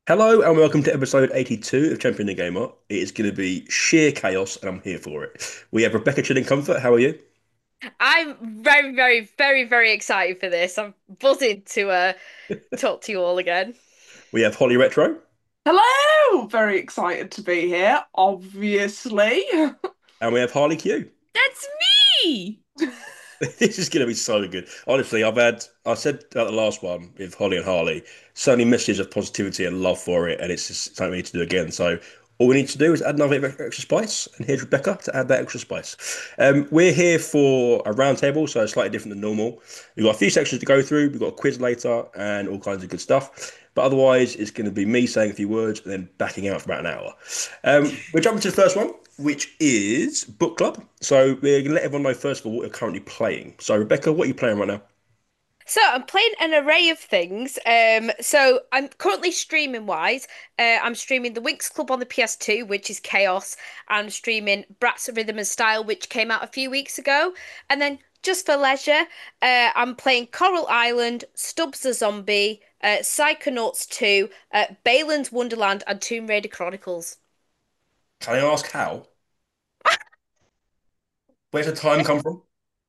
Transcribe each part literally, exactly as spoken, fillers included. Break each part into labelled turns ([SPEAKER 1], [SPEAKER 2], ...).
[SPEAKER 1] Hello and welcome to episode eighty-two of Champion the Gamer. It is going to be sheer chaos and I'm here for it. We have Rebecca Chilling Comfort. How are you?
[SPEAKER 2] I'm very, very, very, very excited for this. I'm buzzing to uh talk to you all again.
[SPEAKER 1] We have Holly Retro
[SPEAKER 3] Hello! Very excited to be here, obviously.
[SPEAKER 1] and we have Harley Q.
[SPEAKER 2] That's me.
[SPEAKER 1] This is going to be so good. Honestly, I've had, I said at the last one with Holly and Harley, so many messages of positivity and love for it, and it's just something we need to do again. So all we need to do is add another bit of extra spice, and here's Rebecca to add that extra spice. Um, we're here for a roundtable, so it's slightly different than normal. We've got a few sections to go through, we've got a quiz later, and all kinds of good stuff. But otherwise, it's going to be me saying a few words and then backing out for about an hour. Um, we're jumping to the first one, which is book club. So we're going to let everyone know first of all what you're currently playing. So Rebecca, what are you playing right now?
[SPEAKER 2] So I'm playing an array of things. Um, so I'm currently streaming wise. Uh, I'm streaming the Winx Club on the P S two, which is chaos. I'm streaming Bratz Rhythm and Style, which came out a few weeks ago, and then just for leisure, uh, I'm playing Coral Island, Stubbs the Zombie, uh, Psychonauts two, uh, Balan's Wonderland, and Tomb Raider Chronicles.
[SPEAKER 1] Can I ask how? Where's the time come from?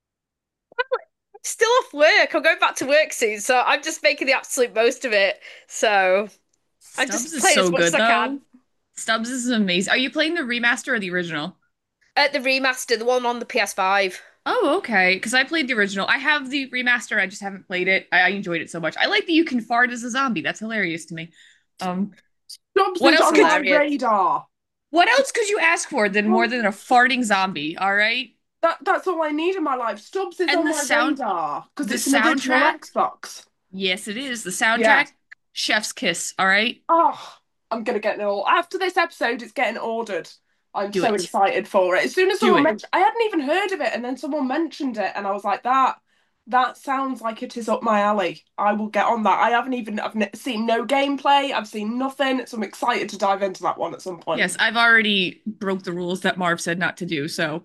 [SPEAKER 2] Still off work. I'm going back to work soon, so I'm just making the absolute most of it. So I'm
[SPEAKER 4] Stubbs
[SPEAKER 2] just
[SPEAKER 4] is
[SPEAKER 2] playing as
[SPEAKER 4] so
[SPEAKER 2] much as
[SPEAKER 4] good
[SPEAKER 2] I can.
[SPEAKER 4] though. Stubbs is amazing. Are you playing the remaster or the original?
[SPEAKER 2] Uh, the remaster, the one on the P S five.
[SPEAKER 4] Oh, okay. Because I played the original. I have the remaster. I just haven't played it. I, I enjoyed it so much. I like that you can fart as a zombie. That's hilarious to me. Um,
[SPEAKER 3] Jobs
[SPEAKER 4] what
[SPEAKER 3] is
[SPEAKER 4] else
[SPEAKER 2] It's
[SPEAKER 3] on
[SPEAKER 4] could
[SPEAKER 3] my
[SPEAKER 2] hilarious.
[SPEAKER 3] radar.
[SPEAKER 4] what else could you ask for than more
[SPEAKER 3] Well,
[SPEAKER 4] than a farting zombie? All right.
[SPEAKER 3] that, that's all I need in my life. Stubbs is
[SPEAKER 4] And
[SPEAKER 3] on
[SPEAKER 4] the
[SPEAKER 3] my
[SPEAKER 4] sound,
[SPEAKER 3] radar because
[SPEAKER 4] the
[SPEAKER 3] it's an original
[SPEAKER 4] soundtrack.
[SPEAKER 3] Xbox.
[SPEAKER 4] Yes, it is. The
[SPEAKER 3] Yeah.
[SPEAKER 4] soundtrack. Chef's kiss. All right.
[SPEAKER 3] Oh, I'm gonna get it all. After this episode, it's getting ordered. I'm
[SPEAKER 4] Do
[SPEAKER 3] so
[SPEAKER 4] it.
[SPEAKER 3] excited for it. As soon as
[SPEAKER 4] Do
[SPEAKER 3] someone
[SPEAKER 4] it.
[SPEAKER 3] mentioned, I hadn't even heard of it, and then someone mentioned it, and I was like, that that sounds like it is up my alley. I will get on that. I haven't even I've ne seen no gameplay. I've seen nothing, so I'm excited to dive into that one at some point.
[SPEAKER 4] Yes, I've already broke the rules that Marv said not to do. So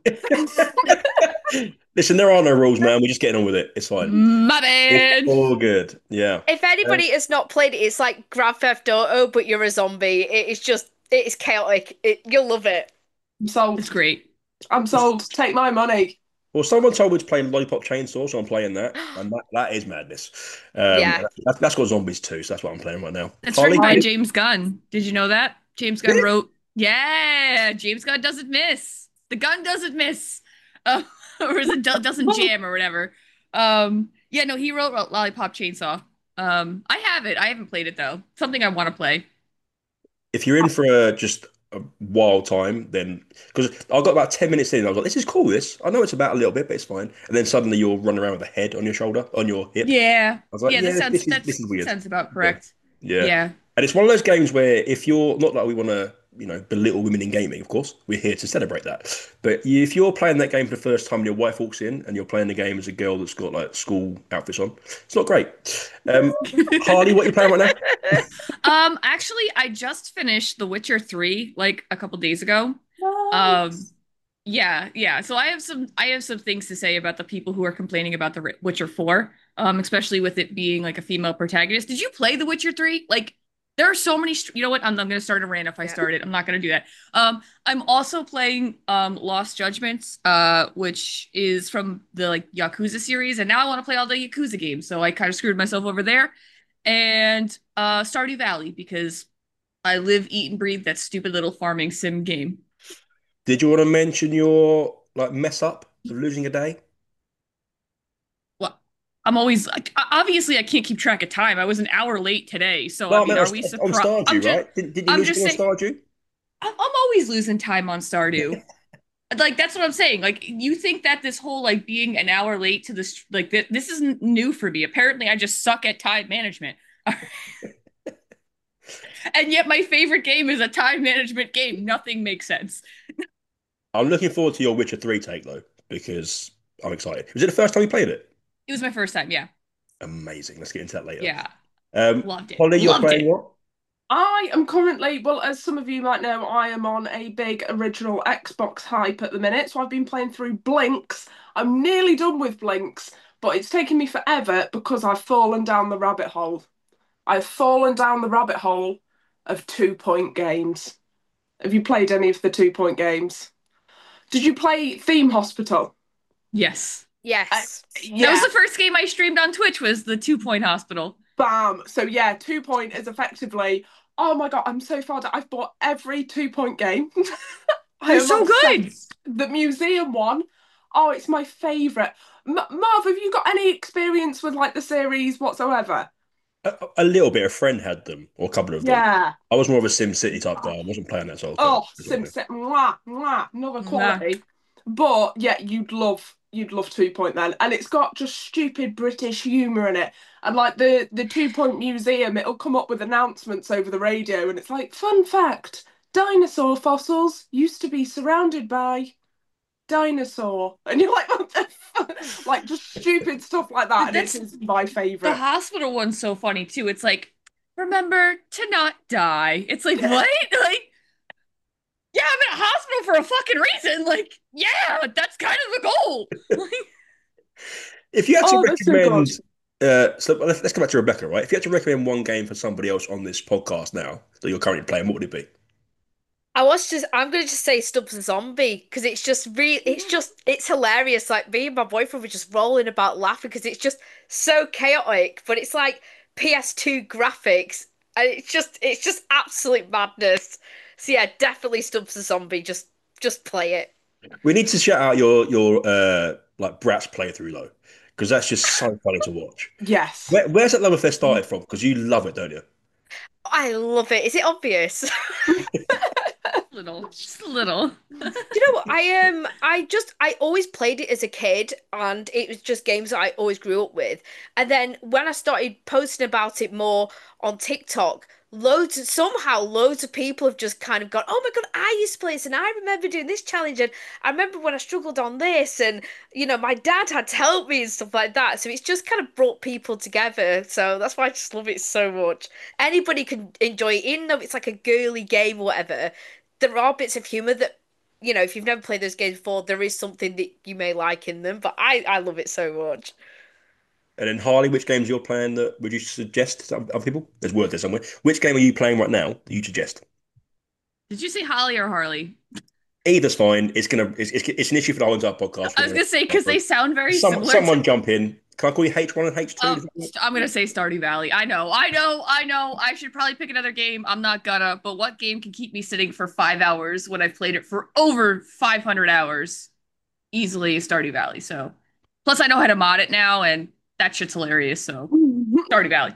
[SPEAKER 1] Listen, there are no rules, man. We're just getting on with it. It's fine.
[SPEAKER 4] my
[SPEAKER 1] It's
[SPEAKER 4] bad.
[SPEAKER 1] all good. Yeah.
[SPEAKER 2] If
[SPEAKER 1] Um,
[SPEAKER 2] anybody has not played it, it's like Grand Theft Auto, but you're a zombie. It is just, it is chaotic. It, you'll love it.
[SPEAKER 3] I'm sold.
[SPEAKER 4] It's great.
[SPEAKER 3] I'm sold. Take my money.
[SPEAKER 1] well, someone told me to play Lollipop Chainsaw, so I'm playing that, and that, that is madness. Um,
[SPEAKER 2] Yeah.
[SPEAKER 1] that's, that's got zombies too, so that's what I'm playing right now.
[SPEAKER 4] That's
[SPEAKER 1] Harley,
[SPEAKER 4] written by
[SPEAKER 3] I
[SPEAKER 4] James Gunn. Did you know that? James Gunn wrote, yeah, James Gunn doesn't miss. The gun doesn't miss. Uh, or is it do- doesn't jam or whatever. Um, yeah, no, he wrote Lollipop Chainsaw. Um, I have it. I haven't played it though. Something I want to play.
[SPEAKER 1] if you're in for a, just a wild time, then because I got about ten minutes in, I was like, "This is cool. This I know it's about a little bit, but it's fine." And then suddenly you'll run around with a head on your shoulder, on your hip.
[SPEAKER 4] Yeah.
[SPEAKER 1] I was like,
[SPEAKER 4] Yeah, that
[SPEAKER 1] "Yeah,
[SPEAKER 4] sounds
[SPEAKER 1] this is
[SPEAKER 4] that's
[SPEAKER 1] this is weird."
[SPEAKER 4] sounds about
[SPEAKER 1] Yeah,
[SPEAKER 4] correct.
[SPEAKER 1] yeah.
[SPEAKER 4] Yeah.
[SPEAKER 1] And it's one of those games where if you're not like we want to, you know, belittle women in gaming, of course, we're here to celebrate that. But if you're playing that game for the first time and your wife walks in and you're playing the game as a girl that's got like school outfits on, it's not great. Um, Harley, what are you playing right now?
[SPEAKER 4] Um, actually, I just finished The Witcher three like a couple days ago. Um,
[SPEAKER 3] nice.
[SPEAKER 4] yeah, yeah. So I have some I have some things to say about the people who are complaining about The Witcher four, um, especially with it being like a female protagonist. Did you play The Witcher three? Like there are so many you know what? I'm, I'm going to start a rant if I
[SPEAKER 2] Yeah.
[SPEAKER 4] start it. I'm not going to do that. Um, I'm also playing um Lost Judgments, uh, which is from the like Yakuza series, and now I want to play all the Yakuza games. So I kind of screwed myself over there. And uh Stardew Valley because I live, eat, and breathe that stupid little farming sim game.
[SPEAKER 1] Did you want to mention your like mess up of losing a day?
[SPEAKER 4] Well, I'm always like, obviously I can't keep track of time. I was an hour late today, so I
[SPEAKER 1] No, I
[SPEAKER 4] mean,
[SPEAKER 1] meant
[SPEAKER 4] are we
[SPEAKER 1] on, on
[SPEAKER 4] surprised? I'm
[SPEAKER 1] Stardew,
[SPEAKER 4] just,
[SPEAKER 1] right? Didn't, didn't you
[SPEAKER 4] I'm
[SPEAKER 1] lose
[SPEAKER 4] just
[SPEAKER 1] again on
[SPEAKER 4] saying,
[SPEAKER 1] Stardew?
[SPEAKER 4] I'm, I'm always losing time on Stardew. Like that's what I'm saying. Like you think that this whole like being an hour late to this like th- this isn't new for me. Apparently, I just suck at time management. And yet my favorite game is a time management game. Nothing makes sense.
[SPEAKER 1] I'm looking forward to your Witcher three take though, because I'm excited. Was it the first time you played it?
[SPEAKER 4] It was my first time. Yeah.
[SPEAKER 1] Amazing. Let's get into that later.
[SPEAKER 4] Yeah.
[SPEAKER 1] Um,
[SPEAKER 4] Loved it.
[SPEAKER 1] Holly, you're
[SPEAKER 4] Loved
[SPEAKER 1] playing
[SPEAKER 4] it.
[SPEAKER 1] what?
[SPEAKER 3] I am currently, well, as some of you might know, I am on a big original Xbox hype at the minute. So I've been playing through Blinks. I'm nearly done with Blinks, but it's taken me forever because I've fallen down the rabbit hole. I've fallen down the rabbit hole of two point games. Have you played any of the two point games? Did you play Theme Hospital?
[SPEAKER 4] Yes.
[SPEAKER 3] Uh,
[SPEAKER 2] Yes.
[SPEAKER 4] That was
[SPEAKER 3] yeah,
[SPEAKER 4] the first game I streamed on Twitch was the Two Point Hospital.
[SPEAKER 3] bam. So yeah, Two Point is effectively. Oh my God, I'm so far. I've bought every Two Point game. I
[SPEAKER 4] They're
[SPEAKER 3] am
[SPEAKER 4] so good.
[SPEAKER 3] obsessed. The museum one. Oh, it's my favourite. M Marv, have you got any experience with like the series whatsoever?
[SPEAKER 1] A, a little bit. A friend had them, or a couple of them.
[SPEAKER 3] Yeah.
[SPEAKER 1] I was more of a Sim City type guy. I wasn't playing that sort of thing.
[SPEAKER 3] Oh, SimCity, mwah, mwah, another
[SPEAKER 4] Nah.
[SPEAKER 3] quality. But yeah, you'd love you'd love Two Point then, and it's got just stupid British humour in it. And like the the Two Point Museum, it'll come up with announcements over the radio, and it's like, fun fact: dinosaur fossils used to be surrounded by dinosaur, and you're like, what the fuck? Like just stupid stuff like that, and it
[SPEAKER 4] That's
[SPEAKER 3] is my
[SPEAKER 4] the
[SPEAKER 3] favourite.
[SPEAKER 4] hospital one's so funny too. It's like, remember to not die. It's like, what? Like, yeah, I'm in a hospital for a fucking reason. Like, yeah, that's kind of the goal. Like,
[SPEAKER 1] If you had to
[SPEAKER 3] Oh, that's so good.
[SPEAKER 1] recommend, uh, so let's, let's go back to Rebecca, right? If you had to recommend one game for somebody else on this podcast now that you're currently playing, what would it be?
[SPEAKER 2] I was just I'm gonna just say Stubbs the Zombie because it's just really it's just it's hilarious. Like me and my boyfriend were just rolling about laughing because it's just so chaotic, but it's like P S two graphics and it's just it's just absolute madness. So yeah, definitely Stubbs the Zombie. Just just play it.
[SPEAKER 1] We need to shout out your your uh like Bratz playthrough though, because that's just so funny to watch.
[SPEAKER 3] Yes.
[SPEAKER 1] Where, where's that love affair started from? Because you love it, don't you?
[SPEAKER 2] I love it. Is it obvious?
[SPEAKER 4] little, just a little.
[SPEAKER 2] Do you know what? I um I just I always played it as a kid and it was just games that I always grew up with. And then when I started posting about it more on TikTok, loads somehow loads of people have just kind of gone, "Oh my God, I used to play this and I remember doing this challenge and I remember when I struggled on this and you know, my dad had to help me and stuff like that." So it's just kind of brought people together. So that's why I just love it so much. Anybody can enjoy it, even though it's like a girly game or whatever. There are bits of humor that you know, if you've never played those games before, there is something that you may like in them, but I I love it so much.
[SPEAKER 1] And then Harley, which games you're playing that would you suggest to other people? There's word there somewhere. Which game are you playing right now that you suggest?
[SPEAKER 4] Did you say Holly or Harley?
[SPEAKER 1] Either's fine. It's gonna it's, it's, it's an issue for the whole entire podcast.
[SPEAKER 4] I was gonna say because they sound very
[SPEAKER 1] Some
[SPEAKER 4] similar.
[SPEAKER 1] someone
[SPEAKER 4] To...
[SPEAKER 1] jump in. Can I call you H one and H two?
[SPEAKER 4] Oh, I'm gonna say Stardew Valley. I know, I know, I know. I should probably pick another game. I'm not gonna. But what game can keep me sitting for five hours when I've played it for over five hundred hours? Easily Stardew Valley. So, plus I know how to mod it now, and that shit's hilarious. So, Stardew Valley.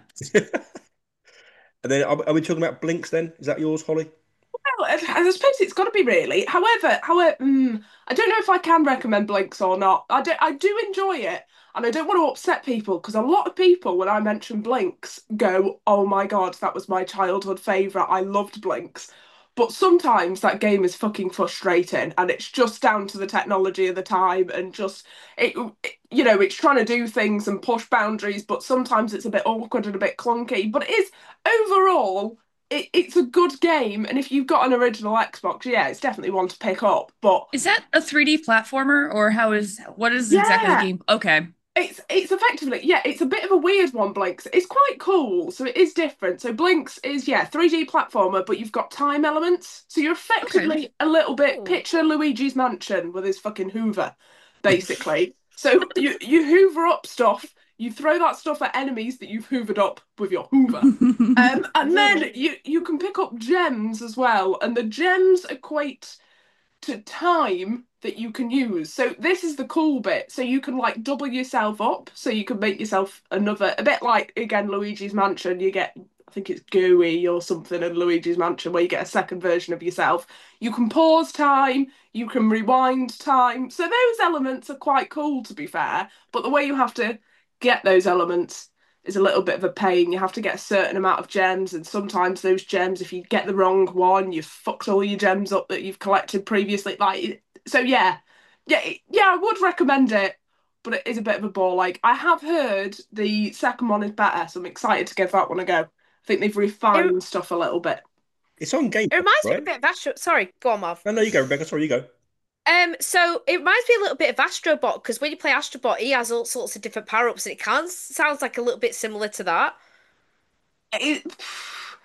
[SPEAKER 1] And then are, are we talking about Blinks then? Is that yours, Holly?
[SPEAKER 3] Well, I I suppose it's got to be really. However, however, mm, I don't know if I can recommend Blinks or not. I do, I do enjoy it, and I don't want to upset people because a lot of people, when I mention Blinks, go, "Oh my God, that was my childhood favorite. I loved Blinks." But sometimes that game is fucking frustrating, and it's just down to the technology of the time, and just it, it- you know, it's trying to do things and push boundaries, but sometimes it's a bit awkward and a bit clunky. But it is overall it, it's a good game, and if you've got an original Xbox, yeah, it's definitely one to pick up. But
[SPEAKER 4] Is that a three D platformer, or how is what is exactly the
[SPEAKER 3] yeah,
[SPEAKER 4] game? Okay.
[SPEAKER 3] it's it's effectively yeah, it's a bit of a weird one, Blinks. It's quite cool, so it is different. So Blinks is yeah, three D platformer, but you've got time elements, so you're
[SPEAKER 4] Okay.
[SPEAKER 3] effectively a little bit
[SPEAKER 2] Ooh.
[SPEAKER 3] picture Luigi's Mansion with his fucking Hoover, basically. So you you hoover up stuff. You throw that stuff at enemies that you've hoovered up with your Hoover. Um, and then you you can pick up gems as well, and the gems equate to time that you can use. So this is the cool bit. So you can like double yourself up, so you can make yourself another, a bit like again Luigi's Mansion. You get, I think it's Gooey or something in Luigi's Mansion where you get a second version of yourself. You can pause time, you can rewind time. So those elements are quite cool to be fair, but the way you have to get those elements is a little bit of a pain. You have to get a certain amount of gems, and sometimes those gems, if you get the wrong one, you've fucked all your gems up that you've collected previously. Like, so yeah, yeah, yeah, I would recommend it, but it is a bit of a bore. Like, I have heard the second one is better, so I'm excited to give that one a go. I think they've
[SPEAKER 2] It,
[SPEAKER 3] refined stuff a little bit.
[SPEAKER 1] It's on Game
[SPEAKER 2] it
[SPEAKER 1] Pass,
[SPEAKER 2] reminds me a
[SPEAKER 1] right?
[SPEAKER 2] bit of Astro. Sorry, go on, Marv.
[SPEAKER 1] No, no, you go, Rebecca. Sorry, you go.
[SPEAKER 2] Um, so it reminds me a little bit of Astrobot because when you play Astrobot, he has all sorts of different power-ups, and it kind of sounds like a little bit similar to that.
[SPEAKER 3] It,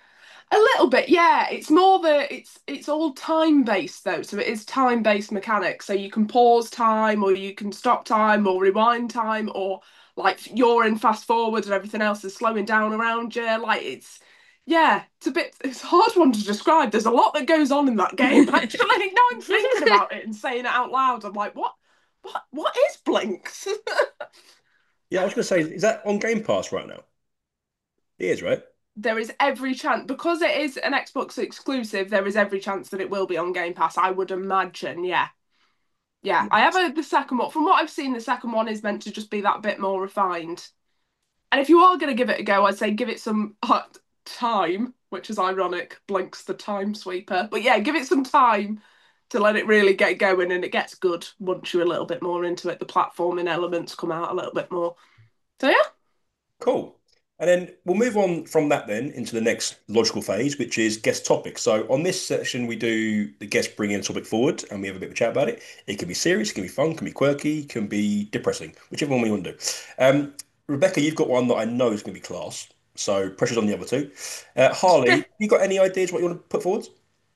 [SPEAKER 3] A little bit, yeah. It's more the it's it's all time based though, so it is time based mechanics. So you can pause time, or you can stop time, or rewind time, or like you're in fast forward and everything else is slowing down around you. Like it's yeah, it's a bit it's a hard one to describe. There's a lot that goes on in that game. Actually, now I'm thinking about it and saying it out loud, I'm like, what what what is Blinks?
[SPEAKER 1] Yeah, I was going to say, is that on Game Pass right now? It is, right?
[SPEAKER 3] There is every chance because it is an Xbox exclusive. There is every chance that it will be on Game Pass. I would imagine. Yeah, yeah. I have a, the second one. From what I've seen, the second one is meant to just be that bit more refined. And if you are going to give it a go, I'd say give it some uh, time, which is ironic. Blinks the time sweeper, but yeah, give it some time to let it really get going, and it gets good once you're a little bit more into it. The platforming elements come out a little bit more. So yeah,
[SPEAKER 1] Cool. And then we'll move on from that then into the next logical phase, which is guest topics. So on this section, we do the guest bring in a topic forward and we have a bit of a chat about it. It can be serious, it can be fun, it can be quirky, it can be depressing, whichever one we want to do. Um, Rebecca, you've got one that I know is going to be class. So pressure's on the other two. Uh, Harley, you got any ideas what you want to put forward?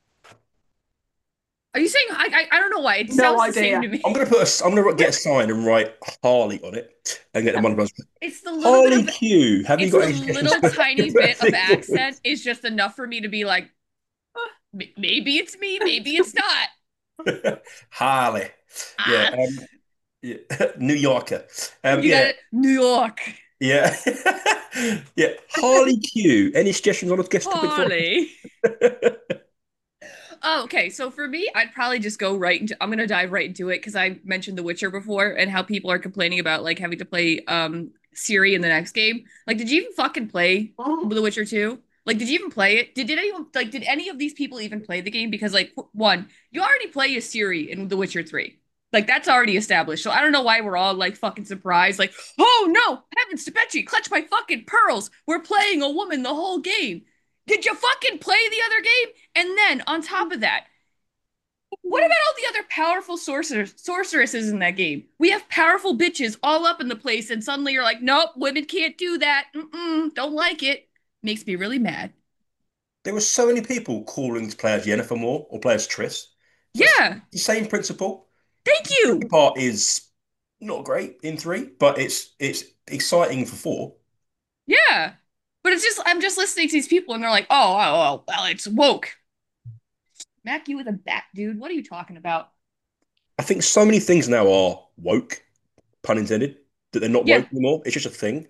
[SPEAKER 4] Are you saying I, I I don't know why it
[SPEAKER 3] No
[SPEAKER 4] sounds the same
[SPEAKER 3] idea.
[SPEAKER 4] to me.
[SPEAKER 1] I'm gonna put a, I'm gonna get a sign and write Harley on it and get the one.
[SPEAKER 4] It's the little bit
[SPEAKER 1] Harley
[SPEAKER 4] of
[SPEAKER 1] Q. Have you
[SPEAKER 4] it's
[SPEAKER 1] got
[SPEAKER 4] the
[SPEAKER 1] any suggestions?
[SPEAKER 4] little tiny bit of accent is just enough for me to be like, "M- maybe it's me, maybe it's not.
[SPEAKER 1] Harley. Yeah.
[SPEAKER 4] Ah,
[SPEAKER 1] Um, yeah. New Yorker. Um,
[SPEAKER 4] you got
[SPEAKER 1] yeah.
[SPEAKER 4] it, New York,
[SPEAKER 1] Yeah. Yeah. Harley Q. Any suggestions on a guest topic for
[SPEAKER 4] Harley.
[SPEAKER 1] us?
[SPEAKER 4] Oh, okay. So for me, I'd probably just go right into I'm gonna dive right into it because I mentioned The Witcher before and how people are complaining about like having to play um Ciri in the next game. Like, did you even fucking play The Witcher two? Like, did you even play it? Did did anyone like did any of these people even play the game? Because like one, you already play as Ciri in The Witcher three. Like that's already established. So I don't know why we're all like fucking surprised. Like, oh no, heavens to Petri, clutch my fucking pearls. We're playing a woman the whole game. Did you fucking play the other game? And then on top of that, what about all the other powerful sorcerers, sorceresses in that game? We have powerful bitches all up in the place, and suddenly you're like, nope, women can't do that. Mm-mm, don't like it. Makes me really mad.
[SPEAKER 1] There were so many people calling to play as Yennefer more or play as Triss. So it's
[SPEAKER 4] Yeah,
[SPEAKER 1] the same principle.
[SPEAKER 4] thank
[SPEAKER 1] The
[SPEAKER 4] you.
[SPEAKER 1] part is not great in three, but it's it's exciting for four.
[SPEAKER 4] Yeah. But it's just, I'm just listening to these people, and they're like, oh, oh, oh well, it's woke. Smack you with a bat, dude. What are you talking about?
[SPEAKER 1] I think so many things now are woke, pun intended, that they're not
[SPEAKER 4] Yeah.
[SPEAKER 1] woke anymore. It's just a thing.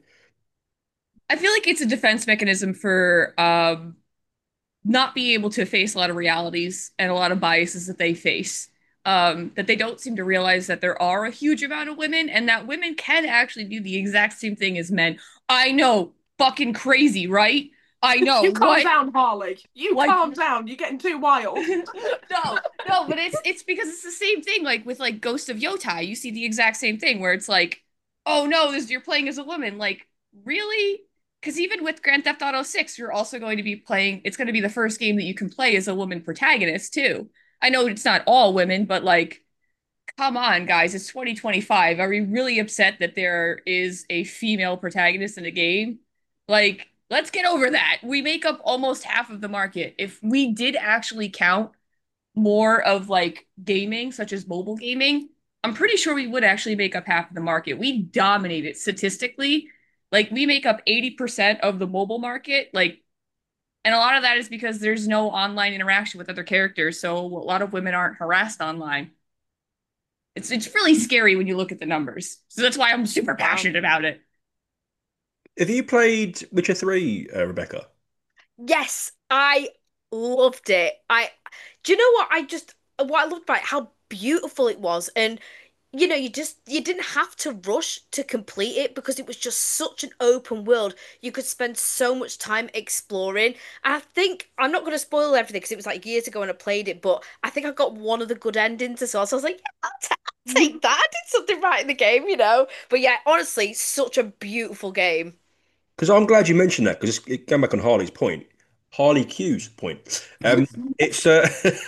[SPEAKER 4] I feel like it's a defense mechanism for um not be able to face a lot of realities and a lot of biases that they face. Um, that they don't seem to realize that there are a huge amount of women and that women can actually do the exact same thing as men. I know, fucking crazy, right? I know.
[SPEAKER 3] You calm
[SPEAKER 4] What?
[SPEAKER 3] down, Harley. You
[SPEAKER 4] Like,
[SPEAKER 3] calm down. You're getting too wild.
[SPEAKER 4] no, no, but it's it's because it's the same thing. Like with like Ghost of Yotai, you see the exact same thing where it's like, oh no, this you're playing as a woman. Like, really? Because even with Grand Theft Auto six, you're also going to be playing, it's going to be the first game that you can play as a woman protagonist too. I know it's not all women, but like, come on, guys, it's twenty twenty-five. Are we really upset that there is a female protagonist in a game? Like, let's get over that. We make up almost half of the market. If we did actually count more of like gaming, such as mobile gaming, I'm pretty sure we would actually make up half of the market. We dominate it statistically. Like we make up eighty percent of the mobile market. Like, and a lot of that is because there's no online interaction with other characters. So a lot of women aren't harassed online. It's it's really scary when you look at the numbers. So that's why I'm super
[SPEAKER 3] Wow.
[SPEAKER 4] passionate about it.
[SPEAKER 1] Have you played Witcher three, uh, Rebecca?
[SPEAKER 2] Yes, I loved it. I, do you know what I just what I loved about it, how beautiful it was, and you know, you just you didn't have to rush to complete it because it was just such an open world. You could spend so much time exploring. And I think I'm not going to spoil everything because it was like years ago when I played it, but I think I got one of the good endings as well. So I was like, yeah, I'll, ta- I'll take that. I did something right in the game, you know. But yeah, honestly, such a beautiful game.
[SPEAKER 1] Because I'm glad you mentioned that because it's going back on Harley's point, Harley Q's point. Um, it's uh,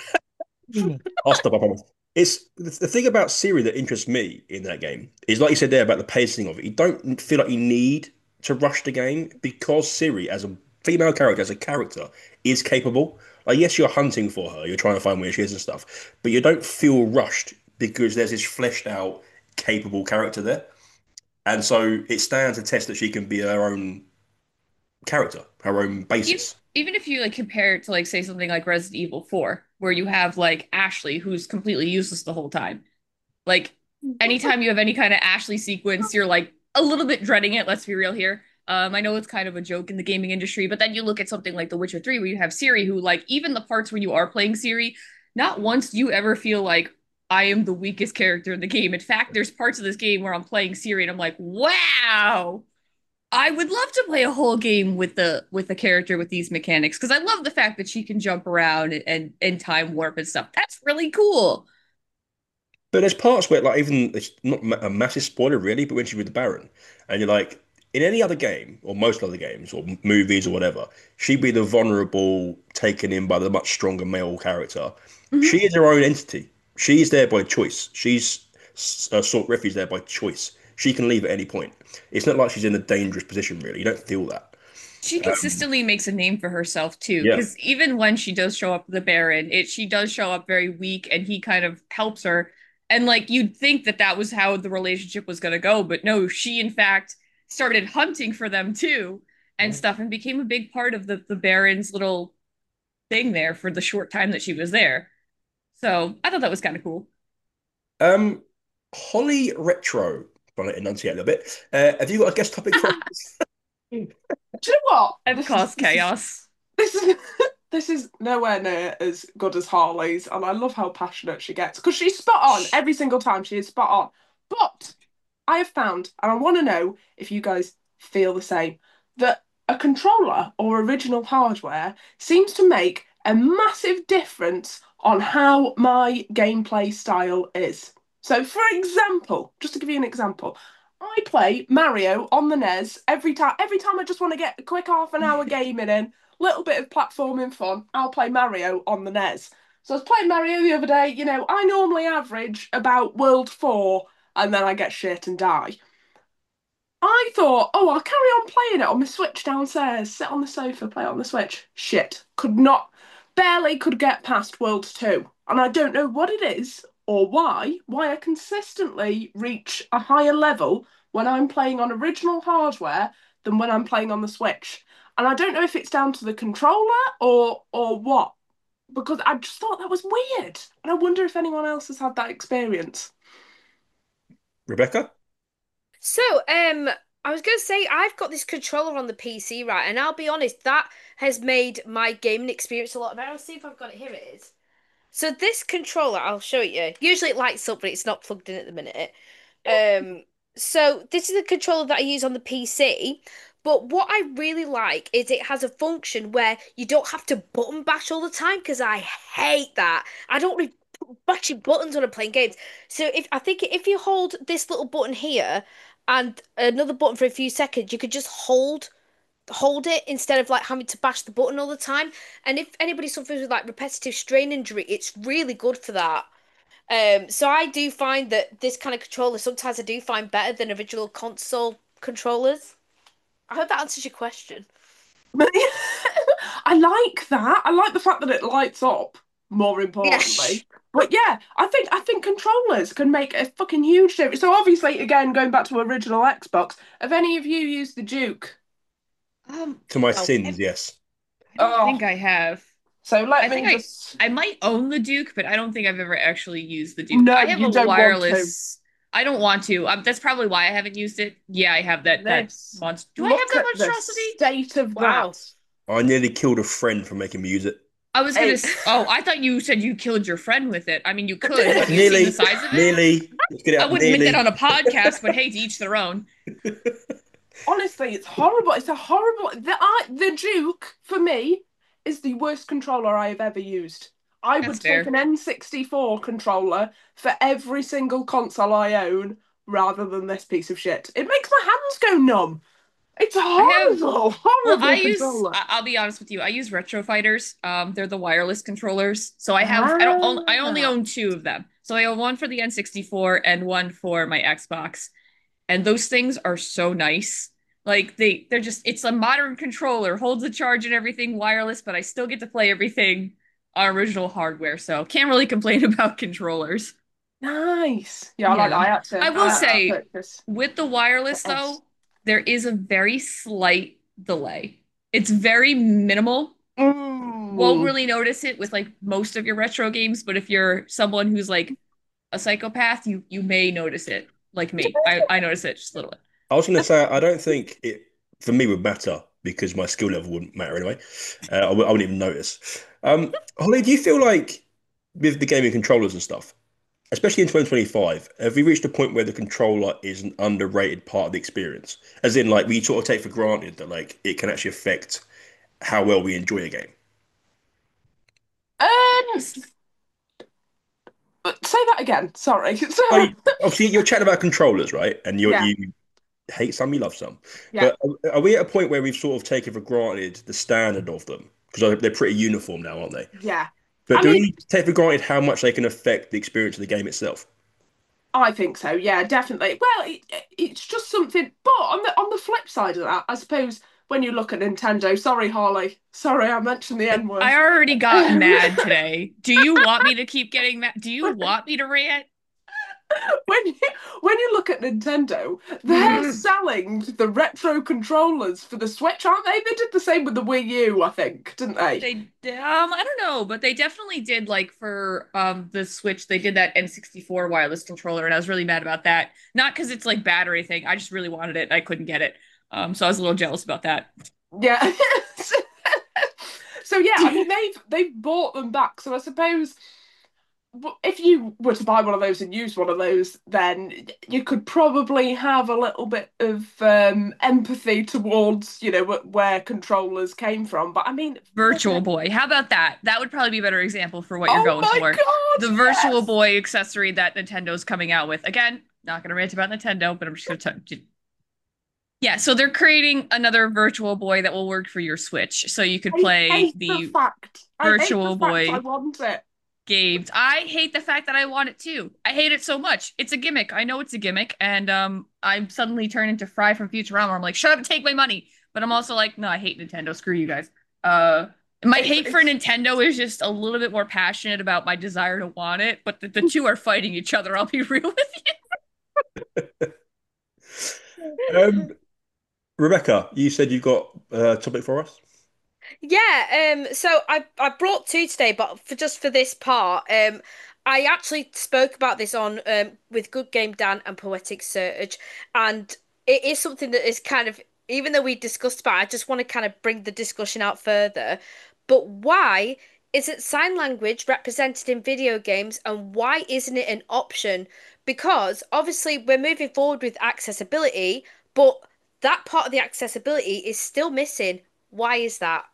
[SPEAKER 1] I'll stop. I promise. It's the, the thing about Siri that interests me in that game is like you said there about the pacing of it. You don't feel like you need to rush the game because Siri, as a female character as a character is capable. Like, yes, you're hunting for her, you're trying to find where she is and stuff, but you don't feel rushed because there's this fleshed out, capable character there. And so it stands a test that she can be her own character, her own
[SPEAKER 4] Even,
[SPEAKER 1] basis.
[SPEAKER 4] even if you like compare it to like say something like Resident Evil four, where you have like Ashley who's completely useless the whole time. Like anytime you have any kind of Ashley sequence, you're like a little bit dreading it, let's be real here. Um, I know it's kind of a joke in the gaming industry, but then you look at something like The Witcher three, where you have Ciri, who, like, even the parts where you are playing Ciri, not once do you ever feel like I am the weakest character in the game. In fact, there's parts of this game where I'm playing Ciri and I'm like, wow, I would love to play a whole game with the with the character with these mechanics because I love the fact that she can jump around and, and and time warp and stuff. That's really cool.
[SPEAKER 1] But there's parts where, like, even it's not a massive spoiler really, but when she's with the Baron, and you're like, in any other game or most other games or movies or whatever, she'd be the vulnerable, taken in by the much stronger male character.
[SPEAKER 4] Mhm.
[SPEAKER 1] She is her own entity. She's there by choice. She's uh, sought refuge there by choice. She can leave at any point. It's not like she's in a dangerous position, really. You don't feel that.
[SPEAKER 4] She
[SPEAKER 1] Um,
[SPEAKER 4] consistently makes a name for herself too,
[SPEAKER 1] yeah.
[SPEAKER 4] because even when she does show up the Baron, it she does show up very weak, and he kind of helps her. And like you'd think that that was how the relationship was going to go, but no, she in fact started hunting for them too and stuff, and became a big part of the the Baron's little thing there for the short time that she was there. So I thought that was kind of cool.
[SPEAKER 1] Um, Holly Retro, trying to enunciate a little bit. Uh, have you got a guest topic for us?
[SPEAKER 3] Do you know what?
[SPEAKER 4] I've
[SPEAKER 3] This is
[SPEAKER 4] caused
[SPEAKER 3] this is
[SPEAKER 4] chaos.
[SPEAKER 3] this is this is nowhere near as good as Harley's, and I love how passionate she gets because she's spot on every single time. She is spot on. But I have found, and I want to know if you guys feel the same, that a controller or original hardware seems to make a massive difference on how my gameplay style is. So, for example, just to give you an example, I play Mario on the N E S every time. Every time I just want to get a quick half an hour gaming in, little bit of platforming fun, I'll play Mario on the N E S. So I was playing Mario the other day. You know, I normally average about World Four, and then I get shit and die. I thought, oh, I'll carry on playing it on my Switch downstairs, sit on the sofa, play it on the Switch. Shit, could not, barely could get past World Two, and I don't know what it is or why. Why I consistently reach a higher level when I'm playing on original hardware than when I'm playing on the Switch, and I don't know if it's down to the controller or or what, because I just thought that was weird, and I wonder if anyone else has had that experience.
[SPEAKER 1] Rebecca?
[SPEAKER 2] So, um, I was going to say I've got this controller on the P C, right? And I'll be honest, that has made my gaming experience a lot better. I'll see if I've got it. Here it is. So this controller, I'll show it you. Usually it lights up, but it's not plugged in at the minute. Um, so this is the controller that I use on the P C. But what I really like is it has a function where you don't have to button bash all the time because I hate that. I don't really bashing buttons when I'm playing games. So if I think if you hold this little button here and another button for a few seconds, you could just hold hold it instead of like having to bash the button all the time. And if anybody suffers with like repetitive strain injury, it's really good for that. Um, so I do find that this kind of controller sometimes I do find better than original console controllers. I hope that answers your question.
[SPEAKER 3] I like that. I like the fact that it lights up, more
[SPEAKER 2] Yes.
[SPEAKER 3] importantly. But yeah, I think I think controllers can make a fucking huge difference. So obviously, again, going back to original Xbox, have any of you used the Duke?
[SPEAKER 4] Um,
[SPEAKER 1] To my
[SPEAKER 2] No.
[SPEAKER 1] sins, yes.
[SPEAKER 4] I don't
[SPEAKER 3] Oh,
[SPEAKER 4] think I have.
[SPEAKER 3] so let
[SPEAKER 4] I think
[SPEAKER 3] me
[SPEAKER 4] I
[SPEAKER 3] just.
[SPEAKER 4] I might own the Duke, but I don't think I've ever actually used the Duke.
[SPEAKER 3] No,
[SPEAKER 4] I have
[SPEAKER 3] you
[SPEAKER 4] a
[SPEAKER 3] don't want to.
[SPEAKER 4] wireless. I don't want to. Um, that's probably why I haven't used it. Yeah, I have that that
[SPEAKER 3] This.
[SPEAKER 4] monster. Do I have
[SPEAKER 3] Look
[SPEAKER 4] that
[SPEAKER 3] at the
[SPEAKER 4] monstrosity?
[SPEAKER 3] state of
[SPEAKER 2] Wow.
[SPEAKER 3] that.
[SPEAKER 1] I nearly killed a friend for making me use it.
[SPEAKER 4] I was gonna.
[SPEAKER 3] Hey,
[SPEAKER 4] s- Oh, I thought you said you killed your friend with it. I mean, you could. Have you seen the
[SPEAKER 1] Nearly,
[SPEAKER 4] size of it?
[SPEAKER 1] nearly. Let's get it
[SPEAKER 4] I
[SPEAKER 1] up.
[SPEAKER 4] wouldn't admit that
[SPEAKER 1] Nearly.
[SPEAKER 4] on a podcast, but hey, to each their own.
[SPEAKER 3] honestly, it's horrible. It's a horrible. The I, the Duke for me is the worst controller I have ever used. I
[SPEAKER 4] That's
[SPEAKER 3] would take
[SPEAKER 4] fair.
[SPEAKER 3] an N sixty-four controller for every single console I own rather than this piece of shit. It makes my hands go numb. It's a
[SPEAKER 4] I have.
[SPEAKER 3] horrible,
[SPEAKER 4] Well, I
[SPEAKER 3] horrible
[SPEAKER 4] use.
[SPEAKER 3] controller.
[SPEAKER 4] I- I'll be honest with you. I use Retro Fighters. Um, they're the wireless controllers. So I have. I don't. own- I only
[SPEAKER 3] Ah.
[SPEAKER 4] own two of them. So I own one for the N sixty-four and one for my Xbox. And those things are so nice. Like they they're just it's a modern controller, holds the charge and everything wireless, but I still get to play everything on original hardware, so can't really complain about controllers.
[SPEAKER 3] Nice. Yeah, I like that.
[SPEAKER 4] Yeah.
[SPEAKER 3] I had
[SPEAKER 4] I
[SPEAKER 3] to. I
[SPEAKER 4] will
[SPEAKER 3] had that
[SPEAKER 4] say
[SPEAKER 3] purchase.
[SPEAKER 4] with the wireless
[SPEAKER 3] The S.
[SPEAKER 4] though, there is a very slight delay. It's very minimal. Won't
[SPEAKER 3] Mm.
[SPEAKER 4] really notice it with like most of your retro games, but if you're someone who's like a psychopath, you you may notice it. Like me. I I notice it just a little bit.
[SPEAKER 1] I was going to say I don't think it for me would matter because my skill level wouldn't matter anyway. Uh, I w I wouldn't even notice. Um, Holly, do you feel like with the gaming controllers and stuff, especially in twenty twenty-five, have we reached a point where the controller is an underrated part of the experience? As in, like, we sort of take for granted that like it can actually affect how well we enjoy a game.
[SPEAKER 3] Um, say that again. Sorry.
[SPEAKER 1] So obviously, you're chatting about controllers, right? And you
[SPEAKER 3] Yeah,
[SPEAKER 1] you hate some, you love some.
[SPEAKER 3] yeah.
[SPEAKER 1] But are are we at a point where we've sort of taken for granted the standard of them? Because they're pretty uniform now, aren't they?
[SPEAKER 3] Yeah.
[SPEAKER 1] But
[SPEAKER 3] I
[SPEAKER 1] do
[SPEAKER 3] mean,
[SPEAKER 1] we take for granted how much they can affect the experience of the game itself?
[SPEAKER 3] I think so. Yeah, definitely. Well, it, it's just something. But on the on the flip side of that, I suppose when you look at Nintendo, sorry, Harley, sorry, I mentioned the N
[SPEAKER 4] I
[SPEAKER 3] word.
[SPEAKER 4] already got
[SPEAKER 3] Um,
[SPEAKER 4] mad today. Do you want me to keep getting mad? Do you want me to rant?
[SPEAKER 3] when you when you look at Nintendo, they're
[SPEAKER 4] Mm.
[SPEAKER 3] selling the retro controllers for the Switch, aren't they? They did the same with the Wii U, I think, didn't they?
[SPEAKER 4] They um I don't know, but they definitely did like for um the Switch, they did that N sixty-four wireless controller, and I was really mad about that. Not because it's like bad or anything. I just really wanted it. I couldn't get it. Um, so I was a little jealous about that.
[SPEAKER 3] Yeah. So yeah, I mean they've they've bought them back. So I suppose w- if you were to buy one of those and use one of those, then you could probably have a little bit of um, empathy towards, you know, wh- where controllers came from. But I mean,
[SPEAKER 4] Virtual Boy. How about that? That would probably be a better example for what you're
[SPEAKER 3] oh
[SPEAKER 4] going
[SPEAKER 3] my
[SPEAKER 4] for.
[SPEAKER 3] God,
[SPEAKER 4] The Virtual
[SPEAKER 3] yes.
[SPEAKER 4] Boy accessory that Nintendo's coming out with. Again, not going to rant about Nintendo, but I'm just going to yeah, so they're creating another Virtual Boy that will work for your Switch. So you could
[SPEAKER 3] I
[SPEAKER 4] play
[SPEAKER 3] hate the
[SPEAKER 4] the
[SPEAKER 3] fact. I hate the
[SPEAKER 4] Virtual
[SPEAKER 3] fact I
[SPEAKER 4] Boy
[SPEAKER 3] want it.
[SPEAKER 4] games. I hate the fact that I want it too. I hate it so much. It's a gimmick. I know it's a gimmick, and um, I'm suddenly turned into Fry from Futurama. Where I'm like, shut up and take my money. But I'm also like, no, I hate Nintendo. Screw you guys. Uh, my
[SPEAKER 3] It's
[SPEAKER 4] hate for
[SPEAKER 3] it's
[SPEAKER 4] Nintendo is just a little bit more passionate about my desire to want it. But the, the two are fighting each other. I'll be real with
[SPEAKER 1] Um, Rebecca, you said you've got a topic for us.
[SPEAKER 2] Yeah, um, so I I brought two today, but for just for this part, um, I actually spoke about this on um with Good Game Dan and Poetic Surge, and it is something that is kind of even though we discussed about, it, I just want to kind of bring the discussion out further. But why isn't sign language represented in video games, and why isn't it an option? Because obviously we're moving forward with accessibility, but that part of the accessibility is still missing. Why is that?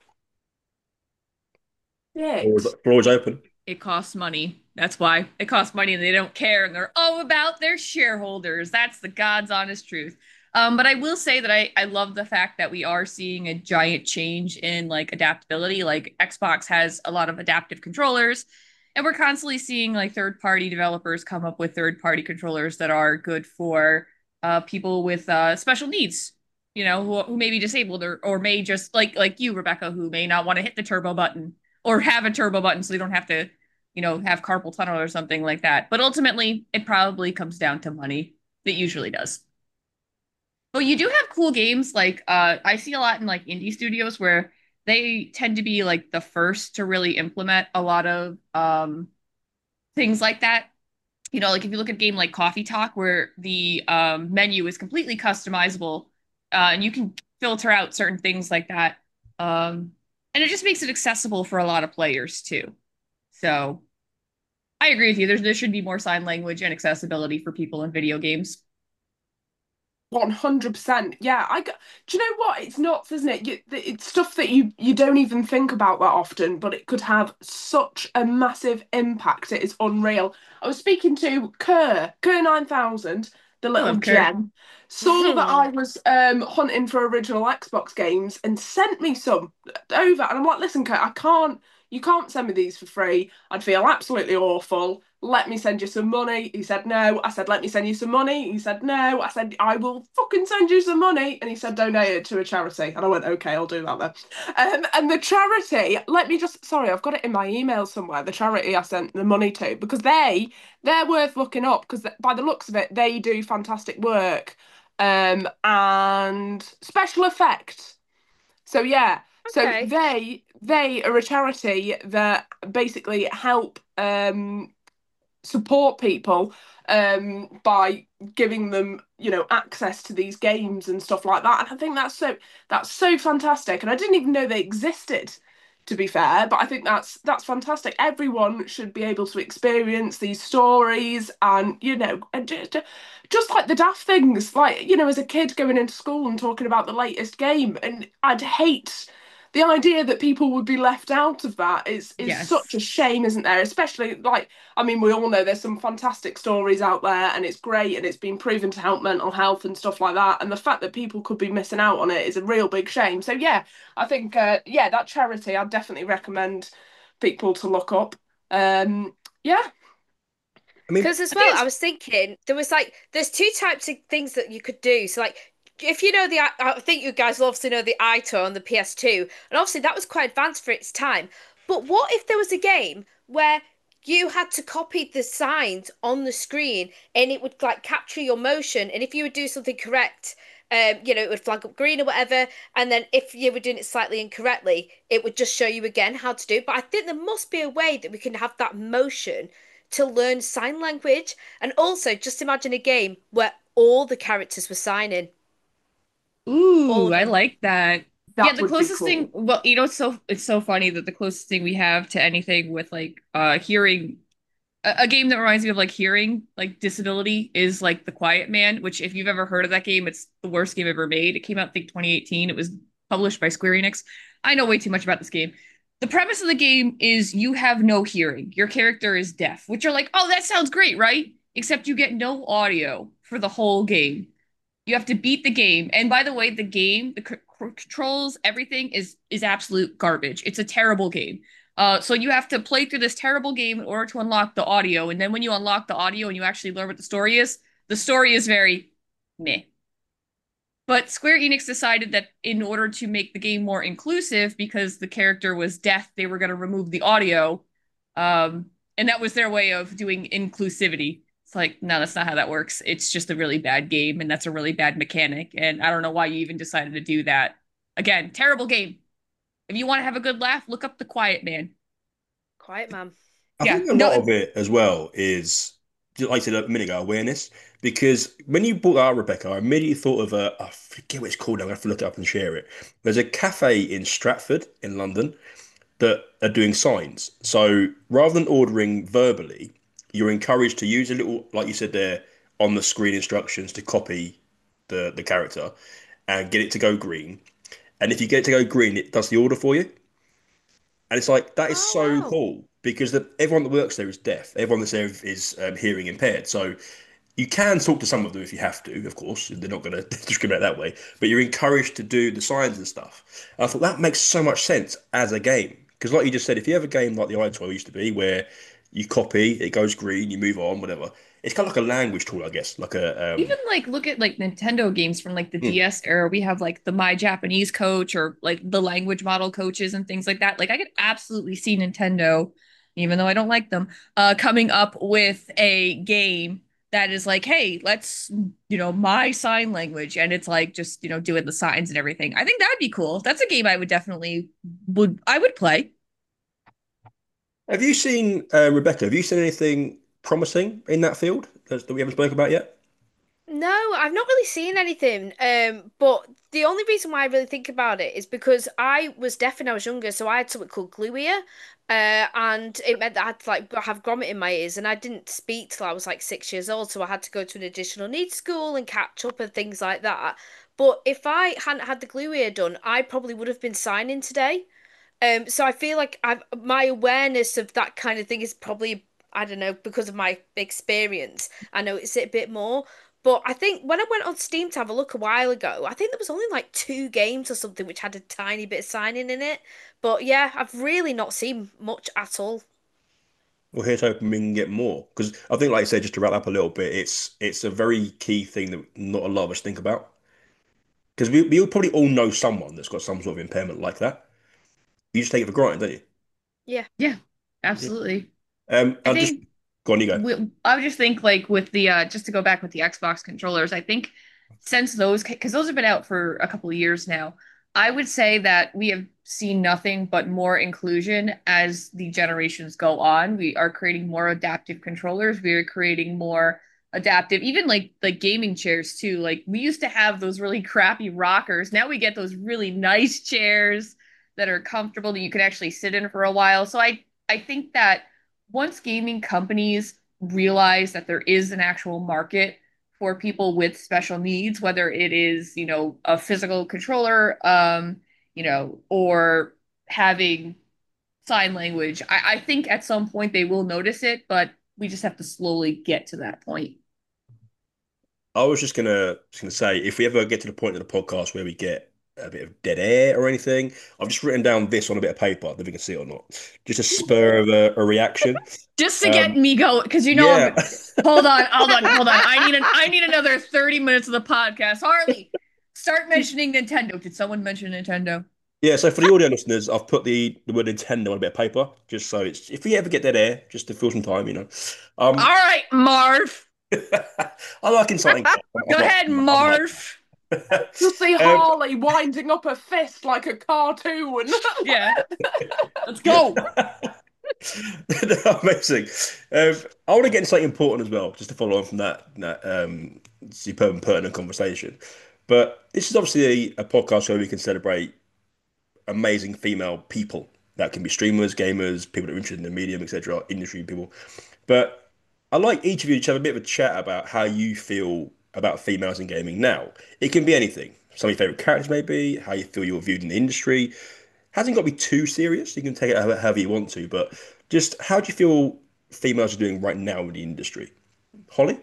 [SPEAKER 1] Floor
[SPEAKER 3] it.
[SPEAKER 1] is, floor is open.
[SPEAKER 4] it costs money. That's why it costs money and they don't care and they're all about their shareholders. That's the God's honest truth. Um, but I will say that I, I love the fact that we are seeing a giant change in like adaptability. Like Xbox has a lot of adaptive controllers, and we're constantly seeing like third party developers come up with third party controllers that are good for uh, people with uh, special needs, you know, who, who may be disabled or, or may just like like you, Rebecca, who may not want to hit the turbo button or have a turbo button so they don't have to you know, have carpal tunnel or something like that. But ultimately, it probably comes down to money. It usually does. But you do have cool games like uh I see a lot in like indie studios where they tend to be like the first to really implement a lot of um things like that. You know, like if you look at a game like Coffee Talk where the um menu is completely customizable uh and you can filter out certain things like that. Um and it just makes it accessible for a lot of players too. So I agree with you. There's there should be more sign language and accessibility for people in video games.
[SPEAKER 3] one hundred percent. Yeah, I got, do you know what? It's nuts, isn't it? You, it's stuff that you you don't even think about that often, but it could have such a massive impact. It is unreal. I was speaking to Kerr, Kerr nine thousand, the
[SPEAKER 4] I
[SPEAKER 3] little
[SPEAKER 4] love Kurt.
[SPEAKER 3] gem, saw that I was um hunting for original Xbox games and sent me some over. And I'm like, listen, Kerr, I can't, you can't send me these for free. I'd feel absolutely awful. let me send you some money. He said no. I said, let me send you some money. He said no. I said, I will fucking send you some money. And he said, donate it to a charity. And I went, okay, I'll do that then. Um, and the charity, let me just, sorry, I've got it in my email somewhere. The charity I sent the money to, because they, they're worth looking up because by the looks of it, they do fantastic work. Um, and special effects. So yeah, so
[SPEAKER 2] Okay.
[SPEAKER 3] they they are a charity that basically help um support people um by giving them, you know, access to these games and stuff like that. And I think that's so that's so fantastic. And I didn't even know they existed, to be fair, but I think that's that's fantastic. Everyone should be able to experience these stories and, you know, and just, just like the daft things, like, you know, as a kid going into school and talking about the latest game. And I'd hate the idea that people would be left out of that is is such a
[SPEAKER 4] Yes.
[SPEAKER 3] shame, isn't there? Especially like I mean, we all know there's some fantastic stories out there and it's great and it's been proven to help mental health and stuff like that. And the fact that people could be missing out on it is a real big shame. So, yeah, I think, uh, yeah, that charity I'd definitely recommend people to look up. Um, yeah.
[SPEAKER 1] I mean,
[SPEAKER 2] Because as
[SPEAKER 4] I think
[SPEAKER 2] well, I
[SPEAKER 4] it's
[SPEAKER 2] was thinking there was like there's two types of things that you could do. So like if you know the I I think you guys will obviously know the Ito on the P S two, and obviously that was quite advanced for its time. But what if there was a game where you had to copy the signs on the screen and it would like capture your motion, and if you would do something correct, um, you know, it would flag up green or whatever, and then if you were doing it slightly incorrectly, it would just show you again how to do it. But I think there must be a way that we can have that motion to learn sign language. And also, just imagine a game where all the characters were signing, all
[SPEAKER 4] Ooh,
[SPEAKER 2] of
[SPEAKER 4] I
[SPEAKER 2] them.
[SPEAKER 4] like that. Yeah,
[SPEAKER 3] That
[SPEAKER 4] the
[SPEAKER 3] would be
[SPEAKER 4] closest thing,
[SPEAKER 3] cool.
[SPEAKER 4] well, you know, it's so it's so funny that the closest thing we have to anything with like uh hearing a, a game that reminds me of like hearing like disability is like The Quiet Man, which if you've ever heard of that game, it's the worst game ever made. It came out I think twenty eighteen. It was published by Square Enix. I know way too much about this game. The premise of the game is you have no hearing. Your character is deaf, which are like, oh, that sounds great, right? Except you get no audio for the whole game. You have to beat the game. And by the way, the game, the c- controls, everything is is absolute garbage. It's a terrible game. Uh, so you have to play through this terrible game in order to unlock the audio. And then when you unlock the audio and you actually learn what the story is, the story is very meh. But Square Enix decided that in order to make the game more inclusive, because the character was deaf, they were going to remove the audio. Um, and that was their way of doing inclusivity. It's like, no, that's not how that works. It's just a really bad game, and that's a really bad mechanic. And I don't know why you even decided to do that. Again, terrible game. If you want to have a good laugh, look up The Quiet Man.
[SPEAKER 2] Quiet man.
[SPEAKER 1] I
[SPEAKER 4] Yeah,
[SPEAKER 1] think a
[SPEAKER 4] no,
[SPEAKER 1] lot of it as well is, like I said a minute ago, awareness. Because when you brought that up, Rebecca, I immediately thought of a, I forget what it's called. I'm going to have to look it up and share it. There's a cafe in Stratford in London that are doing signs. So rather than ordering verbally, you're encouraged to use a little, like you said there, on the screen instructions to copy the the character and get it to go green. And if you get it to go green, it does the order for you. And it's like that is
[SPEAKER 2] Oh
[SPEAKER 1] so
[SPEAKER 2] wow.
[SPEAKER 1] cool because the, everyone that works there is deaf. Everyone that's there is um, hearing impaired. So you can talk to some of them if you have to, of course. They're not going to discriminate that way, but you're encouraged to do the signs and stuff. And I thought that makes so much sense as a game because, like you just said, if you have a game like the iToy used to be, where you copy, it goes green, you move on, whatever. It's kind of like a language tool, I guess. Like a
[SPEAKER 4] even
[SPEAKER 1] um,
[SPEAKER 4] like look at like Nintendo games from like the
[SPEAKER 1] hmm.
[SPEAKER 4] D S era. We have like the My Japanese Coach or like the language model coaches and things like that. Like I could absolutely see Nintendo, even though I don't like them, uh, coming up with a game that is like, hey, let's you know my sign language, and it's like just you know doing the signs and everything. I think that'd be cool. That's a game I would definitely would I would play.
[SPEAKER 1] Have you seen uh, Rebecca? Have you seen anything promising in that field that that we haven't spoken about yet?
[SPEAKER 2] No, I've not really seen anything. Um, but the only reason why I really think about it is because I was deaf when I was younger, so I had something called glue ear. Uh, and it meant that I had to like have grommet in my ears, and I didn't speak till I was like six years old, so I had to go to an additional needs school and catch up and things like that. But if I hadn't had the glue ear done, I probably would have been signing today. Um, so I feel like I've my awareness of that kind of thing is probably, I don't know, because of my experience. I notice it a bit more. But I think when I went on Steam to have a look a while ago, I think there was only like two games or something which had a tiny bit of signing in it. But yeah, I've really not seen much at all.
[SPEAKER 1] Well, here's hoping we can get more because I think, like I said, just to wrap up a little bit, it's it's a very key thing that not a lot of us think about because we we probably all know someone that's got some sort of impairment like that. You just take it for granted, don't you?
[SPEAKER 2] Yeah.
[SPEAKER 4] Yeah,
[SPEAKER 1] Yeah.
[SPEAKER 4] absolutely.
[SPEAKER 1] Um,
[SPEAKER 4] I
[SPEAKER 1] I'll just
[SPEAKER 4] think
[SPEAKER 1] go on. You go.
[SPEAKER 4] we, I would just think like with the uh just to go back with the Xbox controllers, I think since those because those have been out for a couple of years now, I would say that we have seen nothing but more inclusion as the generations go on. We are creating more adaptive controllers. We are creating more adaptive, even like like gaming chairs too. Like we used to have those really crappy rockers. Now we get those really nice chairs that are comfortable that you can actually sit in for a while. So I I think that once gaming companies realize that there is an actual market for people with special needs, whether it is, you know, a physical controller, um, you know, or having sign language, I, I think at some point they will notice it, but we just have to slowly get to that point.
[SPEAKER 1] I was just gonna just gonna say if we ever get to the point of the podcast where we get a bit of dead air or anything, I've just written down this on a bit of paper, whether we can see it or not. Just a spur of a, a reaction.
[SPEAKER 4] Just to get
[SPEAKER 1] Um,
[SPEAKER 4] me going, because you know
[SPEAKER 1] yeah.
[SPEAKER 4] I'm. Hold on, hold on, hold on. I need an. I need another thirty minutes of the podcast. Harley, start mentioning Nintendo. Did someone mention Nintendo?
[SPEAKER 1] Yeah, so for the audio listeners, I've put the, the word Nintendo on a bit of paper, just so it's if we ever get dead air, just to fill some time, you know.
[SPEAKER 4] All
[SPEAKER 1] Um,
[SPEAKER 4] right, Marv.
[SPEAKER 1] I like inciting.
[SPEAKER 4] Go
[SPEAKER 1] I'm not.
[SPEAKER 4] ahead,
[SPEAKER 1] I'm not.
[SPEAKER 4] Marv.
[SPEAKER 3] You see
[SPEAKER 1] Um,
[SPEAKER 3] Harley winding up a fist like a cartoon.
[SPEAKER 4] Yeah, let's go.
[SPEAKER 1] Amazing. Um, I want to get into something important as well, just to follow on from that, that um, superb and pertinent conversation. But this is obviously a, a podcast where we can celebrate amazing female people that can be streamers, gamers, people that are interested in the medium, et cetera, industry people. But I'd like each of you to have a bit of a chat about how you feel about females in gaming now. It can be anything. Some of your favorite characters, maybe, how you feel you're viewed in the industry. Hasn't got to be too serious. You can take it however you want to, but just how do you feel females are doing right now in the industry? Holly?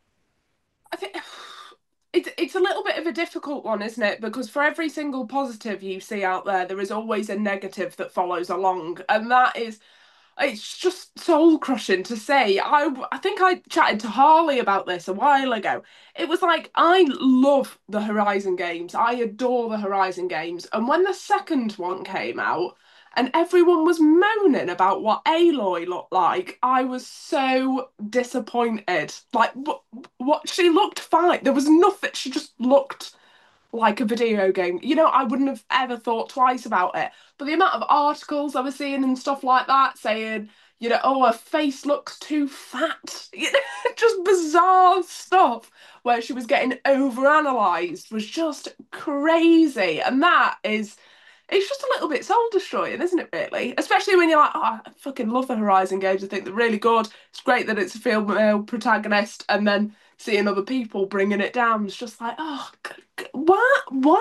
[SPEAKER 3] I think it's it's a little bit of a difficult one, isn't it? Because for every single positive you see out there, there is always a negative that follows along, and that is it's just soul crushing to say. I I think I chatted to Harley about this a while ago. It was like I love the Horizon games. I adore the Horizon games. And when the second one came out and everyone was moaning about what Aloy looked like, I was so disappointed. Like what, what she looked fine. There was nothing. She just looked like a video game. You know, I wouldn't have ever thought twice about it. But the amount of articles I was seeing and stuff like that saying, you know, oh, her face looks too fat. You know, just bizarre stuff where she was getting overanalyzed was just crazy. And that is, it's just a little bit soul destroying, isn't it, really? Especially when you're like, oh, I fucking love the Horizon games. I think they're really good. It's great that it's a female protagonist. And then seeing other people bringing it down is just like, oh, why?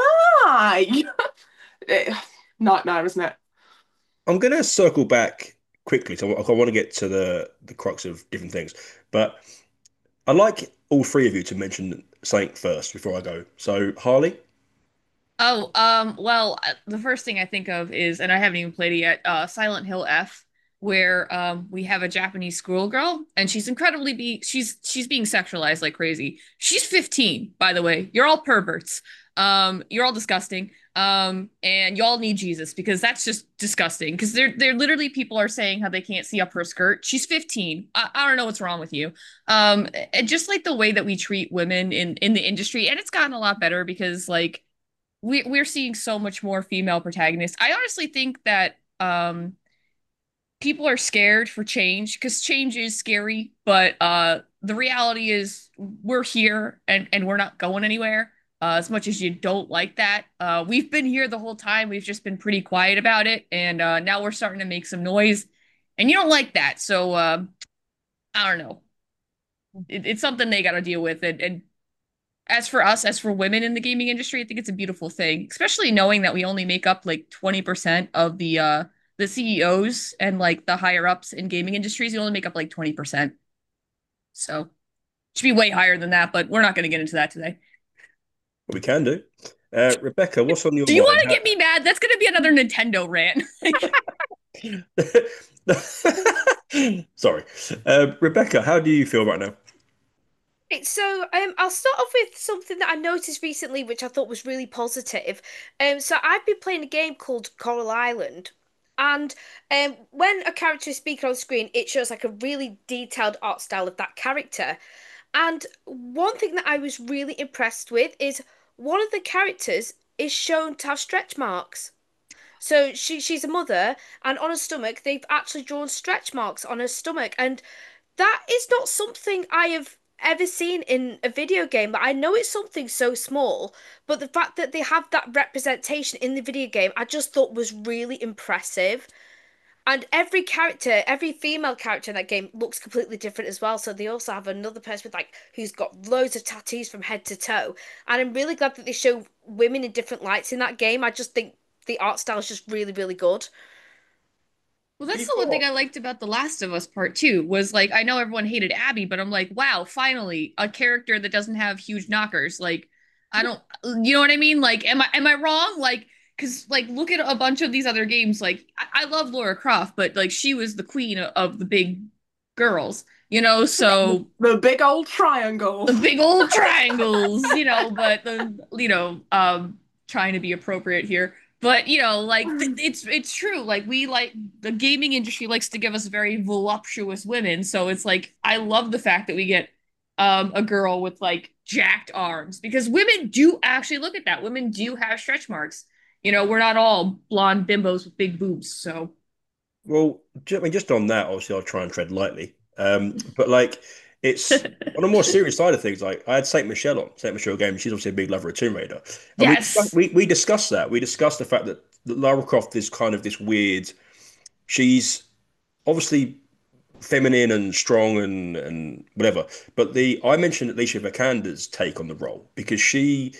[SPEAKER 3] Why? It- nightmare, isn't it?
[SPEAKER 1] I'm going to circle back quickly. So I want to get to the, the crux of different things. But I'd like all three of you to mention something first before I go. So, Harley?
[SPEAKER 4] Oh, um, well, uh, the first thing I think of is, and I haven't even played it yet, uh, Silent Hill F, where um we have a Japanese schoolgirl, and she's incredibly be she's she's being sexualized like crazy. She's fifteen, by the way. You're all perverts. Um, you're all disgusting. Um, and y'all need Jesus because that's just disgusting. Because they're they're literally people are saying how they can't see up her skirt. She's fifteen. I, I don't know what's wrong with you. Um, and just like the way that we treat women in in the industry, and it's gotten a lot better because like we we're seeing so much more female protagonists. I honestly think that um people are scared for change because change is scary, but uh the reality is we're here and and we're not going anywhere. Uh, as much as you don't like that, uh, we've been here the whole time. We've just been pretty quiet about it, and uh, now we're starting to make some noise. And you don't like that, so uh, I don't know. It, it's something they got to deal with. And, and as for us, as for women in the gaming industry, I think it's a beautiful thing, especially knowing that we only make up like twenty percent of the uh the C E Os and like the higher ups in gaming industries. You only make up like twenty percent. So it should be way higher than that, but we're not going to get into that today.
[SPEAKER 1] What we can do. Uh, Rebecca, what's on your
[SPEAKER 4] Do you want
[SPEAKER 1] mind?
[SPEAKER 4] to get me mad? That's going to be another Nintendo rant. Like,
[SPEAKER 1] How- Sorry. Uh, Rebecca, how do you feel right now?
[SPEAKER 2] Right, so um, I'll start off with something that I noticed recently, which I thought was really positive. Um, so I've been playing a game called Coral Island, and um, when a character is speaking on screen, it shows like a really detailed art style of that character. And one thing that I was really impressed with is one of the characters is shown to have stretch marks. So she she's a mother, and on her stomach, they've actually drawn stretch marks on her stomach, and that is not something I have ever seen in a video game. Like, I know it's something so small, but the fact that they have that representation in the video game, I just thought was really impressive. And every character, every female character in that game looks completely different as well. So they also have another person with like who's got loads of tattoos from head to toe. And I'm really glad that they show women in different lights in that game. I just think the art style is just really, really good.
[SPEAKER 4] Well, that's
[SPEAKER 1] You've
[SPEAKER 4] the one thing
[SPEAKER 1] got
[SPEAKER 4] I liked about The Last of Us Part Two was like I know everyone hated Abby, but I'm like, wow, finally a character that doesn't have huge knockers. Like, I don't, you know what I mean? Like, am I am I wrong? Like, because like look at a bunch of these other games. Like, I, I love Laura Croft, but like she was the queen of, of the big girls, you know.
[SPEAKER 3] The,
[SPEAKER 4] So
[SPEAKER 3] the big old triangle.
[SPEAKER 4] the big old triangles, you know, but the you know, um, trying to be appropriate here. But you know, like th it's it's true. Like we like the gaming industry likes to give us very voluptuous women, so it's like I love the fact that we get um a girl with like jacked arms because women do actually look at that. Women do have stretch marks. You know, we're not all blonde bimbos with big boobs. So
[SPEAKER 1] Well, ju- I mean, just on that, obviously, I'll try and tread lightly. Um, but like, it's on a more serious side of things. Like, I had Saint Michelle on Saint Michelle Game. She's obviously a big lover of Tomb Raider, and we
[SPEAKER 4] yes.
[SPEAKER 1] we we discussed that. We discussed the fact that, that Lara Croft is kind of this weird. She's obviously feminine and strong and and whatever. But the I mentioned Alicia Vikander's take on the role because she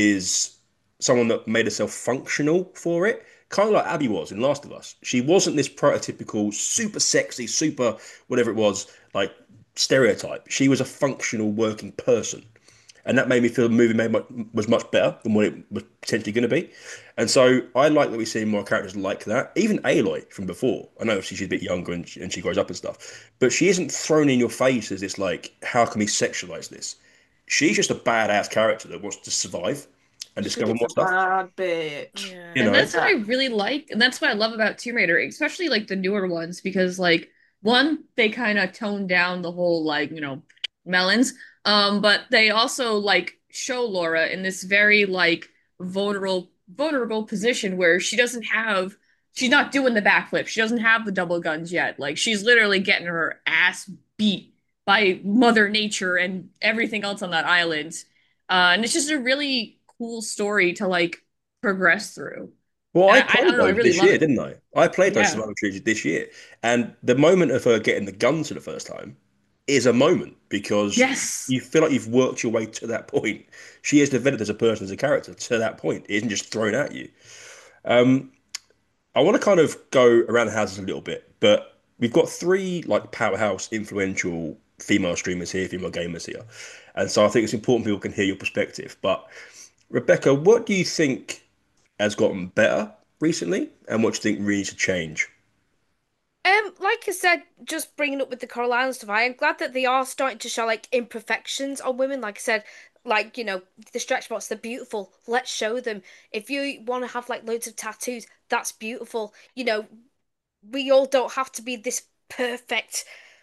[SPEAKER 1] is someone that made herself functional for it, kind of like Abby was in Last of Us. She wasn't this prototypical super sexy, super whatever it was like stereotype. She was a functional working person. And that made me feel the movie made much, was much better than what it was potentially going to be. And so I like that we see more characters like that. Even Aloy from before. I know obviously she's a bit younger and she, and she grows up and stuff, but she isn't thrown in your face as this like, how can we sexualize this? She's just a badass character that wants to survive and discover
[SPEAKER 3] She's
[SPEAKER 1] more
[SPEAKER 3] a
[SPEAKER 1] stuff.
[SPEAKER 3] bad bitch.
[SPEAKER 1] You
[SPEAKER 2] Yeah.
[SPEAKER 4] And
[SPEAKER 1] know,
[SPEAKER 4] that's what I really like, and that's what I love about Tomb Raider, especially like the newer ones, because like one, they kind of tone down the whole like, you know, melons. Um, but they also like show Laura in this very like vulnerable vulnerable position where she doesn't have she's not doing the backflip. She doesn't have the double guns yet. Like she's literally getting her ass beat by Mother Nature and everything else on that island. Uh, and it's just a really cool story to like progress through.
[SPEAKER 1] well,
[SPEAKER 4] And
[SPEAKER 1] I
[SPEAKER 4] I, I
[SPEAKER 1] played
[SPEAKER 4] don't know, I
[SPEAKER 1] those
[SPEAKER 4] really
[SPEAKER 1] this
[SPEAKER 4] love
[SPEAKER 1] year,
[SPEAKER 4] it.
[SPEAKER 1] didn't I? I played those
[SPEAKER 4] Yeah.
[SPEAKER 1] survival trilogy this year, and the moment of her getting the gun for the first time is a moment because
[SPEAKER 4] Yes.
[SPEAKER 1] you feel like you've worked your way to that point. She is developed as a person, as a character to that point. It isn't just thrown at you. Um, I want to kind of go around the houses a little bit, but we've got three like powerhouse, influential female streamers here, female gamers here, and so I think it's important people can hear your perspective. But Rebecca, what do you think has gotten better recently, and what do you think really needs to change?
[SPEAKER 2] Um, like I said, just bringing up with the Coral Island stuff, I am glad that they are starting to show like imperfections on women. Like I said, like you know, the stretch marks, they're beautiful. Let's show them. If you want to have like loads of tattoos, that's beautiful. You know, we all don't have to be this perfect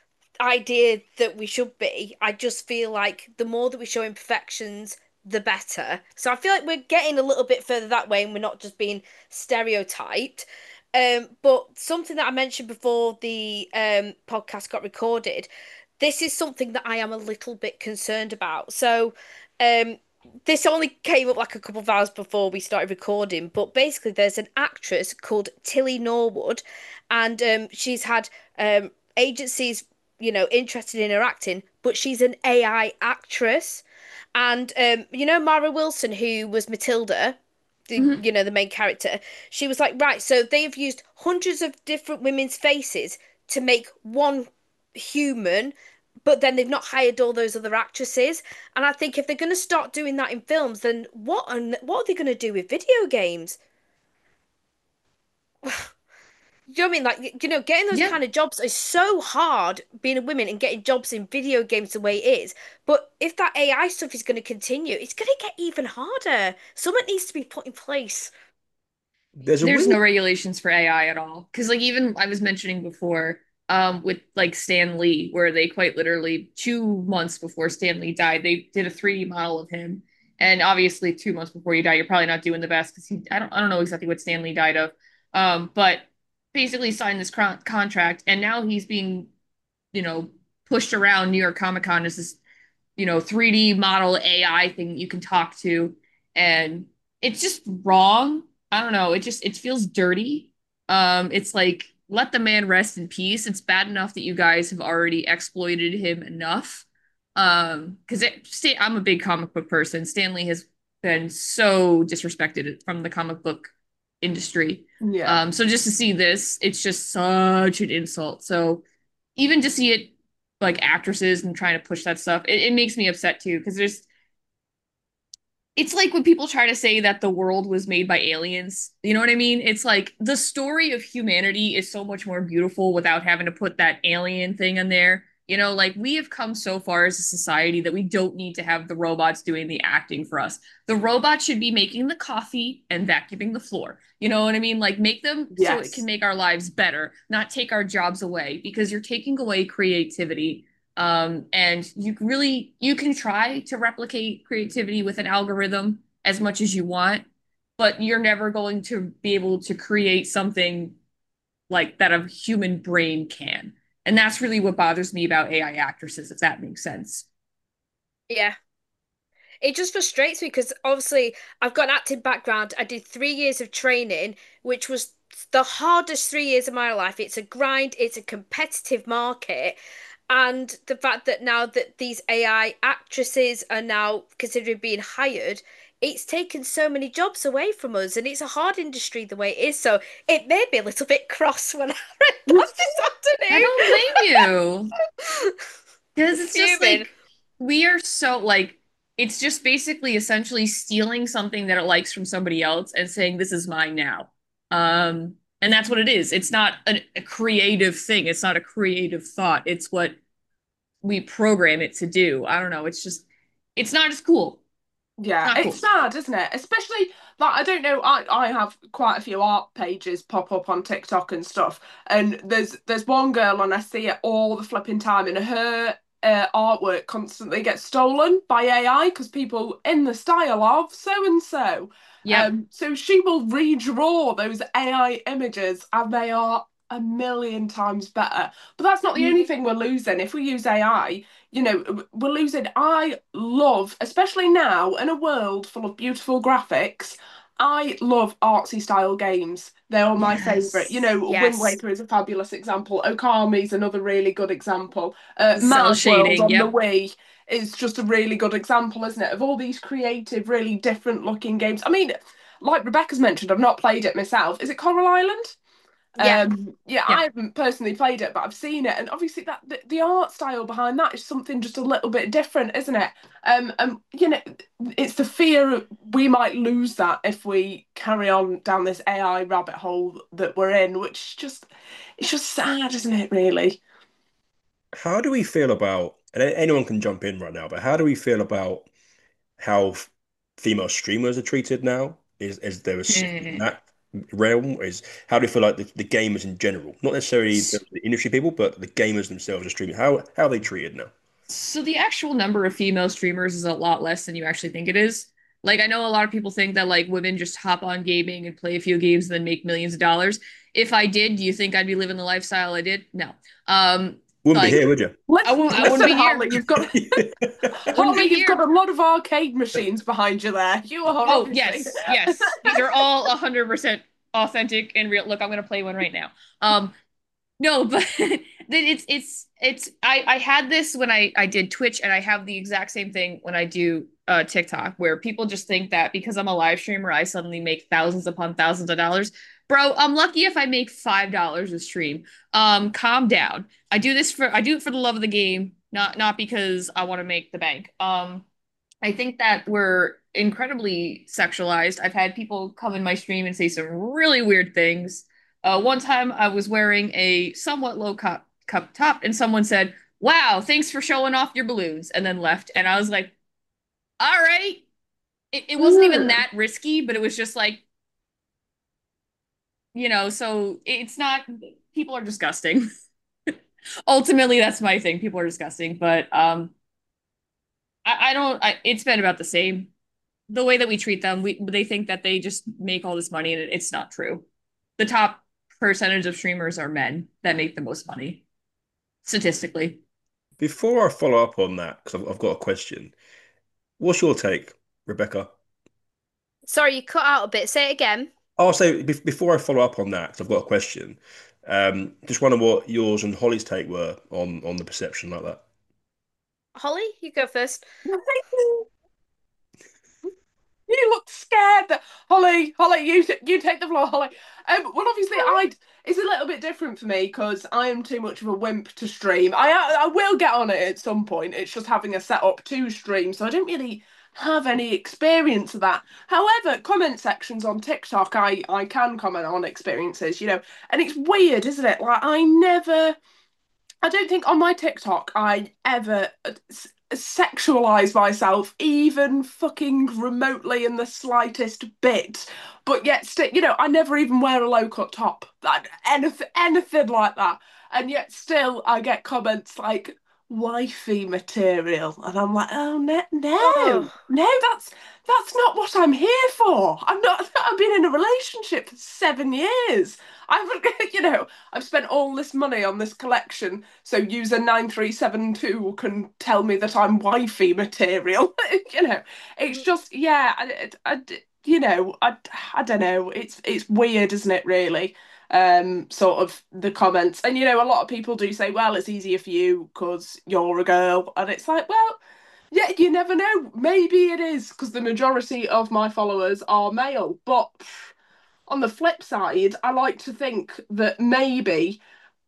[SPEAKER 2] idea that we should be. I just feel like the more that we show imperfections, the better. So I feel like we're getting a little bit further that way and we're not just being stereotyped. Um, but something that I mentioned before the um podcast got recorded, this is something that I am a little bit concerned about. So, um, this only came up like a couple of hours before we started recording, but basically, there's an actress called Tilly Norwood, and um, she's had um agencies, you know, interested in her acting, but she's an A I actress. And um, you know, Mara Wilson, who was Matilda, the
[SPEAKER 4] Mhm.
[SPEAKER 2] you know, the main character, she was like, right, so they've used hundreds of different women's faces to make one human, but then they've not hired all those other actresses. And I think if they're going to start doing that in films, then what on what are they going to do with video games? you know what I mean? Like, you know, getting those
[SPEAKER 4] Yeah.
[SPEAKER 2] kind of jobs is so hard being a woman and getting jobs in video games the way it is. But if that A I stuff is going to continue, it's going to get even harder. Something needs to be put in place.
[SPEAKER 1] There's a
[SPEAKER 4] There's
[SPEAKER 1] weird.
[SPEAKER 4] no regulations for A I at all. Because like even I was mentioning before, um, with like Stan Lee, where they quite literally two months before Stan Lee died, they did a three D model of him. And obviously two months before you die, you're probably not doing the best because he I don't I don't know exactly what Stan Lee died of. Um, but basically signed this con- contract and now he's being, you know, pushed around New York Comic Con as this, you know, three D model A I thing that you can talk to. And it's just wrong. I don't know. It just it feels dirty. Um, it's like let the man rest in peace. It's bad enough that you guys have already exploited him enough. Um, because it, I'm a big comic book person. Stanley has been so disrespected from the comic book industry.
[SPEAKER 3] Yeah.
[SPEAKER 4] Um, so just to see this, it's just such an insult. So even to see it like actresses and trying to push that stuff, it, it makes me upset too because there's it's like when people try to say that the world was made by aliens. You know what I mean? It's like the story of humanity is so much more beautiful without having to put that alien thing in there. You know, like we have come so far as a society that we don't need to have the robots doing the acting for us. The robot should be making the coffee and vacuuming the floor. You know what I mean? Like make them so it can
[SPEAKER 3] Yes.
[SPEAKER 4] make our lives better, not take our jobs away because you're taking away creativity. Um, and you really you can try to replicate creativity with an algorithm as much as you want, but you're never going to be able to create something like that a human brain can. And that's really what bothers me about A I actresses, if that makes sense.
[SPEAKER 2] Yeah. It just frustrates me because obviously I've got an acting background. I did three years of training, which was the hardest three years of my life. It's a grind, it's a competitive market. And the fact that now that these A I actresses are now considering being hired, it's taken so many jobs away from us. And it's a hard industry the way it is. So it made me a little bit cross when I read that
[SPEAKER 4] I don't blame you.
[SPEAKER 2] this afternoon.
[SPEAKER 4] Because it's just
[SPEAKER 2] Fuming.
[SPEAKER 4] like we are so like it's just basically essentially stealing something that it likes from somebody else and saying this is mine now. Um, and that's what it is. It's not a, a creative thing. It's not a creative thought. It's what we program it to do. I don't know. It's just it's not as cool.
[SPEAKER 3] Yeah,
[SPEAKER 4] Not
[SPEAKER 3] it's
[SPEAKER 4] cool.
[SPEAKER 3] sad, isn't it? Especially like I don't know, I I have quite a few art pages pop up on TikTok and stuff, and there's there's one girl and I see it all the flipping time, and her uh, artwork constantly gets stolen by A I because people in the style of so and so,
[SPEAKER 4] Yep.
[SPEAKER 3] um, so she will redraw those A I images, and they are a million times better. But that's not the only thing we're losing. If we use A I, you know, we're losing. I love, especially now in a world full of beautiful graphics, I love artsy style games. They're my favourite. You
[SPEAKER 4] Yes.
[SPEAKER 3] know, Wind
[SPEAKER 2] Yes.
[SPEAKER 3] Waker is a fabulous example. Okami's another really good example. Uh,
[SPEAKER 4] Cell
[SPEAKER 3] Mad World
[SPEAKER 4] shading.
[SPEAKER 3] on the
[SPEAKER 4] Yep.
[SPEAKER 3] Wii is just a really good example, isn't it? Of all these creative, really different looking games. I mean, like Rebecca's mentioned, I've not played it myself. Is it Coral Island?
[SPEAKER 2] Yeah.
[SPEAKER 3] Um, yeah, I
[SPEAKER 4] Yep.
[SPEAKER 3] haven't personally played it, but I've seen it, and obviously that the, the art style behind that is something just a little bit different, isn't it? Um, and you know, it's the fear we might lose that if we carry on down this A I rabbit hole that we're in, which just it's just sad, isn't it? Really?
[SPEAKER 1] How do we feel about, and anyone can jump in right now, but how do we feel about how f- female streamers are treated now? Is is there a shift in
[SPEAKER 4] Hmm.
[SPEAKER 1] that realm? Is how do you feel like the, the gamers in general, not necessarily the, the industry people, but the gamers themselves are streaming? How how are they treated now?
[SPEAKER 4] So the actual number of female streamers is a lot less than you actually think it is. Like I know a lot of people think that like women just hop on gaming and play a few games and then make millions of dollars. If I did, do you think I'd be living the lifestyle I did? No. Um,
[SPEAKER 1] Wouldn't be
[SPEAKER 4] like
[SPEAKER 1] here, would you?
[SPEAKER 4] I
[SPEAKER 3] Listen,
[SPEAKER 4] wouldn't I wouldn't
[SPEAKER 3] listen,
[SPEAKER 4] be here.
[SPEAKER 3] Harley, you've got
[SPEAKER 4] Wouldn't be
[SPEAKER 3] Harley, you've got
[SPEAKER 4] here.
[SPEAKER 3] a lot of arcade machines behind you there. You are
[SPEAKER 4] Oh,
[SPEAKER 3] obviously.
[SPEAKER 4] yes, yes. These are all one hundred percent authentic and real. Look, I'm gonna play one right now. Um, No, but it's it's it's I I had this when I I did Twitch and I have the exact same thing when I do uh TikTok where people just think that because I'm a live streamer I suddenly make thousands upon thousands of dollars. Bro, I'm lucky if I make five dollars a stream. Um, calm down. I do this for I do it for the love of the game, not not because I want to make the bank. Um, I think that we're incredibly sexualized. I've had people come in my stream and say some really weird things. Uh, one time I was wearing a somewhat low cup cup top, and someone said, "Wow, thanks for showing off your balloons," and then left. And I was like, "All right." It, it wasn't even that risky, but it was just like, you know, so it's not, people are disgusting. Ultimately, that's my thing. People are disgusting, but um, I, I don't. I, it's been about the same. The way that we treat them, we they think that they just make all this money, and it, it's not true. The top percentage of streamers are men that make the most money statistically.
[SPEAKER 1] Before I follow up on that, because I've, I've got a question. What's your take, Rebecca?
[SPEAKER 2] Sorry, you cut out a bit. Say it again.
[SPEAKER 1] I'll say be before I follow up on that, 'cause I've got a question. Um, just wonder what yours and Holly's take were on on the perception like that.
[SPEAKER 2] Holly, you go first.
[SPEAKER 3] You look scared. That Holly, Holly, you you take the floor, Holly. Um, well, obviously, I it's a little bit different for me because I am too much of a wimp to stream. I I will get on it at some point. It's just having a setup to stream, so I don't really have any experience of that. However, comment sections on TikTok, I I can comment on experiences, you know, and it's weird, isn't it? Like I never. I don't think on my TikTok I ever uh, s- sexualize myself even fucking remotely in the slightest bit. But yet, still, you know, I never even wear a low cut top, like anything, anything like that. And yet, still, I get comments like "wifey material," and I'm like, "Oh no, no,
[SPEAKER 2] Oh,
[SPEAKER 3] no, that's that's not what I'm here for. I'm not. I've been in a relationship for seven years. I've, you know, I've spent all this money on this collection, so user nine three seven two can tell me that I'm wifey material. You know, it's just yeah, I, I, you know, I, I don't know. It's it's weird, isn't it? Really, um, sort of the comments, and you know, a lot of people do say, well, it's easier for you because you're a girl, and it's like, well. Yeah, you never know. Maybe it is because the majority of my followers are male, but on the flip side, I like to think that maybe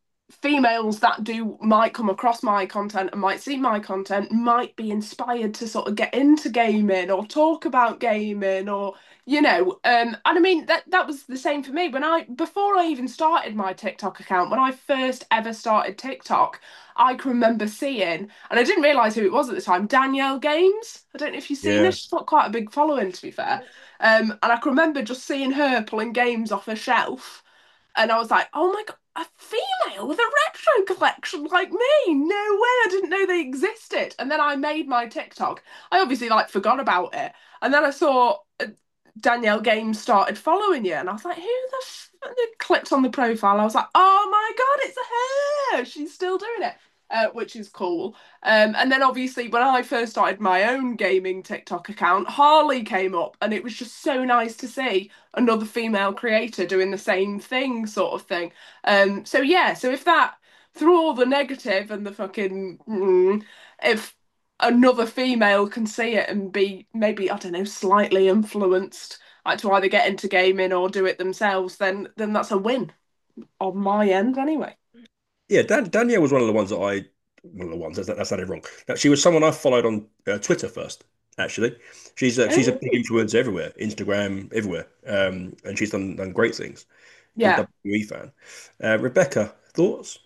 [SPEAKER 3] females that do might come across my content and might see my content might be inspired to sort of get into gaming or talk about gaming or you know um and I mean that that was the same for me when I before I even started my TikTok account when I first ever started TikTok I can remember seeing and I didn't realize who it was at the time Danielle Games. I don't know if you've seen her,
[SPEAKER 1] Yeah.
[SPEAKER 3] she's got quite a big following to be fair. Um and I can remember just seeing her pulling games off her shelf and I was like, oh my God, a female with a retro collection like me. No way, I didn't know they existed. And then I made my TikTok. I obviously like forgot about it. And then I saw uh, Danielle Games started following you. And I was like, who the f-? And I clicked on the profile. I was like, oh my God, it's her. She's still doing it. Uh, which is cool. Um, and then obviously when I first started my own gaming TikTok account, Harley came up, and it was just so nice to see another female creator doing the same thing, sort of thing. Um, so yeah, so if that through all the negative and the fucking mm, if another female can see it and be maybe, I don't know, slightly influenced like to either get into gaming or do it themselves, then then that's a win on my end anyway.
[SPEAKER 1] Yeah, Dan Danielle was one of the ones that I, one of the ones, that's, that sounded wrong. Now, she was someone I followed on uh, Twitter first, actually. She's uh, she's a big
[SPEAKER 3] Oh,
[SPEAKER 1] influencer everywhere, Instagram, everywhere. Um, and she's done, done great things. Big
[SPEAKER 3] yeah.
[SPEAKER 1] W W E fan. Uh, Rebecca, thoughts?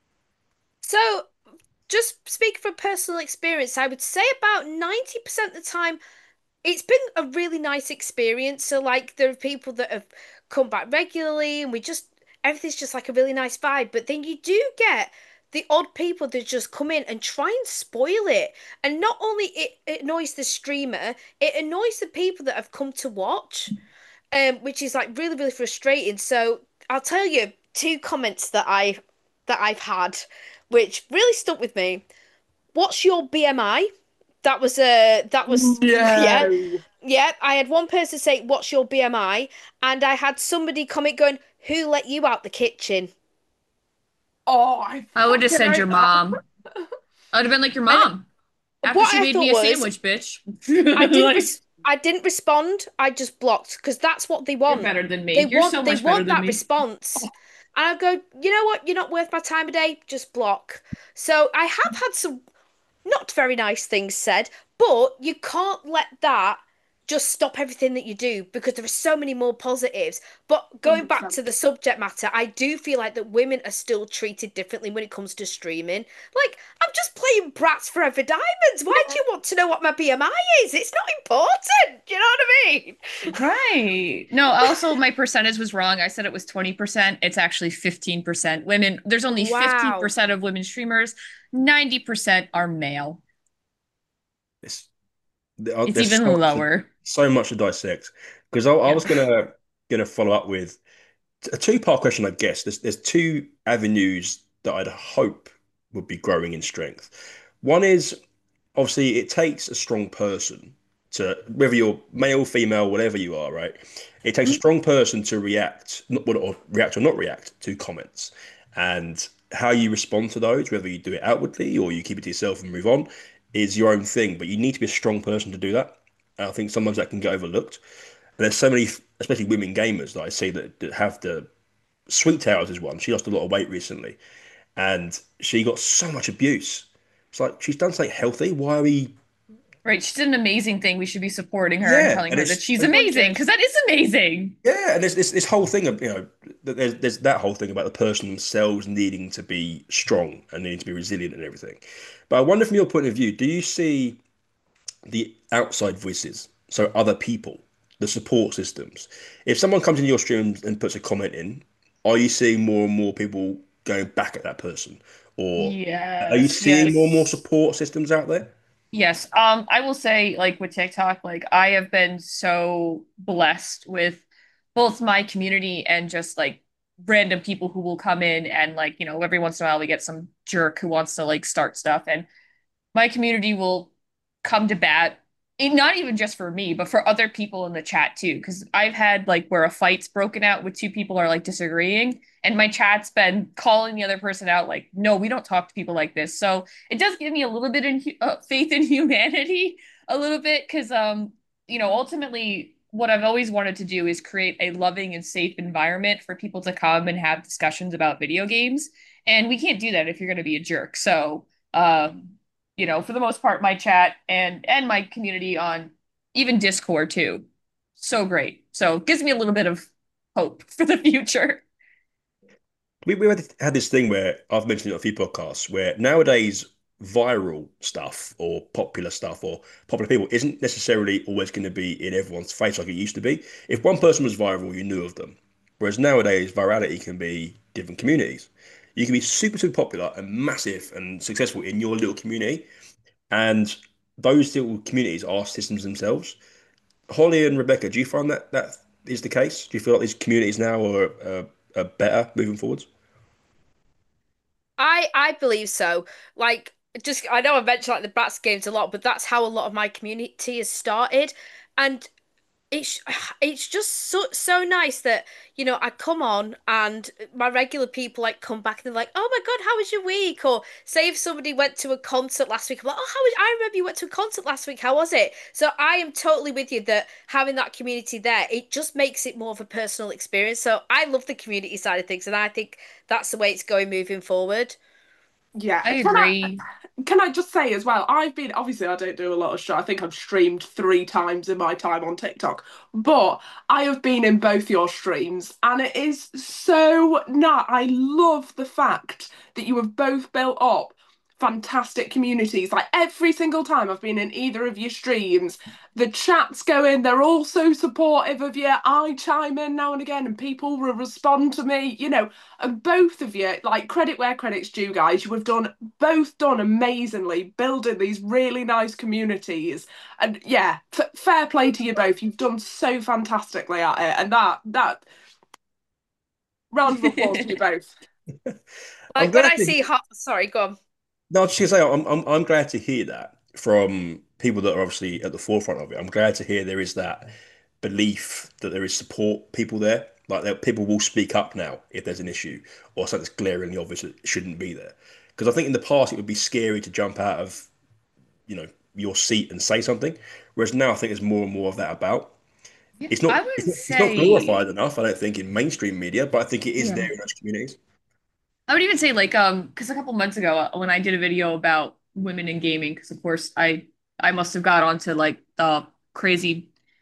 [SPEAKER 2] so just speak from personal experience. I would say about ninety percent of the time, it's been a really nice experience. So, like, there are people that have come back regularly, and we just, everything's just like a really nice vibe. But then you do get the odd people that just come in and try and spoil it. And not only it, it annoys the streamer, it annoys the people that have come to watch, um, which is like really, really frustrating. So, I'll tell you two comments that I that I've had, which really stuck with me. What's your B M I? That was a uh, that was yeah.
[SPEAKER 3] No.
[SPEAKER 2] Yeah, I had one person say, "What's your B M I?" and I had somebody comment going, "Who let you out the kitchen?"
[SPEAKER 3] Oh, I
[SPEAKER 4] I would just
[SPEAKER 3] fucking
[SPEAKER 4] send
[SPEAKER 3] hate
[SPEAKER 4] your
[SPEAKER 3] that.
[SPEAKER 4] mom. I would have been like your
[SPEAKER 2] And
[SPEAKER 4] mom after
[SPEAKER 2] what
[SPEAKER 4] she
[SPEAKER 2] I
[SPEAKER 4] made me
[SPEAKER 2] thought
[SPEAKER 4] a
[SPEAKER 2] was,
[SPEAKER 4] sandwich, bitch.
[SPEAKER 2] I didn't
[SPEAKER 4] Like,
[SPEAKER 2] res I didn't respond. I just blocked because that's what they
[SPEAKER 4] you're
[SPEAKER 2] want.
[SPEAKER 4] better than me.
[SPEAKER 2] They
[SPEAKER 4] You're so
[SPEAKER 2] want they
[SPEAKER 4] much better
[SPEAKER 2] want
[SPEAKER 4] than
[SPEAKER 2] that
[SPEAKER 4] me.
[SPEAKER 2] response. And I go, you know what? You're not worth my time a day. Just block. So I have had some not very nice things said, but you can't let that just stop everything that you do because there are so many more positives. But going back
[SPEAKER 3] one hundred percent.
[SPEAKER 2] to the subject matter, I do feel like that women are still treated differently when it comes to streaming. Like, I'm just playing Bratz Forever Diamonds. Why do you want to know what my B M I is? It's not important. Do you know what I mean?
[SPEAKER 4] Right. No, also my percentage was wrong. I said it was twenty percent. It's actually fifteen percent women. There's only
[SPEAKER 2] Wow.
[SPEAKER 4] fifteen percent of women streamers. ninety percent are male.
[SPEAKER 1] It's there-
[SPEAKER 4] It's
[SPEAKER 1] there's
[SPEAKER 4] even
[SPEAKER 1] so much to,
[SPEAKER 4] lower.
[SPEAKER 1] so much to dissect because I, I
[SPEAKER 4] Yeah.
[SPEAKER 1] was gonna gonna follow up with a two-part question, I guess. There's there's two avenues that I'd hope would be growing in strength. One is obviously it takes a strong person to, whether you're male, female, whatever you are, right? It takes a strong person to react, not well, or react or not react to comments, and how you respond to those, whether you do it outwardly or you keep it to yourself and move on, is your own thing. But you need to be a strong person to do that. And I think sometimes that can get overlooked. And there's so many, especially women gamers, that I see that, that have the Sweet Towers is one. She lost a lot of weight recently, and she got so much abuse. It's like she's done something healthy. Why are we?
[SPEAKER 4] Right. She's an amazing thing. We should be supporting her and
[SPEAKER 1] Yeah,
[SPEAKER 4] telling
[SPEAKER 1] and
[SPEAKER 4] her that
[SPEAKER 1] it's
[SPEAKER 4] she's
[SPEAKER 1] and
[SPEAKER 4] amazing
[SPEAKER 2] one hundred.
[SPEAKER 4] because that is amazing.
[SPEAKER 1] yeah, and there's this this whole thing of you know that there's there's that whole thing about the person themselves needing to be strong and needing to be resilient and everything. But I wonder from your point of view, do you see the outside voices, so other people, the support systems? If someone comes into your stream and puts a comment in, are you seeing more and more people going back at that person, or are you
[SPEAKER 4] Yes,
[SPEAKER 1] seeing more and more
[SPEAKER 4] yes.
[SPEAKER 1] support systems out there?
[SPEAKER 4] Yes. Um, I will say, like with TikTok, like I have been so blessed with both my community and just like random people who will come in and like, you know, every once in a while we get some jerk who wants to like start stuff. And my community will come to bat, and not even just for me, but for other people in the chat too. Because I've had like where a fight's broken out with two people are like disagreeing, and my chat's been calling the other person out, like, no, we don't talk to people like this. So it does give me a little bit in uh, faith in humanity, a little bit, because um, you know, ultimately. What I've always wanted to do is create a loving and safe environment for people to come and have discussions about video games. And we can't do that if you're going to be a jerk. So, um, you know, for the most part, my chat and and my community on even Discord too. So great. So it gives me a little bit of hope for the future.
[SPEAKER 1] We we had had this thing where I've mentioned it on a few podcasts where nowadays viral stuff or popular stuff or popular people isn't necessarily always going to be in everyone's face like it used to be. If one person was viral, you knew of them. Whereas nowadays, virality can be different communities. You can be super, super popular and massive and successful in your little community, and those little communities are systems themselves. Holly and Rebecca, do you find that that is the case? Do you feel like these communities now are, are, are better moving forwards?
[SPEAKER 2] I I believe so. Like, just I know I mentioned like the Bratz games a lot, but that's how a lot of my community has started, and it's it's just so so nice that you know I come on and my regular people like come back and they're like, oh my God, how was your week? Or say if somebody went to a concert last week, I'm like, oh, how was, I remember you went to a concert last week. How was it? So I am totally with you that having that community there, it just makes it more of a personal experience. So I love the community side of things, and I think that's the way it's going moving forward.
[SPEAKER 3] Yeah.
[SPEAKER 4] I
[SPEAKER 3] Can I
[SPEAKER 4] agree.
[SPEAKER 3] can I just say as well, I've been obviously I don't do a lot of show. I think I've streamed three times in my time on TikTok. But I have been in both your streams and it is so nice. I love the fact that you have both built up fantastic communities. Like every single time I've been in either of your streams, the chats go in, they're all so supportive of you. I chime in now and again and people will respond to me, you know, and both of you, like credit where credit's due, guys. You have done both done amazingly building these really nice communities. And yeah, f- fair play to you both. You've done so fantastically at it. And that that round of applause to you both.
[SPEAKER 1] I'm
[SPEAKER 2] Like when
[SPEAKER 1] glad
[SPEAKER 2] I
[SPEAKER 1] to
[SPEAKER 2] see, ho- sorry, go on.
[SPEAKER 1] no, I was just gonna say I'm, I'm I'm glad to hear that from people that are obviously at the forefront of it. I'm glad to hear there is that belief that there is support people there. Like that people will speak up now if there's an issue or something's glaringly obvious that shouldn't be there. Because I think in the past it would be scary to jump out of, you know, your seat and say something. Whereas now I think there's more and more of that about.
[SPEAKER 4] Yeah,
[SPEAKER 1] It's not
[SPEAKER 4] I
[SPEAKER 1] it's
[SPEAKER 4] would
[SPEAKER 1] not, it's not glorified
[SPEAKER 4] say,
[SPEAKER 1] enough, I don't think, in mainstream media, but I think it is
[SPEAKER 4] yeah.
[SPEAKER 1] there in those communities.
[SPEAKER 4] I would even say like um because a couple months ago uh, when I did a video about women in gaming, because of course I I must have got onto like the crazy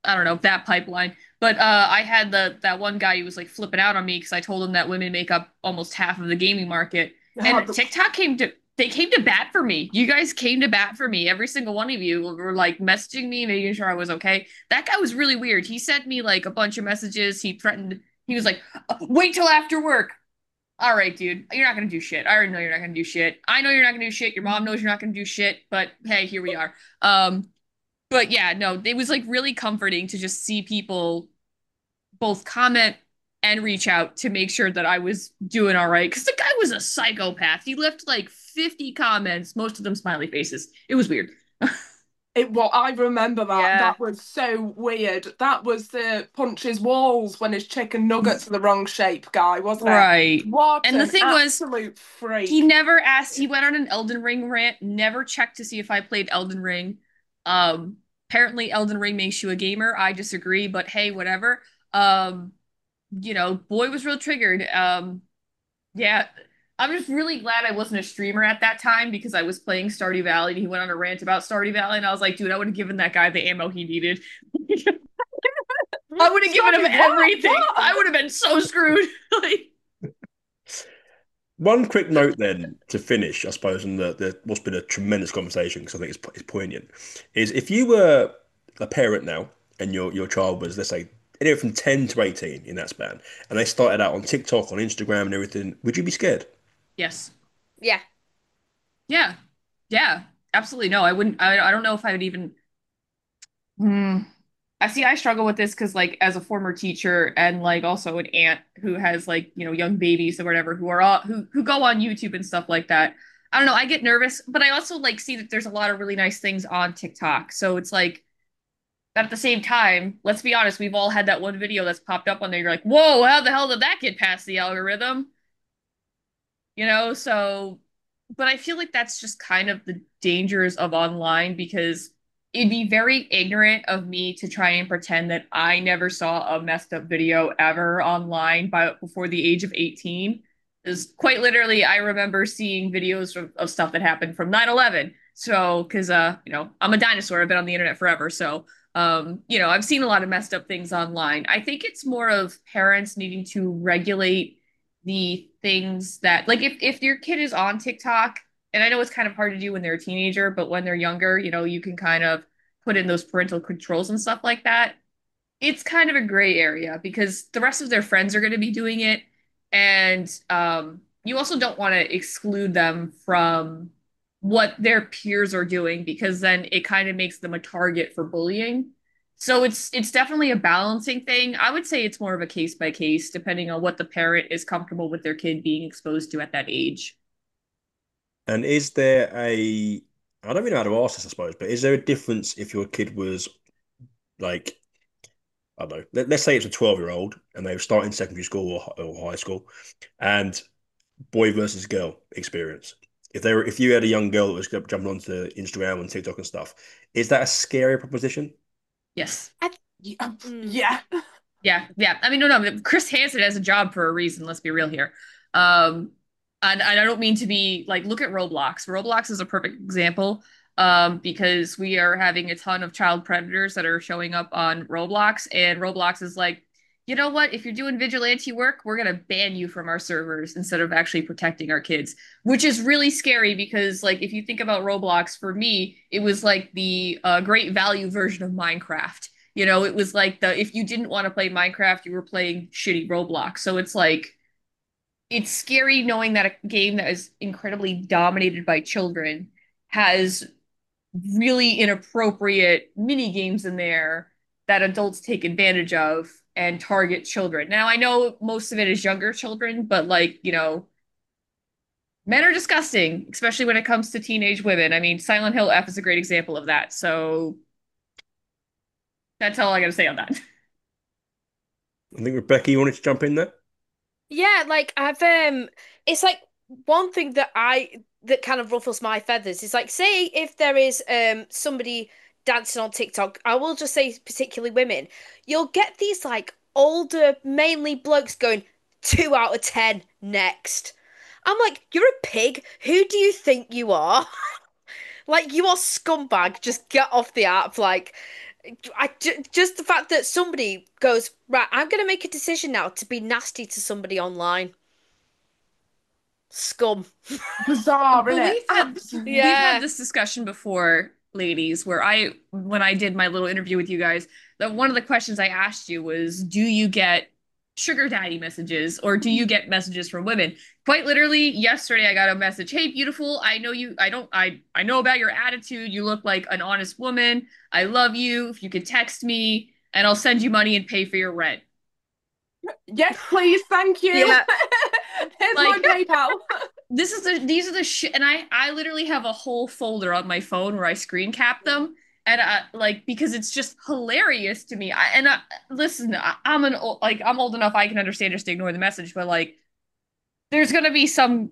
[SPEAKER 4] I don't know, that pipeline. But uh, I had the that one guy who was like flipping out on me because I told him that women make up almost half of the gaming market. And TikTok came to they came to bat for me. You guys came to bat for me. Every single one of you were like messaging me, making sure I was okay. That guy was really weird. He sent me like a bunch of messages. He threatened, he was like, wait till after work. All right, dude, you're not gonna do shit. I already know you're not gonna do shit. I know you're not gonna do shit. Your mom knows you're not gonna do shit. But hey, here we are. Um, but yeah, no, it was like really comforting to just see people both comment and reach out to make sure that I was doing all right. Because the guy was a psychopath. He left like fifty comments, most of them smiley faces. It was weird.
[SPEAKER 3] It well, I remember that.
[SPEAKER 2] Yeah.
[SPEAKER 3] That was so weird. That was the punches walls when his chicken nuggets are the wrong shape guy, wasn't it?
[SPEAKER 4] Right.
[SPEAKER 3] What
[SPEAKER 4] And the
[SPEAKER 3] an
[SPEAKER 4] thing was,
[SPEAKER 3] absolute freak.
[SPEAKER 4] he never asked, he went on an Elden Ring rant, never checked to see if I played Elden Ring. Um, apparently Elden Ring makes you a gamer. I disagree, but hey, whatever. Um, you know, boy was real triggered. Um, yeah, I'm just really glad I wasn't a streamer at that time because I was playing Stardew Valley and he went on a rant about Stardew Valley and I was like, dude, I would have given that guy the ammo he needed. I would have given him
[SPEAKER 3] Stardew what?
[SPEAKER 4] everything.
[SPEAKER 3] What?
[SPEAKER 4] I would have been so screwed. Like,
[SPEAKER 1] One quick note then to finish, I suppose, and the, the what's been a tremendous conversation because I think it's, it's poignant, is if you were a parent now and your your child was, let's say, anywhere from ten to eighteen in that span, and they started out on TikTok, on Instagram, and everything, would you be scared?
[SPEAKER 4] yes.
[SPEAKER 2] Yeah.
[SPEAKER 4] Yeah. Yeah. Absolutely. No, I wouldn't. I, I don't know if I would even. Hmm. I see. I struggle with this because, like, as a former teacher and like also an aunt who has like you know young babies or whatever who are all who who go on YouTube and stuff like that. I don't know. I get nervous, but I also like see that there's a lot of really nice things on TikTok. So it's like, but at the same time, let's be honest. We've all had that one video that's popped up on there. You're like, whoa, how the hell did that get past the algorithm? You know. So, but I feel like that's just kind of the dangers of online because it'd be very ignorant of me to try and pretend that I never saw a messed up video ever online by before the age of eighteen. Is quite literally, I remember seeing videos of, of stuff that happened from nine eleven. So, because uh, you know, I'm a dinosaur, I've been on the internet forever. So, um, you know, I've seen a lot of messed up things online. I think it's more of parents needing to regulate the things that like if if your kid is on TikTok, and I know it's kind of hard to do when they're a teenager, but when they're younger, you know, you can kind of put in those parental controls and stuff like that. It's kind of a gray area because the rest of their friends are going to be doing it. And um, you also don't want to exclude them from what their peers are doing because then it kind of makes them a target for bullying. So it's it's definitely a balancing thing. I would say it's more of a case by case, depending on what the parent is comfortable with their kid being exposed to at that age.
[SPEAKER 1] And is there a, I don't really know how to ask this, I suppose, but is there a difference if your kid was like, I don't know, let, let's say it's a twelve year old and they were starting secondary school or, or high school and boy versus girl experience. If they were, if you had a young girl that was jumping onto Instagram and TikTok and stuff, is that a scary proposition?
[SPEAKER 4] Yes.
[SPEAKER 2] I,
[SPEAKER 3] Yeah.
[SPEAKER 2] mm.
[SPEAKER 3] Yeah.
[SPEAKER 4] Yeah, yeah. I mean, no, no. Chris Hansen has a job for a reason. Let's be real here. Um, and, and I don't mean to be like, look at Roblox. Roblox is a perfect example um, because we are having a ton of child predators that are showing up on Roblox, and Roblox is like, you know what? If you're doing vigilante work, we're gonna ban you from our servers instead of actually protecting our kids, which is really scary because, like, if you think about Roblox, for me, it was like the uh, great value version of Minecraft. You know, it was like the if you didn't want to play Minecraft, you were playing shitty Roblox. So it's like it's scary knowing that a game that is incredibly dominated by children has really inappropriate mini games in there that adults take advantage of and target children. Now, I know most of it is younger children, but like, you know, men are disgusting, especially when it comes to teenage women. I mean, Silent Hill F is a great example of that. So that's all I got to say on that.
[SPEAKER 1] I think Rebecca, you wanted to jump in there?
[SPEAKER 2] Yeah, like I've um it's like one thing that I that kind of ruffles my feathers is like say if there is um somebody dancing on TikTok, I will just say particularly women, you'll get these like older, mainly blokes going two out of ten next. I'm like, you're a pig. Who do you think you are? Like you are scumbag. Just get off the app. Like I ju- just the fact that somebody goes, right, I'm going to make a decision now to be nasty to somebody online. Scum.
[SPEAKER 3] Bizarre, isn't
[SPEAKER 4] Well,
[SPEAKER 3] it?
[SPEAKER 4] we've had we've
[SPEAKER 3] Absolutely.
[SPEAKER 4] had
[SPEAKER 2] Yeah.
[SPEAKER 4] this discussion before, ladies, where I when I did my little interview with you guys, that one of the questions I asked you was, do you get sugar daddy messages or do you get messages from women? Quite literally, yesterday I got a message, "Hey, beautiful, I know you I don't I I know about your attitude. You look like an honest woman. I love you. If you could text me and I'll send you money and pay for your rent."
[SPEAKER 3] Yes, please, thank you.
[SPEAKER 2] Yeah.
[SPEAKER 3] Here's my
[SPEAKER 4] Like
[SPEAKER 3] PayPal.
[SPEAKER 4] this is the these are the shit, and I I literally have a whole folder on my phone where I screen cap them, and I like because it's just hilarious to me. I and I, listen, I, I'm an old, like I'm old enough I can understand just ignore the message, but like there's gonna be some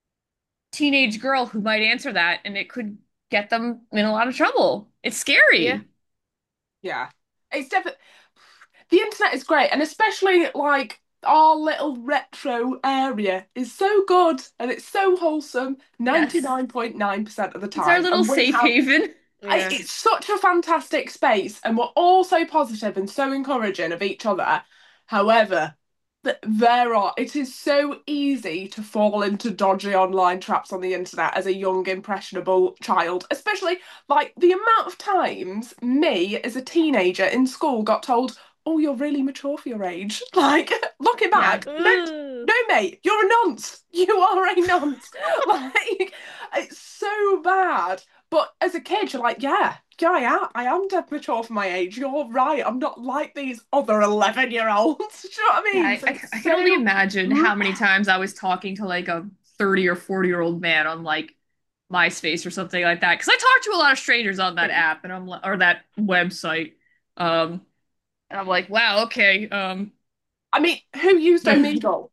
[SPEAKER 4] teenage girl who might answer that, and it could get them in a lot of trouble. It's
[SPEAKER 2] Yeah.
[SPEAKER 4] scary.
[SPEAKER 3] Yeah, it's definitely the internet is great, and especially like our little retro area is so good and it's so wholesome
[SPEAKER 4] Yes,
[SPEAKER 3] ninety-nine point nine percent of the
[SPEAKER 4] it's our
[SPEAKER 3] time.
[SPEAKER 4] little
[SPEAKER 3] And we
[SPEAKER 4] safe
[SPEAKER 3] have
[SPEAKER 4] haven.
[SPEAKER 3] I,
[SPEAKER 2] Yeah.
[SPEAKER 3] it's such a fantastic space, and we're all so positive and so encouraging of each other. However, th- there are it is so easy to fall into dodgy online traps on the internet as a young, impressionable child, especially like the amount of times me as a teenager in school got told, "Oh, you're really mature for your age." Like, looking
[SPEAKER 4] Yeah,
[SPEAKER 3] back, no,
[SPEAKER 2] Ooh.
[SPEAKER 3] no, mate, you're a nonce. You are a nonce. Like, it's so bad. But as a kid, you're like, yeah, yeah, I am. I am dead mature for my age. You're right. I'm not like these other eleven year olds. Do you know what I
[SPEAKER 4] yeah.
[SPEAKER 3] mean?
[SPEAKER 4] I,
[SPEAKER 3] So
[SPEAKER 4] I I
[SPEAKER 3] it's
[SPEAKER 4] can only
[SPEAKER 3] so
[SPEAKER 4] imagine how many times I was talking to like a thirty or forty year old man on like MySpace or something like that. Because I talked to a lot of strangers on that app and I'm li- or that website. Um, and I'm like, wow, okay. Um,
[SPEAKER 3] I mean, who used Omegle?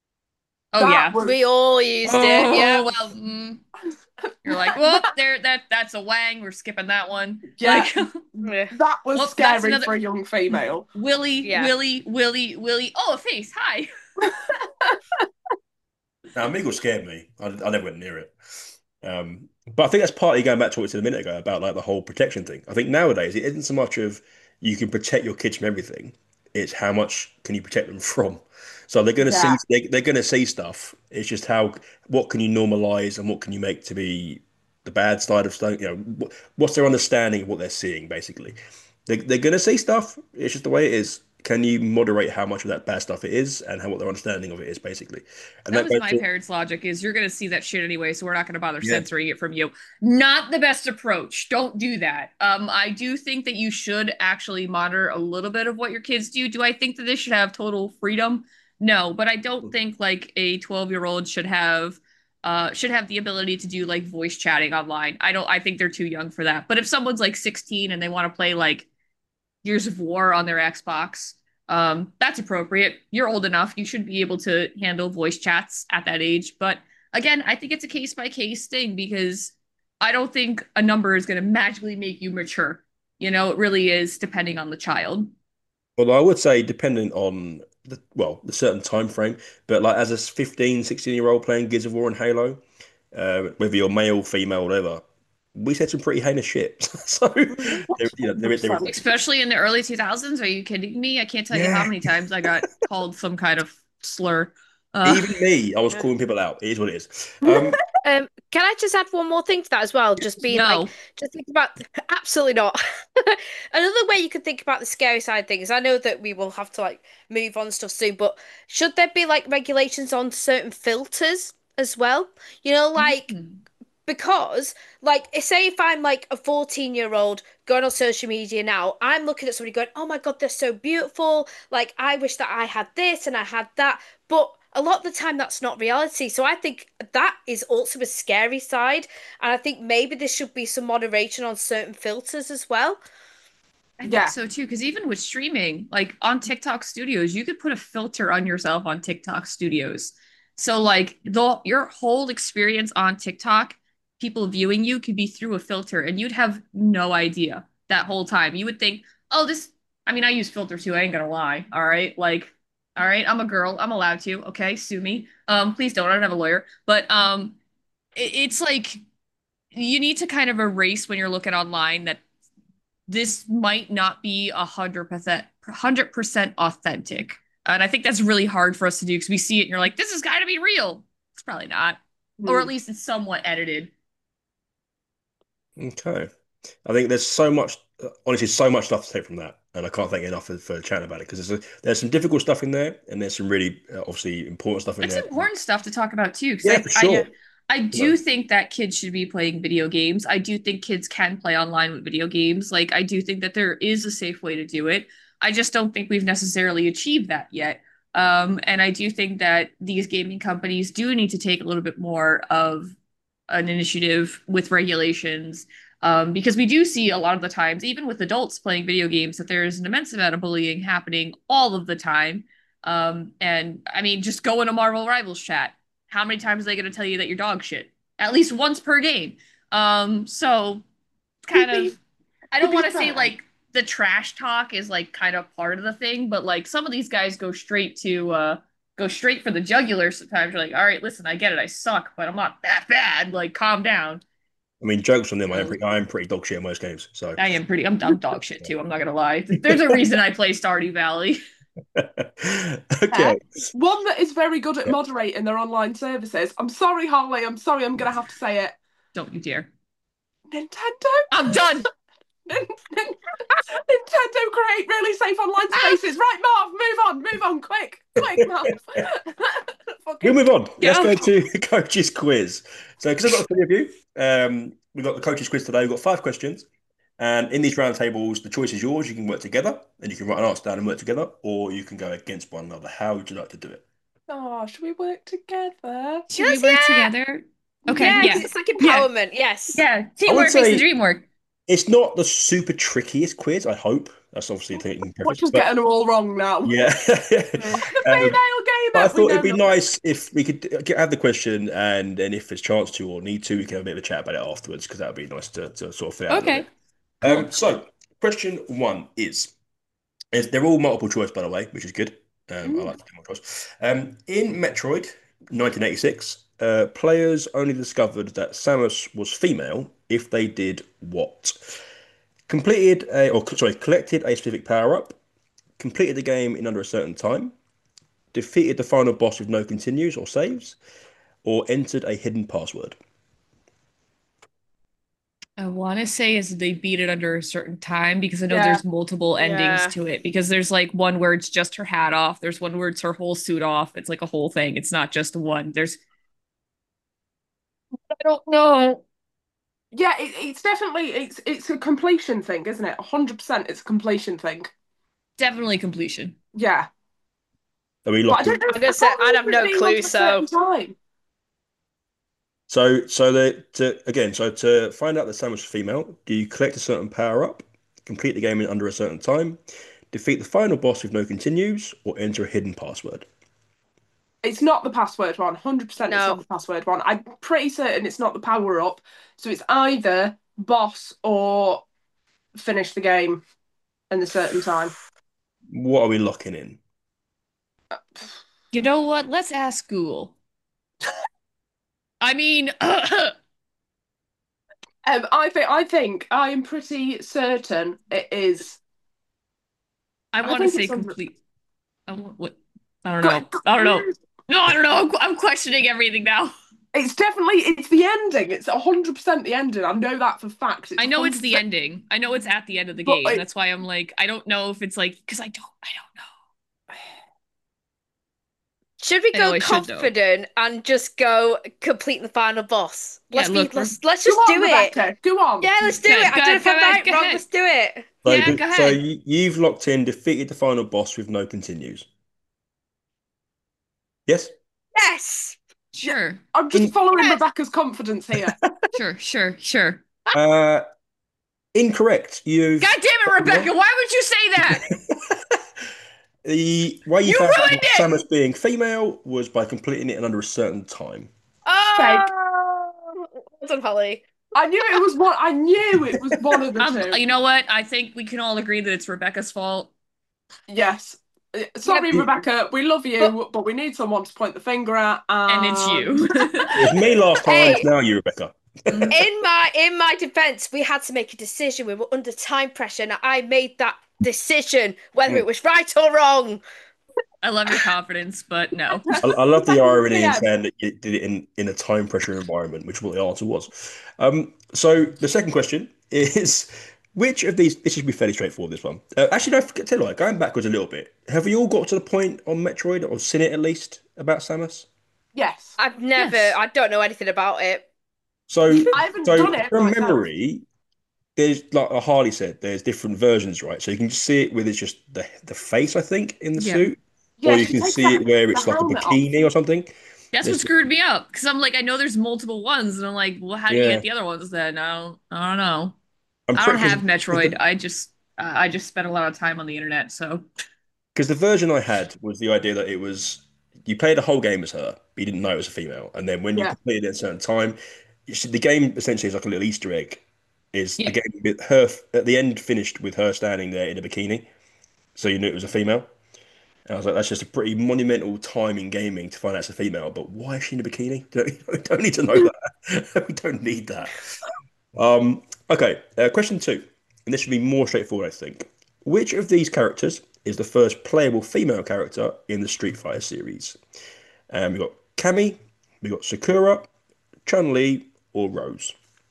[SPEAKER 4] oh
[SPEAKER 3] That
[SPEAKER 4] yeah.
[SPEAKER 2] We
[SPEAKER 3] was
[SPEAKER 2] all used it.
[SPEAKER 4] Oh
[SPEAKER 2] Yep.
[SPEAKER 4] well, mm, you're like, well,
[SPEAKER 3] that
[SPEAKER 4] there, that that's a Wang. We're skipping that one.
[SPEAKER 3] yeah,
[SPEAKER 4] Like,
[SPEAKER 2] Yeah.
[SPEAKER 3] that was
[SPEAKER 4] well, that's
[SPEAKER 3] scary
[SPEAKER 4] another
[SPEAKER 3] for a young female.
[SPEAKER 4] Willy,
[SPEAKER 2] Yeah.
[SPEAKER 4] Willy, Willy, Willy. Oh, a face. Hi.
[SPEAKER 1] Now, Meagle scared me. I, I never went near it. Um, but I think that's partly going back to what we said a minute ago about like the whole protection thing. I think nowadays it isn't so much of you can protect your kids from everything; it's how much can you protect them from. So they're going to
[SPEAKER 3] Yeah,
[SPEAKER 1] see they, they're going to see stuff. It's just how what can you normalize and what can you make to be the bad side of stuff. You know, what, what's their understanding of what they're seeing basically. They, they're going to see stuff. It's just the way it is. Can you moderate how much of that bad stuff it is and how what their understanding of it is basically? And
[SPEAKER 4] That
[SPEAKER 1] that
[SPEAKER 4] was
[SPEAKER 1] goes
[SPEAKER 4] my
[SPEAKER 1] to
[SPEAKER 4] parents' logic is you're going to see that shit anyway, so we're not going to bother
[SPEAKER 1] yeah.
[SPEAKER 4] censoring it from you. Not the best approach. Don't do that. Um, I do think that you should actually monitor a little bit of what your kids do. Do I think that they should have total freedom? No, but I don't think like a twelve year old should have uh should have the ability to do like voice chatting online. I don't I think they're too young for that. But if someone's like sixteen and they want to play like Gears of War on their Xbox. Um, that's appropriate. You're old enough. You should be able to handle voice chats at that age. But again, I think it's a case by case thing because I don't think a number is going to magically make you mature. You know, it really is depending on the child.
[SPEAKER 1] Well, I would say dependent on the well, the certain time frame, but like as a fifteen, sixteen year old playing Gears of War and Halo, uh, whether you're male, female, whatever, we said some pretty heinous shit. So there, you know, there, is- there is
[SPEAKER 3] one hundred percent.
[SPEAKER 1] that.
[SPEAKER 4] Especially in the early two thousands. Are you kidding me? I can't tell you how
[SPEAKER 1] Yeah.
[SPEAKER 4] many times I got called some kind of slur. Uh,
[SPEAKER 1] Even me, I was
[SPEAKER 2] Yeah.
[SPEAKER 1] calling people out. It is what it is. Um,
[SPEAKER 2] Um, can I just add one more thing to that as well? Just being like,
[SPEAKER 4] no.
[SPEAKER 2] just think about absolutely not. Another way you could think about the scary side of things. I know that we will have to like move on and stuff soon, but should there be like regulations on certain filters as well? You know, like
[SPEAKER 4] Mm.
[SPEAKER 2] because like say if I'm like a fourteen year old going on social media now, I'm looking at somebody going, oh my God, they're so beautiful, like I wish that I had this and I had that, but a lot of the time that's not reality. So I think that is also a scary side, and I think maybe there should be some moderation on certain filters as well.
[SPEAKER 4] I think
[SPEAKER 3] Yeah,
[SPEAKER 4] so too, because even with streaming, like on TikTok Studios, you could put a filter on yourself on TikTok Studios. So like the your whole experience on TikTok, people viewing you could be through a filter and you'd have no idea that whole time. You would think, oh, this, I mean, I use filter too, I ain't gonna lie. All right. Like, all right, I'm a girl, I'm allowed to. Okay, sue me. Um, please don't, I don't have a lawyer. But um it, it's like you need to kind of erase when you're looking online that this might not be a hundred percent hundred percent authentic. And I think that's really hard for us to do because we see it and you're like, this has got to be real. It's probably not. Mm. Or at least it's somewhat edited.
[SPEAKER 1] Okay. I think there's so much, honestly, so much stuff to take from that. And I can't thank you enough for, for chatting about it because there's, there's some difficult stuff in there and there's some really, uh, obviously, important stuff in
[SPEAKER 4] it's
[SPEAKER 1] there.
[SPEAKER 4] It's important stuff to talk about too.
[SPEAKER 1] Yeah, I, for sure.
[SPEAKER 4] I, I do right. think that kids should be playing video games. I do think kids can play online with video games. Like, I do think that there is a safe way to do it. I just don't think we've necessarily achieved that yet. Um, and I do think that these gaming companies do need to take a little bit more of an initiative with regulations. Um, because we do see a lot of the times, even with adults playing video games, that there is an immense amount of bullying happening all of the time. Um, and I mean, just go in a Marvel Rivals chat. How many times are they going to tell you that you're dog shit? At least once per game. Um, so kind of, be, I don't want to say like the trash talk is like kind of part of the thing, but like some of these guys go straight to, uh, go straight for the jugular. Sometimes you're like, all right, listen, I get it. I suck, but I'm not that bad. Like, calm down.
[SPEAKER 1] I mean, jokes on them. I am pretty, I am pretty dog shit in most games. So
[SPEAKER 4] I am pretty, I'm, I'm dog shit too. I'm not going to lie. There's a reason I play Stardew Valley.
[SPEAKER 1] Okay.
[SPEAKER 3] One that is very good at moderating their online services. I'm sorry, Holly. I'm sorry. I'm going to have to say it.
[SPEAKER 4] Don't you dare.
[SPEAKER 3] Nintendo.
[SPEAKER 4] I'm done.
[SPEAKER 3] Nintendo create really safe online spaces. Right, Marv, move on. Move on. Quick. Quick, Marv.
[SPEAKER 1] We'll move on. Let's go to the coach's quiz. So, because I've got three of you, um, we've got the coach's quiz today. We've got five questions. And in these round tables, the choice is yours. You can work together and you can write an answer down and work together, or you can go against one another. How would you like to do it?
[SPEAKER 3] Oh, should we work together?
[SPEAKER 4] Should yes, we work yeah. together? Okay,
[SPEAKER 2] yeah,
[SPEAKER 4] yeah.
[SPEAKER 2] It's like empowerment, yeah. yes.
[SPEAKER 4] Yeah, teamwork makes the dream work.
[SPEAKER 1] It's not the super trickiest quiz, I hope. That's obviously taking
[SPEAKER 3] preference. We're getting them all wrong now.
[SPEAKER 1] Yeah.
[SPEAKER 3] The female um, game.
[SPEAKER 1] I thought it'd be nice if we could get, have the question and then if there's chance to or need to, we can have a bit of a chat about it afterwards because that would be nice to, to sort of fit out.
[SPEAKER 4] Okay.
[SPEAKER 1] Cool. Um, so, question one is, is they're all multiple choice, by the way, which is good. Um, mm. I like to do more choice. Um, in Metroid nineteen eighty-six, uh, players only discovered that Samus was female if they did what? Completed a, or sorry, collected a specific power-up, completed the game in under a certain time, defeated the final boss with no continues or saves, or entered a hidden password.
[SPEAKER 4] I want to say is they beat it under a certain time because I know yeah. there's multiple endings yeah. to it because there's like one where it's just her hat off. There's one where it's her whole suit off. It's like a whole thing. It's not just one. There's, I don't know.
[SPEAKER 3] Yeah, it, it's definitely, it's it's a completion thing, isn't it? one hundred percent it's a completion thing.
[SPEAKER 4] Definitely completion.
[SPEAKER 3] Yeah.
[SPEAKER 1] Are we locked?
[SPEAKER 2] I'm going to say, I have no clue, so.
[SPEAKER 3] Time.
[SPEAKER 1] So, so the to again, so to find out that Samus is female, do you collect a certain power up, complete the game in under a certain time, defeat the final boss with no continues, or enter a hidden password?
[SPEAKER 3] It's not the password one. one hundred percent no. It's not the password one. I'm pretty certain it's not the power up. So it's either boss or finish the game in a certain time.
[SPEAKER 1] What are we locking in?
[SPEAKER 4] You know what? Let's ask Google. I mean,
[SPEAKER 3] um, I think I think I am pretty certain it is.
[SPEAKER 4] I want to say complete. I, what, I don't know. I don't know. No, I don't know. I'm, I'm questioning everything now.
[SPEAKER 3] It's definitely it's the ending. It's one hundred percent the ending. I know that for fact.
[SPEAKER 4] It's I know it's the ending. I know it's at the end of the but game. I, That's why I'm like, I don't know if it's like because I don't. I don't know.
[SPEAKER 2] Should we go confident and just go complete the final boss? Let's
[SPEAKER 4] yeah, look,
[SPEAKER 2] be, let's, let's just
[SPEAKER 3] on,
[SPEAKER 2] do
[SPEAKER 3] Rebecca.
[SPEAKER 2] it.
[SPEAKER 3] Go on.
[SPEAKER 2] Yeah, let's do
[SPEAKER 4] go
[SPEAKER 2] it.
[SPEAKER 4] Ahead,
[SPEAKER 2] I don't know if I'm right,
[SPEAKER 4] go
[SPEAKER 2] wrong.
[SPEAKER 4] Ahead.
[SPEAKER 2] Let's do it.
[SPEAKER 1] So,
[SPEAKER 4] yeah, go ahead.
[SPEAKER 1] So you've locked in, defeated the final boss with no continues. Yes.
[SPEAKER 2] Yes.
[SPEAKER 4] Sure.
[SPEAKER 3] I'm just
[SPEAKER 1] in,
[SPEAKER 3] following yes. Rebecca's confidence here.
[SPEAKER 4] Sure, sure, sure.
[SPEAKER 1] Uh, incorrect. You've.
[SPEAKER 4] God damn it, Rebecca! Why would you say that?
[SPEAKER 1] The way you,
[SPEAKER 4] you
[SPEAKER 1] found
[SPEAKER 4] ruined it!
[SPEAKER 1] Samus being female was by completing it in under a certain time.
[SPEAKER 2] Oh, well done, Holly.
[SPEAKER 3] I knew it was one. I knew it was one of the
[SPEAKER 4] um,
[SPEAKER 3] two.
[SPEAKER 4] You know what? I think we can all agree that it's Rebecca's fault.
[SPEAKER 3] Yes. Sorry, yeah. Rebecca. We love you, but, but we need someone to point the finger at. And,
[SPEAKER 4] and it's you.
[SPEAKER 1] It was me last time. Hey. It's now you, Rebecca.
[SPEAKER 4] Mhm.
[SPEAKER 2] In my in my defense, we had to make a decision. We were under time pressure, and I made that decision, whether it was right or wrong.
[SPEAKER 4] I love your confidence, but no.
[SPEAKER 1] I, I love the irony in
[SPEAKER 3] Yeah.
[SPEAKER 1] saying that you did it in, in a time pressure environment, which is what the answer was. Um, so the second question is, which of these, this should be fairly straightforward, this one. Uh, actually, no, forget, tell you what, going backwards a little bit, have you all got to the point on Metroid, or seen it at least, about Samus?
[SPEAKER 3] Yes.
[SPEAKER 2] I've never,
[SPEAKER 4] Yes.
[SPEAKER 2] I don't know anything about it.
[SPEAKER 1] So,
[SPEAKER 3] I haven't
[SPEAKER 1] so
[SPEAKER 3] done it
[SPEAKER 1] from
[SPEAKER 3] myself.
[SPEAKER 1] memory, there's like Harley said, there's different versions, right? So you can just see it with it's just the the face, I think, in the
[SPEAKER 4] Yeah.
[SPEAKER 1] suit, or
[SPEAKER 3] Yeah,
[SPEAKER 1] you
[SPEAKER 3] she
[SPEAKER 1] can
[SPEAKER 3] takes
[SPEAKER 1] see
[SPEAKER 3] that
[SPEAKER 1] it where
[SPEAKER 3] the
[SPEAKER 1] it's like a
[SPEAKER 3] helmet off.
[SPEAKER 1] bikini or something.
[SPEAKER 4] That's what
[SPEAKER 1] There's,
[SPEAKER 4] screwed me up because I'm like, I know there's multiple ones, and I'm like, well, how do you
[SPEAKER 1] yeah,
[SPEAKER 4] get the other ones then? I don't, I don't know.
[SPEAKER 1] I'm
[SPEAKER 4] I don't
[SPEAKER 1] pretty
[SPEAKER 4] have
[SPEAKER 1] because
[SPEAKER 4] Metroid. I just, uh, I just spent a lot of time on the internet. So
[SPEAKER 1] because the version I had was the idea that it was you played the whole game as her, but you didn't know it was a female, and then when you
[SPEAKER 3] Yeah.
[SPEAKER 1] completed it at a certain time, you see, the game essentially is like a little Easter egg. Is the
[SPEAKER 4] yeah,
[SPEAKER 1] game with her at the end finished with her standing there in a bikini, so you knew it was a female. And I was like, that's just a pretty monumental time in gaming to find out it's a female. But why is she in a bikini? Don't, we don't need to know that. We don't need that. Um, okay, uh, question two, and this should be more straightforward, I think. Which of these characters is the first playable female character in the Street Fighter series? Um, we got Cammy, we got Sakura, Chun-Li, or Rose.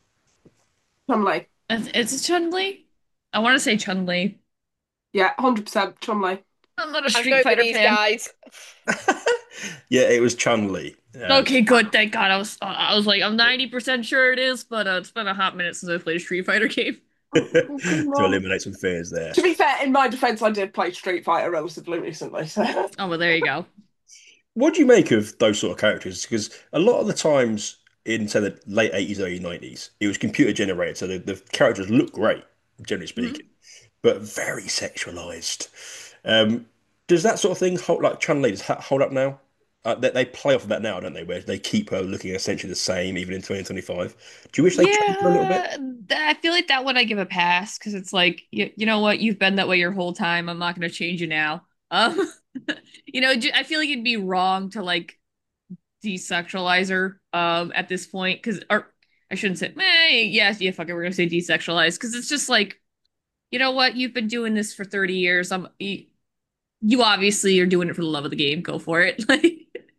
[SPEAKER 3] Chun-Li.
[SPEAKER 4] it's, it's Chun-Li. I want to say Chun-Li.
[SPEAKER 3] Yeah, one hundred percent Chun-Li.
[SPEAKER 4] I'm not a
[SPEAKER 2] I'm
[SPEAKER 4] Street
[SPEAKER 2] going with
[SPEAKER 4] Fighter
[SPEAKER 2] these
[SPEAKER 4] fan.
[SPEAKER 2] guys.
[SPEAKER 1] Yeah, it was Chun-Li. Um,
[SPEAKER 4] Okay, good. Thank God. I was, I was like, I'm ninety percent sure it is, but uh, it's been a hot minute since I played a Street Fighter game.
[SPEAKER 3] Oh, come
[SPEAKER 1] to
[SPEAKER 3] on.
[SPEAKER 1] eliminate some fears there.
[SPEAKER 3] To be fair, in my defense, I did play Street Fighter relatively recently, so
[SPEAKER 4] Oh, well, there you go.
[SPEAKER 1] What do you make of those sort of characters? Because a lot of the times in, say, the late eighties, early nineties, it was computer generated, so the, the characters look great, generally speaking,
[SPEAKER 4] Mhm.
[SPEAKER 1] but very sexualized. Um, does that sort of thing hold, like Chun-Li, does that hold up now? Uh, they, they play off of that now, don't they? Where they keep her looking essentially the same, even in twenty twenty-five. Do you wish they changed her a little bit?
[SPEAKER 4] Yeah, th- I feel like that one I give a pass because it's like, you, you know what? You've been that way your whole time. I'm not going to change you now. Um, you know, j- I feel like it'd be wrong to like desexualize her um at this point because, or I shouldn't say, eh, yes, yeah, fuck it, we're gonna say desexualize because it's just like, you know what? You've been doing this for thirty years. I'm you, you obviously are doing it for the love of the game. Go for it. Like,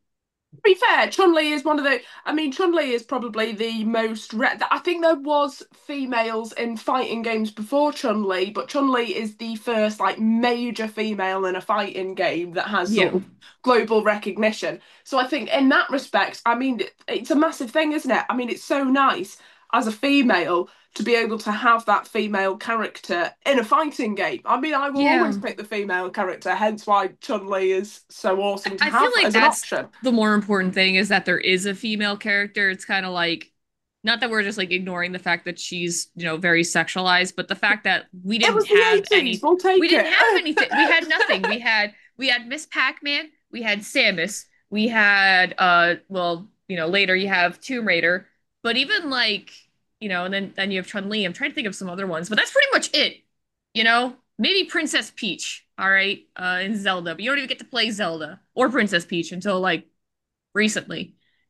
[SPEAKER 3] to be fair, Chun-Li is one of the. I mean, Chun-Li is probably the most. Re I think there was females in fighting games before Chun-Li, but Chun-Li is the first like major female in a fighting game that has sort
[SPEAKER 4] yeah.
[SPEAKER 3] of global recognition. So I think in that respect, I mean, it's a massive thing, isn't it? I mean, it's so nice as a female to be able to have that female character in a fighting game. I mean, I will always
[SPEAKER 4] Yeah.
[SPEAKER 3] pick the female character, hence why Chun-Li is so awesome to
[SPEAKER 4] I feel
[SPEAKER 3] have
[SPEAKER 4] like
[SPEAKER 3] as an
[SPEAKER 4] that's
[SPEAKER 3] option.
[SPEAKER 4] the more important thing is that there is a female character. It's kind of like not that we're just like ignoring the fact that she's, you know, very sexualized, but the fact that we
[SPEAKER 3] It
[SPEAKER 4] didn't
[SPEAKER 3] was the
[SPEAKER 4] have
[SPEAKER 3] eighties.
[SPEAKER 4] any
[SPEAKER 3] We'll
[SPEAKER 4] we
[SPEAKER 3] take
[SPEAKER 4] didn't have
[SPEAKER 3] it.
[SPEAKER 4] anything. We had nothing. We had we had Miss Pac-Man, we had Samus, we had uh well, you know, later you have Tomb Raider, but even like, you know, and then then you have Chun-Li. I'm trying to think of some other ones, but that's pretty much it. You know, maybe Princess Peach, all right, uh, in Zelda, but you don't even get to play Zelda or Princess Peach until like recently.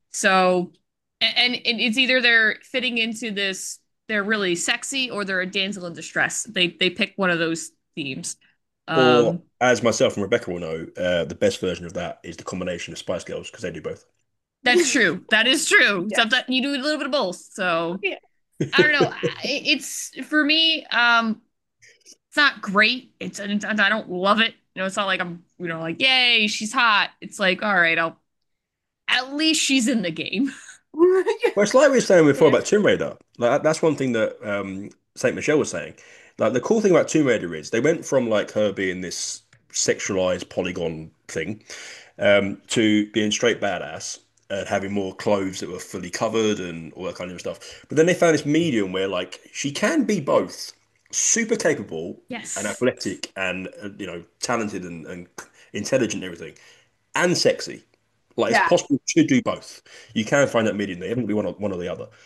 [SPEAKER 4] So, and, and it's either they're fitting into this, they're really sexy, or they're a damsel in distress. They they pick one of those themes.
[SPEAKER 1] Or,
[SPEAKER 4] Um,
[SPEAKER 1] as myself and Rebecca will know, uh, the best version of that is the combination of Spice Girls because they do both.
[SPEAKER 4] that's true. That is true.
[SPEAKER 3] Yes.
[SPEAKER 4] Sometimes you do a little bit of both. So
[SPEAKER 2] Yeah.
[SPEAKER 4] I don't know. It's for me. Um, it's not great. It's I don't love it. You know, it's not like I'm, you know, like, yay, she's hot. It's like, all right, I'll at least she's in the game.
[SPEAKER 1] Well, it's like we were saying before
[SPEAKER 2] Yeah.
[SPEAKER 1] about Tomb Raider. Like that's one thing that um, Saint Michelle was saying. Like the cool thing about Tomb Raider is they went from like her being this sexualized polygon thing um, to being straight badass and having more clothes that were fully covered and all that kind of stuff. But then they found this medium where like she can be both super capable and
[SPEAKER 4] Yes.
[SPEAKER 1] athletic and uh, you know talented and, and intelligent and everything and sexy. Like it's
[SPEAKER 3] Yeah.
[SPEAKER 1] possible to do both. You can find that medium there. It haven't be one or one or the other.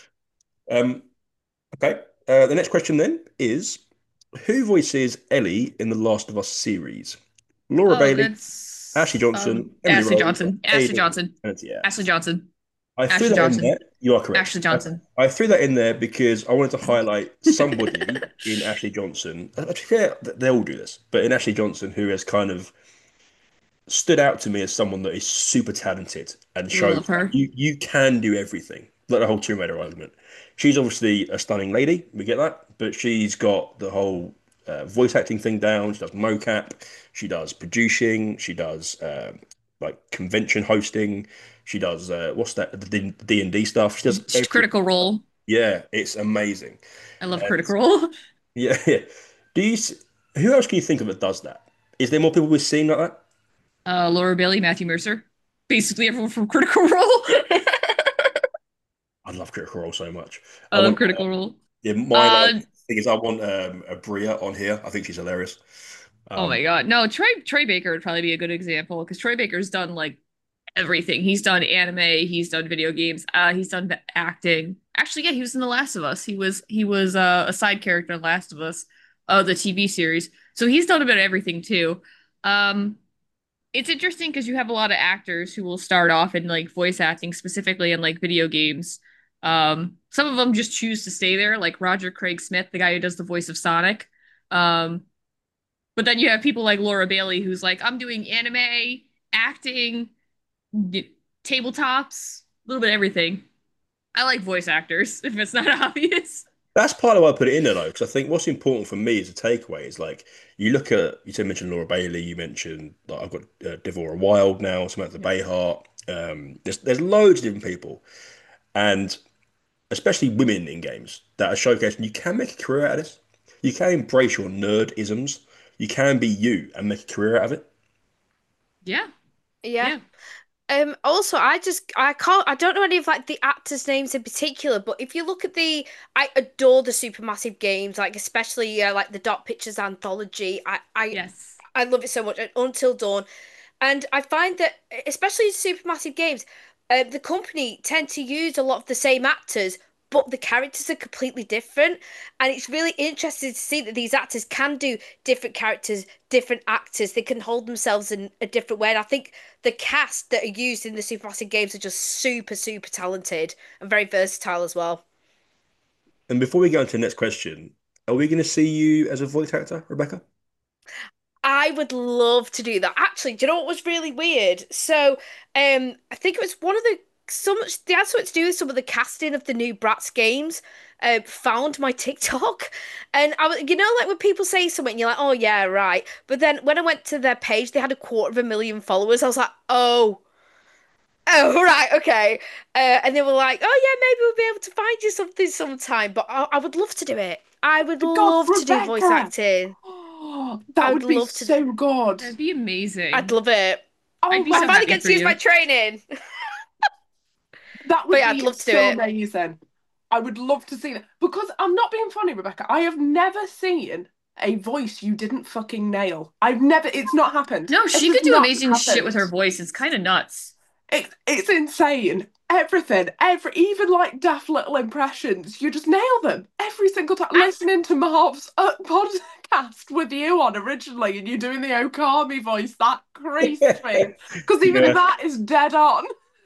[SPEAKER 1] Um, okay. Uh, the next question then is who voices Ellie in the Last of Us series? Laura
[SPEAKER 4] Oh,
[SPEAKER 1] Bailey, Ashley
[SPEAKER 4] that's
[SPEAKER 1] Johnson,
[SPEAKER 4] um
[SPEAKER 1] Emily
[SPEAKER 4] Ashley
[SPEAKER 1] Rose,
[SPEAKER 4] Johnson. Ashley
[SPEAKER 1] Ada,
[SPEAKER 4] Johnson.
[SPEAKER 1] and yeah.
[SPEAKER 4] Ashley Johnson.
[SPEAKER 1] I threw
[SPEAKER 4] Ashley
[SPEAKER 1] that in
[SPEAKER 4] Johnson.
[SPEAKER 1] there You are correct.
[SPEAKER 4] Ashley
[SPEAKER 1] I,
[SPEAKER 4] Johnson.
[SPEAKER 1] I threw that in there because I wanted to highlight somebody in Ashley Johnson. uh, To be fair, th- they all do this, but in Ashley Johnson, who has kind of stood out to me as someone that is super talented and shows
[SPEAKER 4] Love
[SPEAKER 1] that
[SPEAKER 4] her.
[SPEAKER 1] you you can do everything. Like the whole Tomb Raider argument. She's obviously a stunning lady, we get that, but she's got the whole uh, voice acting thing down. She does mocap, she does producing, she does um, like convention hosting, she does uh, what's that the D and D stuff. She does everything.
[SPEAKER 4] Critical Role.
[SPEAKER 1] Yeah, it's amazing.
[SPEAKER 4] I love
[SPEAKER 1] And
[SPEAKER 4] Critical Role.
[SPEAKER 1] yeah, yeah. Do you? s- Who else can you think of that does that? Is there more people we're seeing like that?
[SPEAKER 4] Uh, Laura Bailey, Matthew Mercer. Basically everyone from Critical Role.
[SPEAKER 1] I love Critical Role so much.
[SPEAKER 4] I
[SPEAKER 1] I
[SPEAKER 4] love
[SPEAKER 1] want.
[SPEAKER 4] Critical Role.
[SPEAKER 1] Yeah, my like
[SPEAKER 4] Uh,
[SPEAKER 1] thing is I want um, a Bria on here. I think she's hilarious.
[SPEAKER 4] oh
[SPEAKER 1] Um,
[SPEAKER 4] my God. No, Troy Troy Baker would probably be a good example because Troy Baker's done like everything. He's done anime, he's done video games, uh, he's done acting. Actually, yeah, he was in The Last of Us. He was he was uh, a side character in Last of Us, uh, the T V series. So he's done a bit of everything too. Um, it's interesting because you have a lot of actors who will start off in like voice acting, specifically in like video games. Um, some of them just choose to stay there, like Roger Craig Smith, the guy who does the voice of Sonic. Um, but then you have people like Laura Bailey, who's like, I'm doing anime, acting, tabletops, a little bit of everything. I like voice actors, if it's not obvious.
[SPEAKER 1] that's part of why I put it in there though, because I think what's important for me as a takeaway is like you look at you said mentioned Laura Bailey, you mentioned like I've got uh, Devora Wild now, Samantha Bayhart. Um, there's there's loads of different people, and especially women in games that are showcasing you can make a career out of this. You can embrace your nerd isms. You can be you and make a career out of it.
[SPEAKER 4] Yeah,
[SPEAKER 2] Yeah.
[SPEAKER 4] yeah.
[SPEAKER 2] Um, also, I just I can't I don't know any of like the actors' names in particular, but if you look at the I adore the Supermassive games, like especially uh, like the Dark Pictures anthology. I I
[SPEAKER 4] Yes.
[SPEAKER 2] I love it so much. And Until Dawn, and I find that especially in Supermassive games, uh, the company tend to use a lot of the same actors, but the characters are completely different. And it's really interesting to see that these actors can do different characters, different actors. They can hold themselves in a different way. And I think the cast that are used in the Supermassive games are just super, super talented and very versatile as well.
[SPEAKER 1] And before we go on to the next question, are we going to see you as a voice actor, Rebecca?
[SPEAKER 2] I would love to do that. Actually, do you know what was really weird? So, um, I think it was one of the so much they had something to do with some of the casting of the new Bratz games. Uh, found my TikTok, and I was, you know, like when people say something, you're like, oh yeah, right. But then when I went to their page, they had a quarter of a million followers. I was like, oh, oh, right, okay. Uh, and they were like, oh yeah, maybe we'll be able to find you something sometime. But I, I would love to do it. I would
[SPEAKER 3] God,
[SPEAKER 2] love to do voice
[SPEAKER 3] Rebecca!
[SPEAKER 2] acting.
[SPEAKER 3] Oh,
[SPEAKER 2] I
[SPEAKER 3] that
[SPEAKER 2] would
[SPEAKER 3] would be
[SPEAKER 2] love to.
[SPEAKER 3] so good.
[SPEAKER 4] That'd be
[SPEAKER 2] I'd
[SPEAKER 4] amazing.
[SPEAKER 2] love it.
[SPEAKER 3] Oh
[SPEAKER 4] I'd be
[SPEAKER 3] my
[SPEAKER 2] I
[SPEAKER 4] so
[SPEAKER 2] finally
[SPEAKER 4] happy
[SPEAKER 2] get
[SPEAKER 4] for
[SPEAKER 2] to use my
[SPEAKER 4] you.
[SPEAKER 2] training.
[SPEAKER 3] That
[SPEAKER 2] But
[SPEAKER 3] would
[SPEAKER 2] yeah, I'd
[SPEAKER 3] be
[SPEAKER 2] love to do
[SPEAKER 3] so
[SPEAKER 2] it.
[SPEAKER 3] amazing. I would love to see that because I'm not being funny, Rebecca. I have never seen a voice you didn't fucking nail. I've never, it's not happened.
[SPEAKER 4] No,
[SPEAKER 3] It
[SPEAKER 4] she
[SPEAKER 3] has
[SPEAKER 4] could do
[SPEAKER 3] not
[SPEAKER 4] amazing shit with
[SPEAKER 3] happened.
[SPEAKER 4] her voice. It's kind of nuts.
[SPEAKER 3] It's it's insane. Everything, every even like daft little impressions, you just nail them every single time.
[SPEAKER 4] I
[SPEAKER 3] Listening to Marv's uh, podcast with you on originally, and you doing the Okami voice, that creased me because even
[SPEAKER 1] Yeah.
[SPEAKER 3] that is dead on.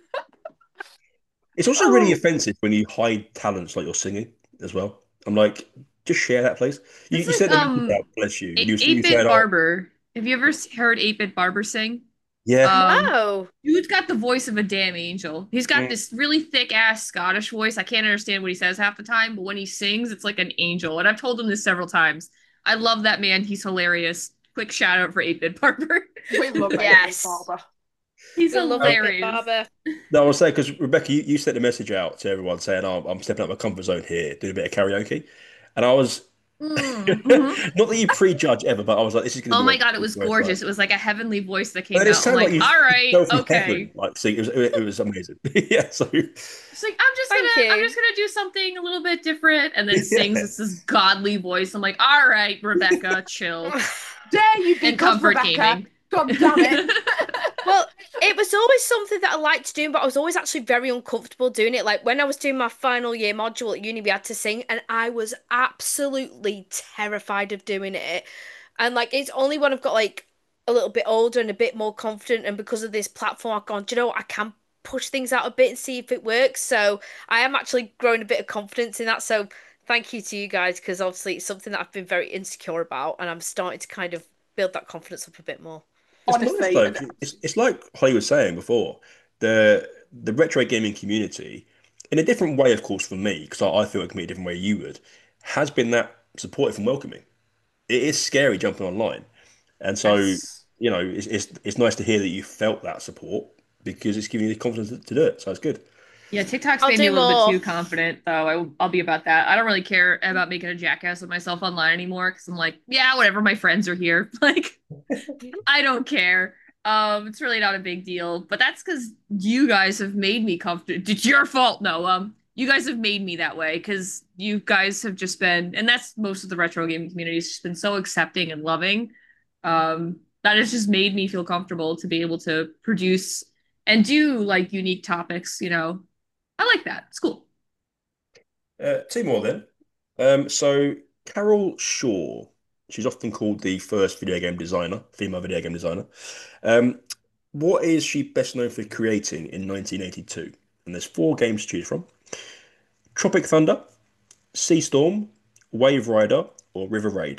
[SPEAKER 1] It's also really
[SPEAKER 3] Oh,
[SPEAKER 1] offensive when you hide talents like you're singing as well. I'm like, just share that, please. You,
[SPEAKER 4] It's
[SPEAKER 1] you
[SPEAKER 4] like
[SPEAKER 1] sent the message
[SPEAKER 4] um
[SPEAKER 1] out, bless you, and you, you said,
[SPEAKER 4] eight-bit
[SPEAKER 1] oh,
[SPEAKER 4] Barber. Have you ever s- heard eight-bit Barber sing?
[SPEAKER 1] yeah.
[SPEAKER 4] Um,
[SPEAKER 2] No.
[SPEAKER 4] dude's got the voice of a damn angel. He's got
[SPEAKER 1] Mm.
[SPEAKER 4] this really thick ass Scottish voice. I can't understand what he says half the time, but when he sings, it's like an angel. And I've told him this several times. I love that man. He's hilarious. Quick shout out for eight-bit Barber.
[SPEAKER 3] we love it,
[SPEAKER 2] Yes.
[SPEAKER 3] Barbara.
[SPEAKER 4] He's
[SPEAKER 2] We love it, Bit
[SPEAKER 4] hilarious.
[SPEAKER 2] Barber.
[SPEAKER 1] No, I was saying because Rebecca, you, you sent the message out to everyone saying, "Oh, I'm stepping out my comfort zone here, doing a bit of karaoke," and I was
[SPEAKER 4] Mm, mhm.
[SPEAKER 1] not that you prejudge ever, but I was like, "This is going to
[SPEAKER 4] Oh
[SPEAKER 1] be
[SPEAKER 4] my
[SPEAKER 1] one
[SPEAKER 4] God, it was
[SPEAKER 1] where it's like."
[SPEAKER 4] gorgeous. It was like a heavenly voice that
[SPEAKER 1] And
[SPEAKER 4] came
[SPEAKER 1] it
[SPEAKER 4] out. I'm
[SPEAKER 1] sounded like
[SPEAKER 4] like,
[SPEAKER 1] you
[SPEAKER 4] all right,
[SPEAKER 1] fell from heaven,
[SPEAKER 4] okay.
[SPEAKER 1] like see, it was it, was amazing. Yeah, so
[SPEAKER 4] It's like I'm just
[SPEAKER 2] Thank
[SPEAKER 4] gonna I'm
[SPEAKER 2] you.
[SPEAKER 4] just gonna do something a little bit different, and then sings.
[SPEAKER 1] yeah,
[SPEAKER 4] It's this godly voice. I'm like, all right, Rebecca, chill.
[SPEAKER 3] Dare you be
[SPEAKER 4] And
[SPEAKER 3] good,
[SPEAKER 4] comfort
[SPEAKER 3] Rebecca?
[SPEAKER 4] gaming.
[SPEAKER 3] God damn it.
[SPEAKER 2] Well, it was always something that I liked doing, but I was always actually very uncomfortable doing it. Like when I was doing my final year module at uni, we had to sing, and I was absolutely terrified of doing it. And like it's only when I've got like a little bit older and a bit more confident, and because of this platform, I've gone, do you know what? I can push things out a bit and see if it works. So I am actually growing a bit of confidence in that. So thank you to you guys because obviously it's something that I've been very insecure about, and I'm starting to kind of build that confidence up a bit more.
[SPEAKER 1] It's nice
[SPEAKER 3] Honestly,
[SPEAKER 1] though. 'Cause It's it's like Holly was saying before, the the retro gaming community, in a different way, of course, for me, because I, I feel it can be a different way you would, has been that supportive and welcoming. It is scary jumping online, and so
[SPEAKER 3] yes.
[SPEAKER 1] you know it's it's, it's nice to hear that you felt that support because it's giving you the confidence to, to do it. So it's good.
[SPEAKER 4] Yeah, TikTok's
[SPEAKER 2] I'll
[SPEAKER 4] made me
[SPEAKER 2] do
[SPEAKER 4] a little bit
[SPEAKER 2] more.
[SPEAKER 4] too confident, though. I, will- I'll be about that. I don't really care about making a jackass of myself online anymore because I'm like, yeah, whatever. My friends are here. Like, I don't care. Um, it's really not a big deal. But that's because you guys have made me comfortable. It's your fault. No, um, you guys have made me that way because you guys have just been, and that's most of the retro gaming community has just been so accepting and loving. Um, that has just made me feel comfortable to be able to produce and do like unique topics, you know. I like that. It's cool.
[SPEAKER 1] Uh, two more then. Um, so Carol Shaw, she's often called the first video game designer, female video game designer. Um, what is she best known for creating in nineteen eighty-two? And there's four games to choose from: Tropic Thunder, Sea Storm, Wave Rider, or River Raid.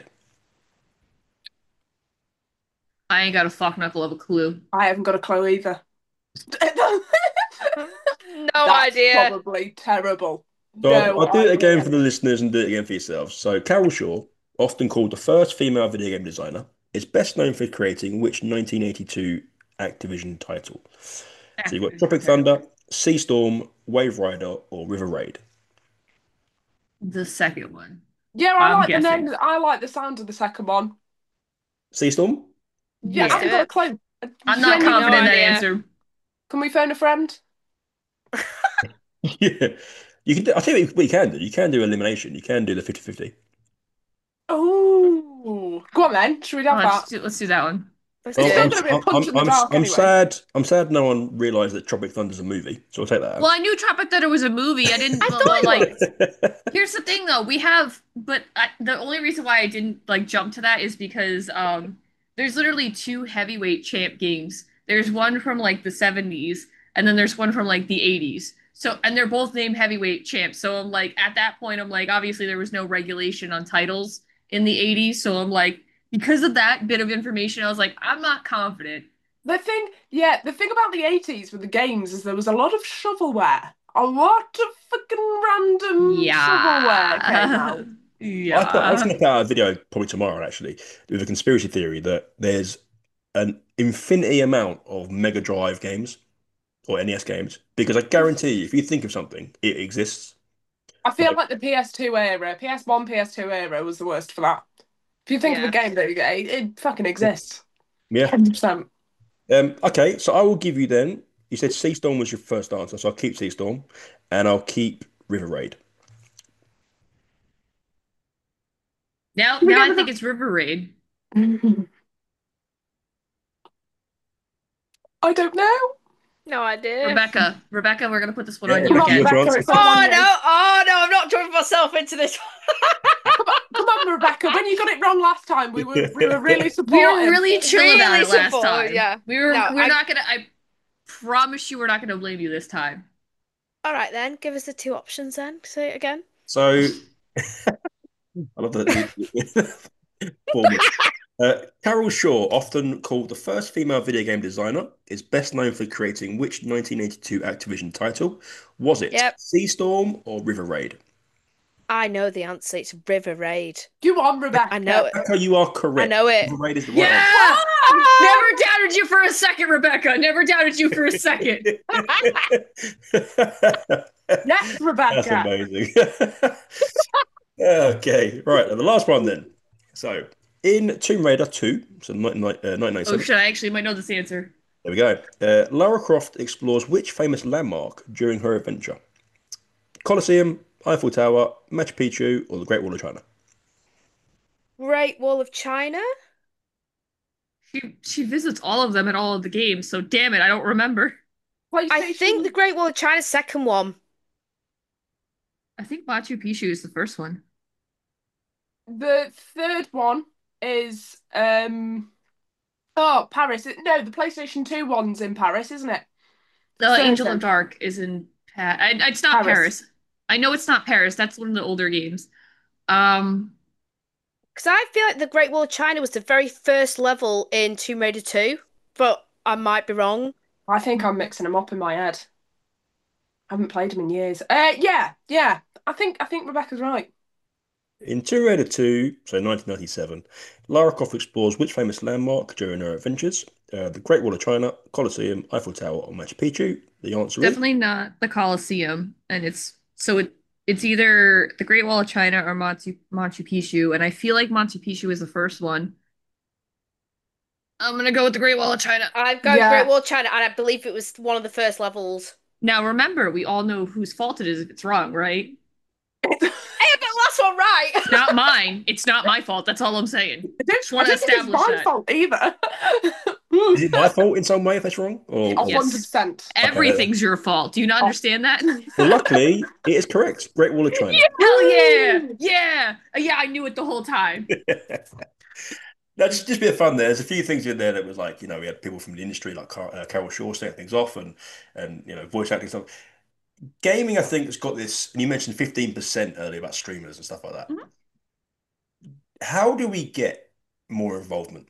[SPEAKER 4] I ain't got a fuck knuckle of a clue.
[SPEAKER 3] I haven't got a clue either.
[SPEAKER 2] No
[SPEAKER 3] That's
[SPEAKER 2] idea.
[SPEAKER 3] probably terrible.
[SPEAKER 1] So I'll,
[SPEAKER 3] No
[SPEAKER 1] I'll do it again
[SPEAKER 3] idea.
[SPEAKER 1] for the listeners and do it again for yourselves. So Carol Shaw, often called the first female video game designer, is best known for creating which nineteen eighty-two Activision title? So you've got
[SPEAKER 4] Activision
[SPEAKER 1] Tropic
[SPEAKER 4] title.
[SPEAKER 1] Thunder, Sea Storm, Wave Rider, or River Raid.
[SPEAKER 4] The second one.
[SPEAKER 3] Yeah, I
[SPEAKER 4] I'm
[SPEAKER 3] like the
[SPEAKER 4] guessing.
[SPEAKER 3] name. I like the sound of the second one.
[SPEAKER 1] Sea Storm?
[SPEAKER 3] Yeah, I
[SPEAKER 2] Let's do
[SPEAKER 4] Yeah.
[SPEAKER 3] haven't got a
[SPEAKER 2] it.
[SPEAKER 3] clue.
[SPEAKER 4] I'm not
[SPEAKER 2] No
[SPEAKER 4] confident
[SPEAKER 3] Genuinely.
[SPEAKER 4] in that
[SPEAKER 2] idea.
[SPEAKER 4] answer.
[SPEAKER 3] Can we phone a friend?
[SPEAKER 1] Yeah. You can do, I think what you can do, you can do elimination. You can do the fifty-fifty.
[SPEAKER 3] Oh, go on then. Should we
[SPEAKER 4] Oh,
[SPEAKER 3] have
[SPEAKER 4] let's
[SPEAKER 3] that?
[SPEAKER 4] do let's do that one.
[SPEAKER 2] Let's do
[SPEAKER 3] It's
[SPEAKER 1] Well,
[SPEAKER 3] still
[SPEAKER 1] I'm
[SPEAKER 2] it.
[SPEAKER 3] going to be a
[SPEAKER 1] I'm
[SPEAKER 3] punch
[SPEAKER 1] I'm
[SPEAKER 3] in the
[SPEAKER 1] I'm
[SPEAKER 3] dark
[SPEAKER 1] I'm
[SPEAKER 3] anyway.
[SPEAKER 1] sad. I'm sad no one realized that Tropic Thunder's a movie. So I'll take
[SPEAKER 4] Well,
[SPEAKER 1] that
[SPEAKER 4] I knew Tropic Thunder was a movie. I didn't
[SPEAKER 2] I
[SPEAKER 4] but, but,
[SPEAKER 2] thought it
[SPEAKER 4] like
[SPEAKER 2] was.
[SPEAKER 1] out.
[SPEAKER 4] here's the thing though. We have but I, the only reason why I didn't like jump to that is because um there's literally two heavyweight champ games. There's one from like the seventies and then there's one from like the eighties. So and they're both named heavyweight champs. So I'm like at that point I'm like obviously there was no regulation on titles in the eighties. So I'm like because of that bit of information I was like I'm not confident.
[SPEAKER 3] The thing, yeah, the thing about the eighties with the games is there was a lot of shovelware. A lot of fucking random shovelware came
[SPEAKER 4] Yeah.
[SPEAKER 3] out.
[SPEAKER 1] I put, I was
[SPEAKER 4] Yeah.
[SPEAKER 1] going to put out a video probably tomorrow actually with a conspiracy theory that there's an infinity amount of Mega Drive games or N E S games because I guarantee you, if you think of something, it exists.
[SPEAKER 3] I feel
[SPEAKER 1] Like,
[SPEAKER 3] like the P S two era, P S one, P S two era was the worst for that. If you think of a
[SPEAKER 2] Yeah.
[SPEAKER 3] game that it, it fucking exists.
[SPEAKER 1] yeah.
[SPEAKER 3] one hundred percent.
[SPEAKER 1] Um, okay, so I will give you then. You said Sea Storm was your first answer, so I'll keep Sea Storm and I'll keep River Raid.
[SPEAKER 4] Now
[SPEAKER 3] Can we
[SPEAKER 4] now
[SPEAKER 3] get
[SPEAKER 4] I
[SPEAKER 3] rid
[SPEAKER 4] think it's River Raid.
[SPEAKER 3] of... I don't know.
[SPEAKER 2] No idea.
[SPEAKER 4] Rebecca. Rebecca, we're gonna put this one
[SPEAKER 1] Yeah,
[SPEAKER 4] on you
[SPEAKER 3] Come
[SPEAKER 1] Rebecca,
[SPEAKER 3] on,
[SPEAKER 1] your
[SPEAKER 4] again.
[SPEAKER 1] chance.
[SPEAKER 3] Rebecca, it's all on
[SPEAKER 2] Oh
[SPEAKER 3] you.
[SPEAKER 2] no! Oh no! I'm not throwing myself into this
[SPEAKER 3] Come on, come on, Rebecca. When you got it wrong last time, we were we were really
[SPEAKER 4] We were
[SPEAKER 3] supportive.
[SPEAKER 4] really
[SPEAKER 2] one.
[SPEAKER 4] chill about
[SPEAKER 2] Really
[SPEAKER 4] it last
[SPEAKER 2] support.
[SPEAKER 4] time.
[SPEAKER 2] Yeah.
[SPEAKER 4] We were
[SPEAKER 2] No.
[SPEAKER 4] we're
[SPEAKER 2] I.
[SPEAKER 4] not gonna I promise you we're not gonna blame you this time.
[SPEAKER 2] All right then. Give us the two options then. Say it again.
[SPEAKER 1] So I love the, the format. Uh, Carol Shaw, often called the first female video game designer, is best known for creating which nineteen eighty-two Activision title? Was it
[SPEAKER 2] Yep.
[SPEAKER 1] Sea Storm or River Raid?
[SPEAKER 2] I know the answer. It's River Raid.
[SPEAKER 3] You on,
[SPEAKER 2] I know
[SPEAKER 3] Rebecca?
[SPEAKER 2] it.
[SPEAKER 1] Rebecca, you are
[SPEAKER 2] I
[SPEAKER 1] correct.
[SPEAKER 2] know it.
[SPEAKER 1] River Raid is the right
[SPEAKER 4] Yeah!
[SPEAKER 3] Ah!
[SPEAKER 4] Never doubted you for a second, Rebecca. Never doubted you for a second.
[SPEAKER 1] answer.
[SPEAKER 3] Yes,
[SPEAKER 1] That's
[SPEAKER 3] Rebecca.
[SPEAKER 1] amazing. Okay, right. And the last one then. So, in Tomb Raider two, so nineteen
[SPEAKER 4] Oh
[SPEAKER 1] ninety-seven,
[SPEAKER 4] shit, I actually might know this answer.
[SPEAKER 1] there we go. Uh, Lara Croft explores which famous landmark during her adventure? Colosseum, Eiffel Tower, Machu Picchu, or the Great Wall of China?
[SPEAKER 2] Great Wall of China.
[SPEAKER 4] She she visits all of them in all of the games, so damn it, I don't remember.
[SPEAKER 2] I think the
[SPEAKER 3] PlayStation.
[SPEAKER 2] Great Wall of China's second one.
[SPEAKER 4] I think Machu Picchu is the first one.
[SPEAKER 3] The third one is um. Oh, Paris. No, the PlayStation two one's in Paris, isn't it?
[SPEAKER 4] The Angel of
[SPEAKER 3] Certain.
[SPEAKER 4] Dark is in pa- I, it's not
[SPEAKER 3] Paris.
[SPEAKER 4] Paris. I know it's not Paris. That's one of the older games. Um,
[SPEAKER 2] Because I feel like the Great Wall of China was the very first level in Tomb Raider two, but I might be wrong.
[SPEAKER 3] I think I'm mixing them up in my head. I haven't played them in years. Uh, yeah, yeah. I think I think Rebecca's right.
[SPEAKER 1] In Tomb Raider two, so nineteen ninety-seven, Lara Croft explores which famous landmark during her adventures? Uh, the Great Wall of China, Colosseum, Eiffel Tower, or Machu Picchu? The answer is
[SPEAKER 4] definitely not the Colosseum, and it's so it it's either the Great Wall of China or Machu Machu Picchu, and I feel like Machu Picchu is the first one. I'm gonna go with the Great Wall of China.
[SPEAKER 2] I've got Great
[SPEAKER 3] Yeah.
[SPEAKER 2] Wall of China, and I believe it was one of the first levels.
[SPEAKER 4] Now remember, we all know whose fault it is if it's wrong, right?
[SPEAKER 2] Hey, I got the last one right.
[SPEAKER 4] It's not mine. It's not my fault. That's all I'm saying.
[SPEAKER 3] I don't,
[SPEAKER 4] Just
[SPEAKER 3] I
[SPEAKER 4] want to
[SPEAKER 3] don't think it's
[SPEAKER 4] establish
[SPEAKER 3] my
[SPEAKER 4] that.
[SPEAKER 3] fault either.
[SPEAKER 1] is it my fault in some way if that's wrong? Or,
[SPEAKER 3] A
[SPEAKER 1] or-
[SPEAKER 4] Yes.
[SPEAKER 3] hundred percent.
[SPEAKER 4] Everything's your fault. Do you not
[SPEAKER 3] Oh.
[SPEAKER 4] understand that?
[SPEAKER 1] Well, luckily, it is correct. Great Wall of China.
[SPEAKER 4] Hell yeah! Yeah! Uh, Yeah, I knew it the whole time.
[SPEAKER 1] No, just just a bit of fun there. There's a few things in there that was like, you know, we had people from the industry like Car uh, Carol Shaw setting things off and and you know, voice acting stuff. Gaming, I think, has got this, and you mentioned fifteen percent earlier about streamers and stuff like that.
[SPEAKER 4] Mhm.
[SPEAKER 1] How do we get more involvement?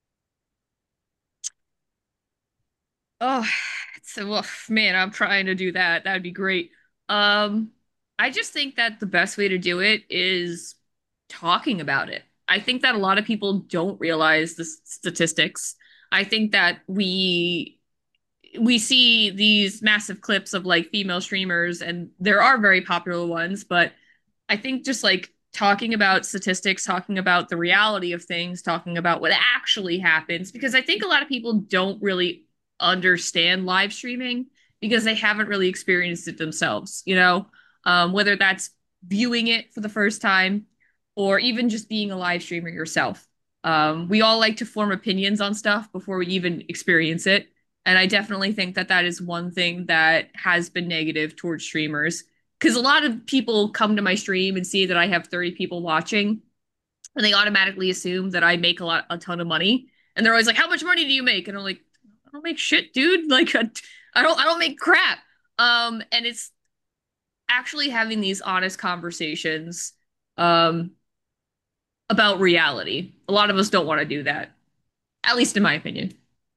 [SPEAKER 4] Oh, so well, man, I'm trying to do that. That'd be great. Um, I just think that the best way to do it is talking about it. I think that a lot of people don't realize the s- statistics. I think that we we see these massive clips of like female streamers, and there are very popular ones, but I think just like talking about statistics, talking about the reality of things, talking about what actually happens, because I think a lot of people don't really understand live streaming because they haven't really experienced it themselves, you know, um, whether that's viewing it for the first time or even just being a live streamer yourself. Um, we all like to form opinions on stuff before we even experience it. And I definitely think that that is one thing that has been negative towards streamers because a lot of people come to my stream and see that I have thirty people watching and they automatically assume that I make a lot a ton of money and they're always like how much money do you make and I'm like I don't make shit dude like I, I don't I don't make crap um and it's actually having these honest conversations um about reality. A lot of us don't want to do that, at least in my opinion.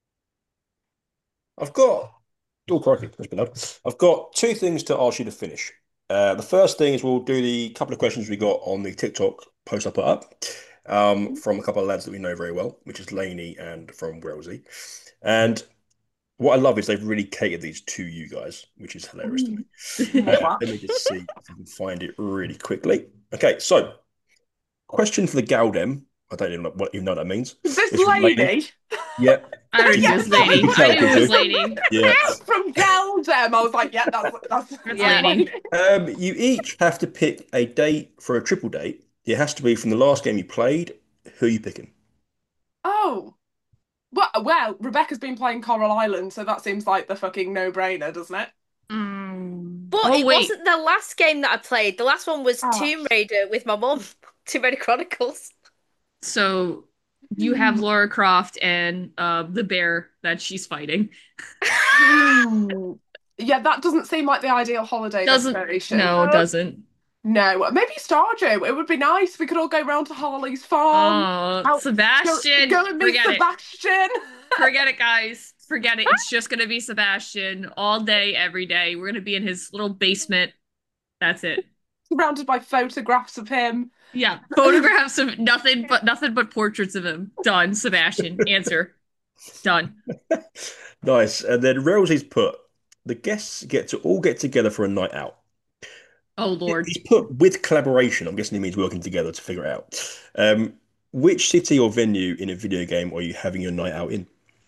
[SPEAKER 1] I've got, oh, crikey, that's been loud. I've got two things to ask you to finish. Uh, the first thing is we'll do the couple of questions we got on the TikTok post I put up um, from a couple of lads that we know very well, which is Laney and from Wellesley. And what I love is they've really catered these to you guys, which is hilarious to me. Uh, let me just see if I can find it really quickly. Okay, so question for the Galdem. I don't even know what even know what that means.
[SPEAKER 3] This
[SPEAKER 1] It's from Laney.
[SPEAKER 3] lady
[SPEAKER 1] Yeah,
[SPEAKER 4] I already
[SPEAKER 3] Yeah,
[SPEAKER 4] knew it was
[SPEAKER 3] sorry.
[SPEAKER 4] lady.
[SPEAKER 1] You can
[SPEAKER 4] I knew it was
[SPEAKER 1] tell,
[SPEAKER 4] lady.
[SPEAKER 1] yeah.
[SPEAKER 3] from Geldem. I was like, yeah, that's that's,
[SPEAKER 4] That's
[SPEAKER 2] Yeah.
[SPEAKER 4] lady.
[SPEAKER 1] Um, you each have to pick a date for a triple date. It has to be from the last game you played. Who are you picking?
[SPEAKER 3] Oh. Well, well, Rebecca's been playing Coral Island, so that seems like the fucking no-brainer, doesn't it?
[SPEAKER 4] Mm.
[SPEAKER 2] But
[SPEAKER 4] oh
[SPEAKER 2] it
[SPEAKER 4] wait,
[SPEAKER 2] wasn't the last game that I played. The last one was
[SPEAKER 3] Oh.
[SPEAKER 2] Tomb Raider with my mum. Tomb Raider Chronicles.
[SPEAKER 4] so you have Laura Croft and uh, the bear that she's fighting.
[SPEAKER 3] Hmm. Yeah, that doesn't seem like the ideal holiday
[SPEAKER 4] Doesn't
[SPEAKER 3] destination.
[SPEAKER 4] no, it doesn't.
[SPEAKER 3] No, maybe Stardew. It would be nice. We could all go round to Harley's farm.
[SPEAKER 4] Oh,
[SPEAKER 3] Out-
[SPEAKER 4] Sebastian,
[SPEAKER 3] Go, go and meet
[SPEAKER 4] forget it.
[SPEAKER 3] Sebastian.
[SPEAKER 4] Forget it, guys. Forget it. It's just gonna be Sebastian all day, every day. We're gonna be in his little basement. That's it.
[SPEAKER 3] Surrounded by photographs of him.
[SPEAKER 4] Yeah, photographs of nothing but nothing but portraits of him. Done. Sebastian. Answer. Done.
[SPEAKER 1] Nice. And then Rosie's put the guests get to all get together for a night out.
[SPEAKER 4] Oh Lord.
[SPEAKER 1] He's put with collaboration. I'm guessing he means working together to figure it out. Um, which city or venue in a video game are you having your night out in?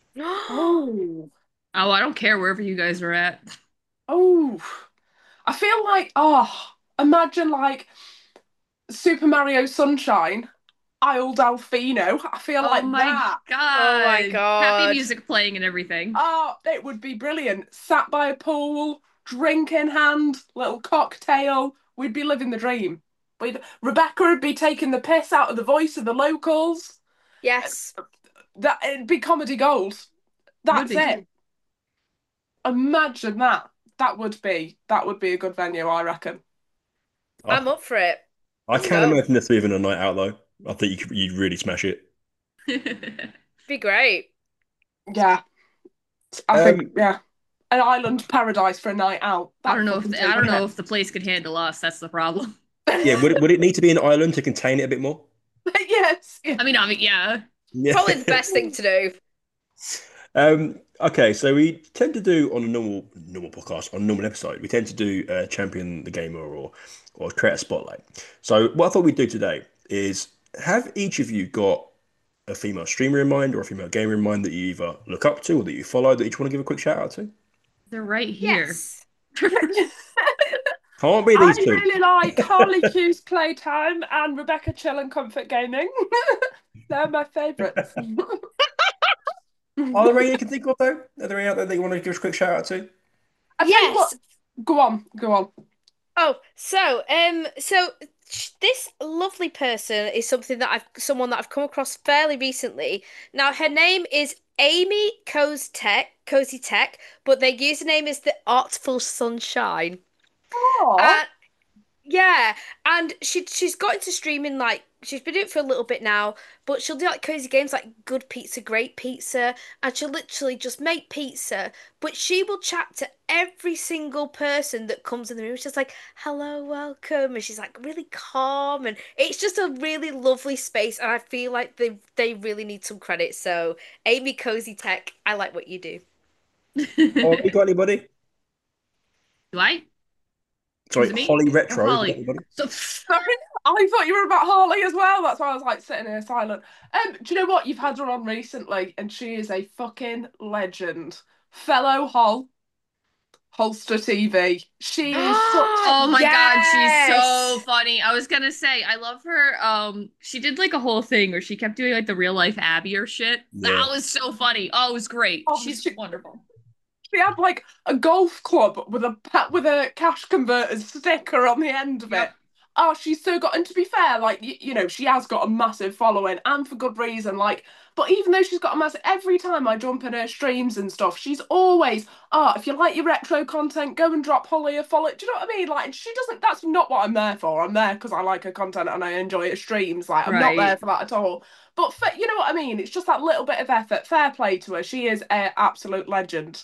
[SPEAKER 3] Oh.
[SPEAKER 4] Oh, I don't care wherever you guys are at.
[SPEAKER 3] Oh. I feel like, oh, imagine like Super Mario Sunshine, Isle Delfino. I feel
[SPEAKER 4] Oh
[SPEAKER 3] like
[SPEAKER 4] my
[SPEAKER 3] that.
[SPEAKER 4] god.
[SPEAKER 2] Oh my
[SPEAKER 4] Happy
[SPEAKER 2] God.
[SPEAKER 4] music playing and everything.
[SPEAKER 3] Oh, it would be brilliant. Sat by a pool, drink in hand, little cocktail. We'd be living the dream. We'd, Rebecca would be taking the piss out of the voice of the locals.
[SPEAKER 2] Yes.
[SPEAKER 3] That it'd be comedy gold. That's
[SPEAKER 4] Would be.
[SPEAKER 3] it. Imagine that. That would be that would be a good venue, I reckon.
[SPEAKER 1] I,
[SPEAKER 2] I'm up for it.
[SPEAKER 1] I
[SPEAKER 2] Let's
[SPEAKER 1] can't
[SPEAKER 2] go.
[SPEAKER 1] imagine the three of you on a night out though. I think you could, you'd really smash it.
[SPEAKER 2] Be great.
[SPEAKER 3] Yeah, I think
[SPEAKER 1] Um,
[SPEAKER 3] yeah, an island paradise for a night out.
[SPEAKER 4] I
[SPEAKER 3] That
[SPEAKER 4] don't know if
[SPEAKER 3] fucking
[SPEAKER 4] the, I
[SPEAKER 3] take
[SPEAKER 4] don't
[SPEAKER 3] me
[SPEAKER 4] know if the place could handle us. That's the problem.
[SPEAKER 1] yeah, would it, would it need to be an island to contain it a bit more?
[SPEAKER 3] Yes. Yeah.
[SPEAKER 4] I mean, I mean, yeah.
[SPEAKER 1] Yeah.
[SPEAKER 2] Probably the best thing to do.
[SPEAKER 1] Um, okay, so we tend to do on a normal normal podcast, on a normal episode, we tend to do uh, champion the gamer or or create a spotlight. So what I thought we'd do today is have each of you got a female streamer in mind or a female gamer in mind that you either look up to or that you follow that you want to give a quick shout out to?
[SPEAKER 4] They're right here.
[SPEAKER 2] Yes.
[SPEAKER 1] Can't be
[SPEAKER 3] I
[SPEAKER 1] these two.
[SPEAKER 3] really like Harley Q's Playtime and Rebecca Chill and Comfort Gaming. They're my favourites.
[SPEAKER 1] Are there any you can think of though? Are there any out there that you want to give a quick shout out to?
[SPEAKER 3] I tell you what,
[SPEAKER 2] Yes.
[SPEAKER 3] go on, go on.
[SPEAKER 2] Oh, so um, so sh- this lovely person is something that I've someone that I've come across fairly recently. Now, her name is Amy Cozy Tech, Cozy Tech, but their username is the Artful Sunshine.
[SPEAKER 3] Aw.
[SPEAKER 2] And yeah, and she she's got into streaming like she's been doing it for a little bit now, but she'll do like cozy games like Good Pizza, Great Pizza, and she'll literally just make pizza, but she will chat to every single person that comes in the room. She's just like, "Hello, welcome," and she's like really calm, and it's just a really lovely space, and I feel like they they really need some credit. So, Amy Cozy Tech, I like what you do.
[SPEAKER 1] Oh, you got anybody?
[SPEAKER 4] Do I?
[SPEAKER 1] Sorry,
[SPEAKER 4] Was it me?
[SPEAKER 1] Holly
[SPEAKER 4] Or
[SPEAKER 1] Retro. You got
[SPEAKER 4] Holly?
[SPEAKER 1] anybody?
[SPEAKER 4] So
[SPEAKER 3] Sorry, I thought you were about Harley as well. That's why I was like sitting here silent. Um, do you know what? You've had her on recently, and she is a fucking legend. Fellow Hol, Holster T V. She is such.
[SPEAKER 4] Oh my God, she's so
[SPEAKER 2] Yes.
[SPEAKER 4] funny. I was gonna say, I love her. Um, she did like a whole thing where she kept doing like the real life Abby or shit.
[SPEAKER 1] Yeah.
[SPEAKER 4] That was so funny. Oh, it was great.
[SPEAKER 3] Oh,
[SPEAKER 4] She's
[SPEAKER 3] she,
[SPEAKER 4] wonderful.
[SPEAKER 3] she had like a golf club with a pa- with a cash converter's sticker on the end of it.
[SPEAKER 4] Yep.
[SPEAKER 3] Oh, she's so got, and to be fair, like you, you know, she has got a massive following, and for good reason. Like, but even though she's got a massive, every time I jump in her streams and stuff, she's always, oh, if you like your retro content, go and drop Holly a follow. Do you know what I mean? Like, she doesn't. That's not what I'm there for. I'm there because I like her content and I enjoy her streams. Like, I'm not there
[SPEAKER 4] Right.
[SPEAKER 3] for that at all. But fa you know what I mean? It's just that little bit of effort. Fair play to her. She is an absolute legend.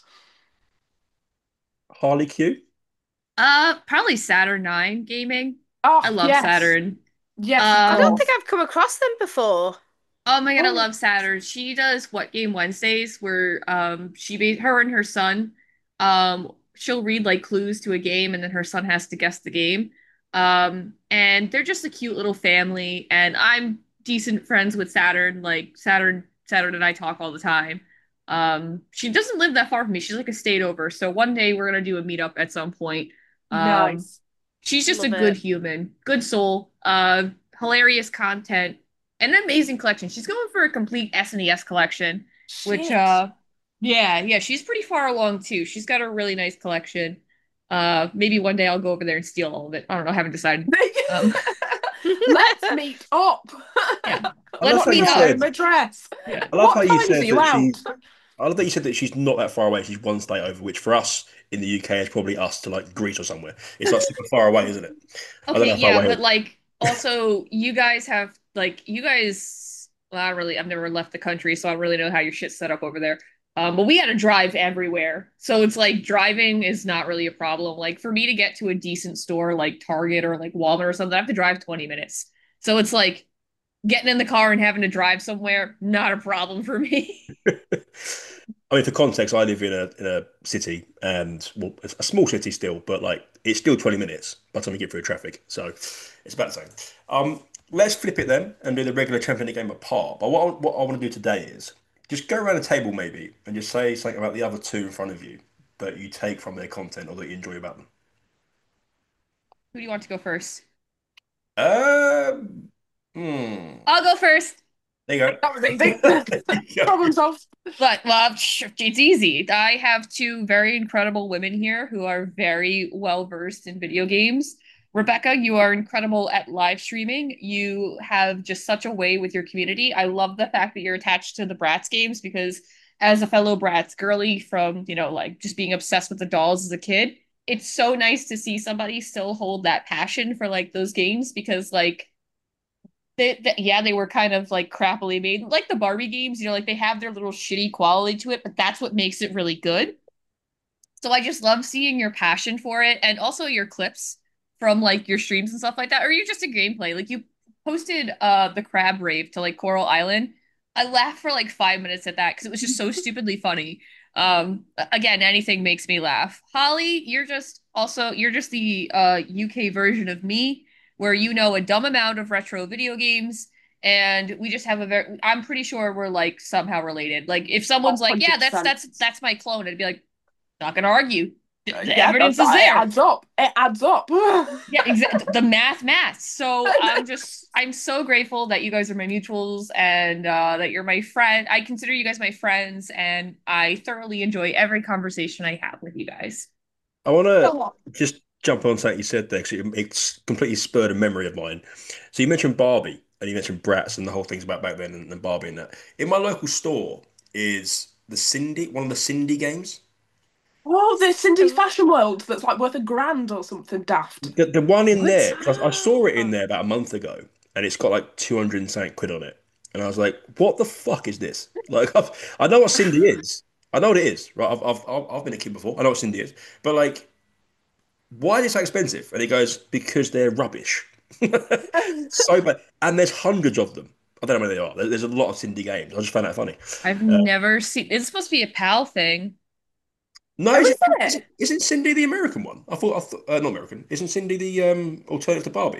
[SPEAKER 1] Harley Q.
[SPEAKER 4] Uh, probably Saturn nine gaming.
[SPEAKER 3] Oh,
[SPEAKER 4] I love
[SPEAKER 3] yes.
[SPEAKER 4] Saturn.
[SPEAKER 3] Yes, of
[SPEAKER 2] I
[SPEAKER 4] Um,
[SPEAKER 2] don't
[SPEAKER 3] course.
[SPEAKER 2] think I've come across them before.
[SPEAKER 4] Oh my God, I
[SPEAKER 3] Oh,
[SPEAKER 4] love Saturn. She does What Game Wednesdays where um she be her and her son um she'll read like clues to a game and then her son has to guess the game. Um and they're just a cute little family and I'm decent friends with Saturn. Like Saturn Saturn and I talk all the time. Um she doesn't live that far from me. She's like a state over. So one day we're gonna do a meetup at some point. Um
[SPEAKER 3] nice.
[SPEAKER 4] she's just a
[SPEAKER 2] Love
[SPEAKER 4] good
[SPEAKER 2] it.
[SPEAKER 4] human, good soul, uh hilarious content an amazing collection. She's going for a complete S N E S collection, which
[SPEAKER 3] Shit.
[SPEAKER 4] uh yeah, yeah, she's pretty far along too. She's got a really nice collection. Uh maybe one day I'll go over there and steal all of it. I don't know, haven't decided. Um
[SPEAKER 3] Let's meet up.
[SPEAKER 4] yeah.
[SPEAKER 1] I love
[SPEAKER 4] Let's
[SPEAKER 1] how
[SPEAKER 3] What's
[SPEAKER 1] you
[SPEAKER 4] meet
[SPEAKER 3] your
[SPEAKER 4] up.
[SPEAKER 1] said.
[SPEAKER 3] home address?
[SPEAKER 4] Yeah.
[SPEAKER 1] I love how
[SPEAKER 3] What
[SPEAKER 1] you
[SPEAKER 3] times are
[SPEAKER 1] said
[SPEAKER 3] you
[SPEAKER 1] that
[SPEAKER 3] out?
[SPEAKER 1] she's. I love that you said that she's not that far away. She's one state over, which for us in the U K is probably us to like Greece or somewhere. It's like super far away, isn't it? I don't know
[SPEAKER 4] Okay,
[SPEAKER 1] how far
[SPEAKER 4] yeah,
[SPEAKER 1] away.
[SPEAKER 4] but like also you guys have like you guys well, I really I've never left the country, so I don't really know how your shit's set up over there. Um, but we had to drive everywhere. So it's like driving is not really a problem. Like for me to get to a decent store like Target or like Walmart or something, I have to drive twenty minutes. So it's like getting in the car and having to drive somewhere, not a problem for me.
[SPEAKER 1] I mean, for context, I live in a in a city and well, it's a small city still, but like it's still twenty minutes by the time you get through traffic. So it's about the same. Um, let's flip it then and do the regular champion game apart. But what I, what I want to do today is just go around the table maybe and just say something about the other two in front of you that you take from their content or that you enjoy about them.
[SPEAKER 4] Who do you want to go first?
[SPEAKER 1] Um, hmm.
[SPEAKER 4] I'll go first.
[SPEAKER 1] There you
[SPEAKER 3] That was easy.
[SPEAKER 1] go. There you go.
[SPEAKER 3] Problem solved.
[SPEAKER 4] But well, it's easy. I have two very incredible women here who are very well versed in video games. Rebecca, you are incredible at live streaming. You have just such a way with your community. I love the fact that you're attached to the Bratz games because as a fellow Bratz girly from, you know, like just being obsessed with the dolls as a kid, it's so nice to see somebody still hold that passion for like those games because like they, they, yeah, they were kind of like crappily made, like the Barbie games. You know, like they have their little shitty quality to it, but that's what makes it really good. So I just love seeing your passion for it, and also your clips from like your streams and stuff like that, or you just a gameplay. Like you posted uh the crab rave to like Coral Island. I laughed for like five minutes at that because it was just so stupidly funny. Um, again, anything makes me laugh. Holly, you're just also you're just the uh U K version of me, where you know a dumb amount of retro video games, and we just have a very. I'm pretty sure we're like somehow related. Like if someone's like, yeah, that's
[SPEAKER 3] one hundred percent.
[SPEAKER 4] that's that's my clone, I'd be like, not gonna argue. The,
[SPEAKER 3] Uh,
[SPEAKER 4] the
[SPEAKER 3] yeah,
[SPEAKER 4] evidence
[SPEAKER 3] that's,
[SPEAKER 4] is
[SPEAKER 3] it
[SPEAKER 4] there.
[SPEAKER 3] adds up. It adds up.
[SPEAKER 4] Yeah, exactly. The math, math. So I'm just, I'm so grateful that you guys are my mutuals and uh, that you're my friend. I consider you guys my friends, and I thoroughly enjoy every conversation I have with you guys.
[SPEAKER 1] I want to
[SPEAKER 3] Oh,
[SPEAKER 1] just jump on something you said there because it, it's completely spurred a memory of mine. So you mentioned Barbie and you mentioned Bratz and the whole things about back then and, and Barbie and that. In my local store is the Cindy, one of the Cindy games.
[SPEAKER 3] oh, there's Cindy's Fashion World that's like worth a grand or something daft.
[SPEAKER 1] The, the one in
[SPEAKER 4] What?
[SPEAKER 1] there, 'cause I, I saw it in
[SPEAKER 3] Ah.
[SPEAKER 1] there about a month ago and it's got like two hundred and something quid on it. And I was like, what the fuck is this? Like, I've, I know what Cindy is. I know what it is, right? I've, I've, I've I've been a kid before. I know what Cindy is. But like, why is it so expensive? And he goes, because they're rubbish. So bad. And there's hundreds of them. I don't know where they are. There- There's a lot of Cindy games. I just found that funny.
[SPEAKER 4] I've
[SPEAKER 1] Uh,
[SPEAKER 4] never seen. It's supposed to be a pal thing.
[SPEAKER 1] no,
[SPEAKER 3] Oh,
[SPEAKER 1] isn't,
[SPEAKER 3] is
[SPEAKER 1] isn't,
[SPEAKER 3] it?
[SPEAKER 1] isn't Cindy the American one? I thought, I thought uh, not American. Isn't Cindy the um, alternative to Barbie?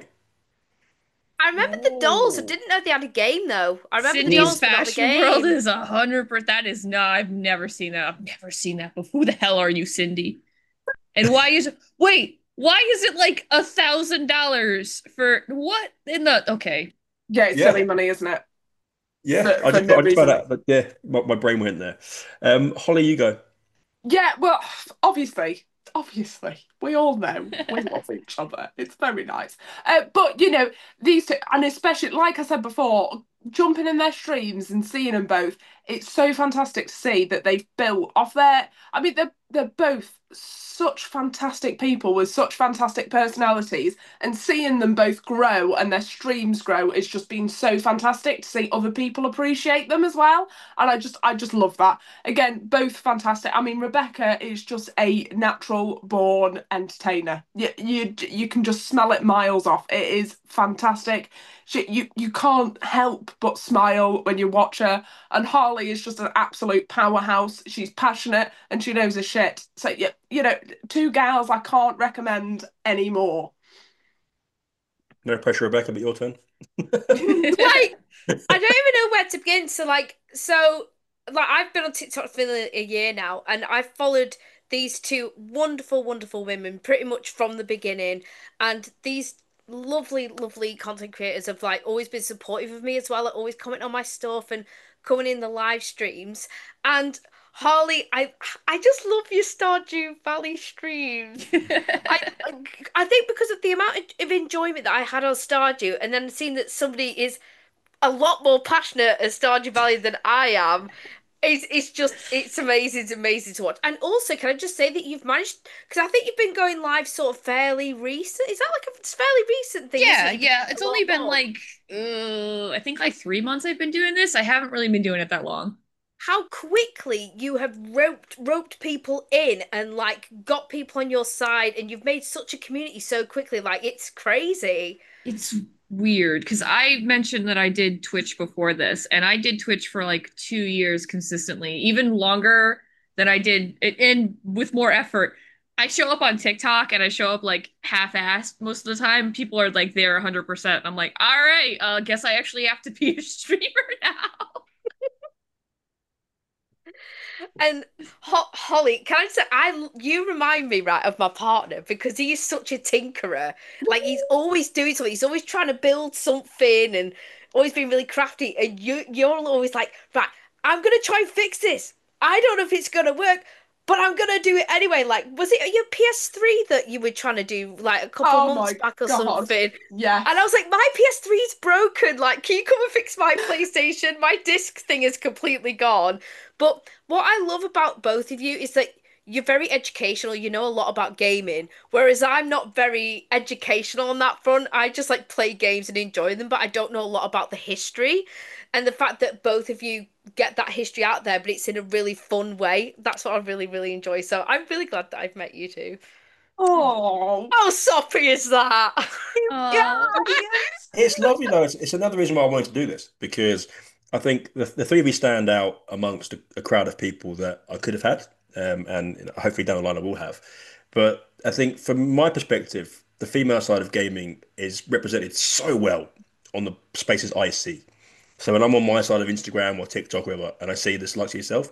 [SPEAKER 2] I remember the dolls. I
[SPEAKER 3] Oh.
[SPEAKER 2] didn't know they had a game though. I remember the
[SPEAKER 1] Mm.
[SPEAKER 4] Cindy's
[SPEAKER 2] dolls, but not the
[SPEAKER 4] Fashion World
[SPEAKER 2] game.
[SPEAKER 4] is a hundred percent. That is not. I've never seen that. I've never seen that before. Who the hell are you, Cindy? And why is it? Wait, why is it like a thousand dollars for what in the? Okay,
[SPEAKER 3] Yeah, it's
[SPEAKER 1] Yeah,
[SPEAKER 3] silly money, isn't it?
[SPEAKER 1] yeah.
[SPEAKER 3] For,
[SPEAKER 1] I
[SPEAKER 3] for
[SPEAKER 1] just,
[SPEAKER 3] no
[SPEAKER 1] I just found
[SPEAKER 3] reason.
[SPEAKER 1] out, but yeah, my, my brain went there. Um, Holly, you go.
[SPEAKER 3] Yeah, well, obviously, obviously, we all know we love each other. It's very nice. Uh, but you know, these two, and especially like I said before, jumping in their streams and seeing them both, it's so fantastic to see that they've built off their. I mean, they're they're both such fantastic people with such fantastic personalities, and seeing them both grow and their streams grow has just been so fantastic to see other people appreciate them as well. And I just, I just love that. Again, both fantastic. I mean, Rebecca is just a natural born entertainer. You, you, you can just smell it miles off. It is fantastic. She, you, you can't help but smile when you watch her. And Harley is just an absolute powerhouse. She's passionate and she knows her shit. So, yeah, you know, two gals I can't recommend anymore.
[SPEAKER 1] No pressure, Rebecca, but your turn.
[SPEAKER 2] Like, I don't even know where to begin. So, like, so, like, I've been on TikTok for a year now, and I've followed these two wonderful, wonderful women pretty much from the beginning. And these lovely, lovely content creators have like always been supportive of me as well, like, always comment on my stuff and coming in the live streams. And Harley, I I just love your Stardew Valley streams. I I think because of the amount of enjoyment that I had on Stardew, and then seeing that somebody is a lot more passionate at Stardew Valley than I am, it's it's just it's amazing, it's amazing to watch. And also, can I just say that you've managed because I think you've been going live sort of fairly recent. Is that like a it's fairly recent thing, isn't
[SPEAKER 4] yeah,
[SPEAKER 2] it? You've been
[SPEAKER 4] yeah. It's
[SPEAKER 2] doing a
[SPEAKER 4] only
[SPEAKER 2] lot
[SPEAKER 4] been
[SPEAKER 2] more.
[SPEAKER 4] like uh, I think like three months I've been doing this. I haven't really been doing it that long.
[SPEAKER 2] How quickly you have roped roped people in and like got people on your side, and you've made such a community so quickly. Like it's crazy.
[SPEAKER 4] It's weird because I mentioned that I did Twitch before this, and I did Twitch for like two years consistently, even longer than I did it, and with more effort. I show up on TikTok and I show up like half-assed most of the time. People are like there one hundred percent. I'm like, all right, uh, guess I actually have to be a streamer now.
[SPEAKER 2] And Ho Holly, can I say, I you remind me right of my partner because he is such a tinkerer. Like he's always doing something. He's always trying to build something and always being really crafty. And you you're always like, right, I'm gonna try and fix this. I don't know if it's gonna work, but I'm gonna do it anyway. Like, was it your P S three that you were trying to do like a couple
[SPEAKER 3] Oh
[SPEAKER 2] months
[SPEAKER 3] my
[SPEAKER 2] back or
[SPEAKER 3] God.
[SPEAKER 2] something?
[SPEAKER 3] Yes.
[SPEAKER 2] And I was like, my P S three is broken. Like, can you come and fix my PlayStation? My disc thing is completely gone. But what I love about both of you is that you're very educational. You know a lot about gaming, whereas I'm not very educational on that front. I just like play games and enjoy them, but I don't know a lot about the history. And the fact that both of you get that history out there, but it's in a really fun way. That's what I really, really enjoy. So I'm really glad that I've met you two.
[SPEAKER 3] Oh,
[SPEAKER 2] How soppy is that?
[SPEAKER 4] Oh,
[SPEAKER 3] guys.
[SPEAKER 1] It's lovely though. It's, it's another reason why I wanted to do this because I think the, the three of you stand out amongst a, a crowd of people that I could have had, um, and you know, hopefully down the line I will have. But I think from my perspective, the female side of gaming is represented so well on the spaces I see. So when I'm on my side of Instagram or TikTok or whatever, and I see this like yourself,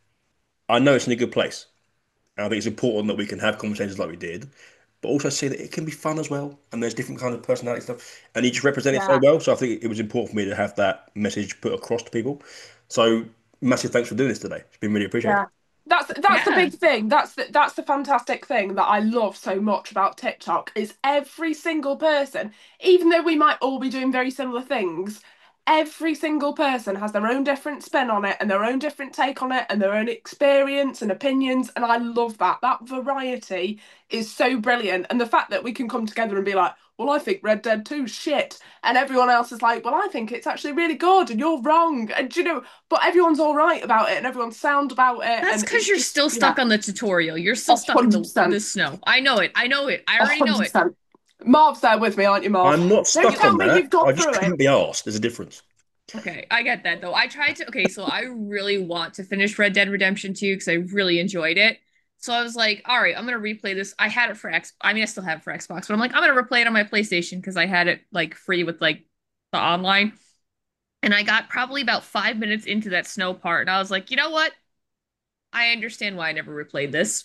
[SPEAKER 1] I know it's in a good place. And I think it's important that we can have conversations like we did, but also see that it can be fun as well. And there's different kinds of personality stuff. And you just represent it so
[SPEAKER 3] Yeah.
[SPEAKER 1] well. So I think it was important for me to have that message put across to people. So massive thanks for doing this today. It's been really appreciated.
[SPEAKER 3] Yeah. That's that's the
[SPEAKER 4] yeah.
[SPEAKER 3] big thing. That's the that's the fantastic thing that I love so much about TikTok is every single person, even though we might all be doing very similar things, every single person has their own different spin on it and their own different take on it and their own experience and opinions. And I love that. That variety is so brilliant. And the fact that we can come together and be like, well, I think Red Dead two 's shit. And everyone else is like, well, I think it's actually really good and you're wrong. And you know, but everyone's all right about it and everyone's sound about it.
[SPEAKER 4] That's
[SPEAKER 3] And
[SPEAKER 4] because
[SPEAKER 3] it's
[SPEAKER 4] you're
[SPEAKER 3] just,
[SPEAKER 4] still
[SPEAKER 3] yeah,
[SPEAKER 4] stuck on the tutorial. You're still stuck in the the
[SPEAKER 3] one hundred percent.
[SPEAKER 4] snow. I know it. I know it. I
[SPEAKER 3] A
[SPEAKER 4] already know
[SPEAKER 3] hundred
[SPEAKER 4] it.
[SPEAKER 3] percent. Marv's there with me, aren't you, Marv?
[SPEAKER 1] I'm not
[SPEAKER 3] Don't
[SPEAKER 1] stuck
[SPEAKER 3] tell
[SPEAKER 1] on
[SPEAKER 3] me
[SPEAKER 1] that.
[SPEAKER 3] you've gone
[SPEAKER 1] I just
[SPEAKER 3] through it.
[SPEAKER 1] couldn't be asked. There's a difference.
[SPEAKER 4] Okay, I get that though. I tried to. Okay, so I really want to finish Red Dead Redemption two because I really enjoyed it. So I was like, all right, I'm gonna replay this. I had it for X. I mean, I still have it for Xbox, but I'm like, I'm gonna replay it on my PlayStation because I had it like free with like the online. And I got probably about five minutes into that snow part, and I was like, you know what? I understand why I never replayed this.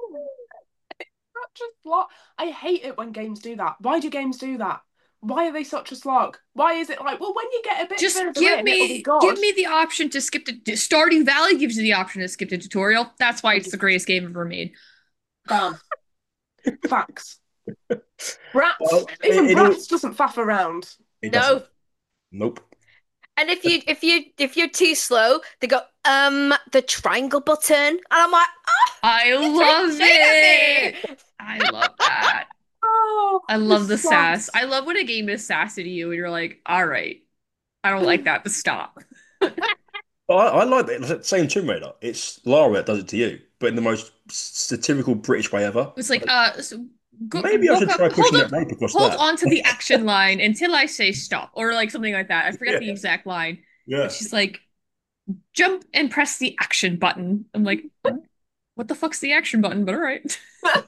[SPEAKER 3] Such a slog. I hate it when games do that. Why do games do that? Why are they such a slog? Why is it like, well, when you get a bit
[SPEAKER 4] Just
[SPEAKER 3] further
[SPEAKER 4] give
[SPEAKER 3] in, it'll be
[SPEAKER 4] me give
[SPEAKER 3] good.
[SPEAKER 4] me the option to skip the Stardew Valley gives you the option to skip the tutorial. That's why it's the
[SPEAKER 3] one hundred percent.
[SPEAKER 4] greatest game ever made.
[SPEAKER 3] Bam. Facts. Bratz.
[SPEAKER 1] Well,
[SPEAKER 3] Even
[SPEAKER 1] it, it,
[SPEAKER 3] Bratz doesn't faff around.
[SPEAKER 1] it
[SPEAKER 2] No.
[SPEAKER 1] doesn't. Nope.
[SPEAKER 2] And if you if you if you're too slow, they go, um, the triangle button. And I'm like, oh,
[SPEAKER 4] I
[SPEAKER 2] you threw
[SPEAKER 4] love
[SPEAKER 2] shade at
[SPEAKER 4] it.
[SPEAKER 2] me.
[SPEAKER 4] I love that.
[SPEAKER 3] Oh,
[SPEAKER 4] I
[SPEAKER 3] the
[SPEAKER 4] love the sass.
[SPEAKER 3] sass.
[SPEAKER 4] I love when a game is sassy to you and you're like, all right, I don't like that, but stop.
[SPEAKER 1] But I, I like that. It's the same Tomb Raider. It's Lara that does it to you, but in the most satirical British way ever.
[SPEAKER 4] It's like, uh, so go,
[SPEAKER 1] Maybe I
[SPEAKER 4] woke
[SPEAKER 1] should
[SPEAKER 4] up,
[SPEAKER 1] try
[SPEAKER 4] hold
[SPEAKER 1] pushing
[SPEAKER 4] up,
[SPEAKER 1] that rope across
[SPEAKER 4] hold
[SPEAKER 1] that.
[SPEAKER 4] on to the action line until I say stop, or like something like that. I forget
[SPEAKER 1] Yeah,
[SPEAKER 4] the exact line.
[SPEAKER 1] yeah.
[SPEAKER 4] But she's like, jump and press the action button. I'm like, what the fuck's the action button? But all right.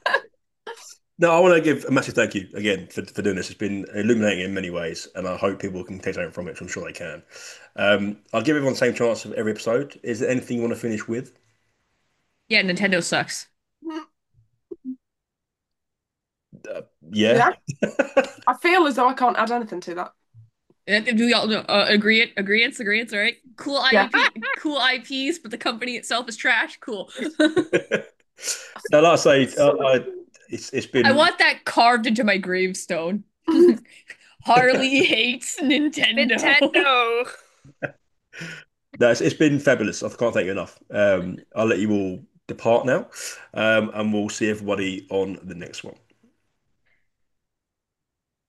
[SPEAKER 1] No, I want to give a massive thank you again for, for doing this. It's been illuminating in many ways, and I hope people can take something from it. I'm sure they can. Um, I'll give everyone the same chance of every episode. Is there anything you want to finish with?
[SPEAKER 4] Yeah, Nintendo sucks.
[SPEAKER 1] Uh, yeah.
[SPEAKER 3] Yeah. I feel as though I can't add anything to that.
[SPEAKER 4] Uh, Do we all uh, agree it? Agreeance, agreeance, all right? Cool
[SPEAKER 3] Yeah.
[SPEAKER 4] I P, cool I Ps, but the company itself is trash. Cool.
[SPEAKER 1] No, like I say, uh, I, it's it's
[SPEAKER 4] I
[SPEAKER 1] been
[SPEAKER 4] want that carved into my gravestone. Harley hates Nintendo.
[SPEAKER 2] Nintendo.
[SPEAKER 1] no, it's, it's been fabulous. I can't thank you enough. Um, I'll let you all depart now, um, and we'll see everybody on the next one.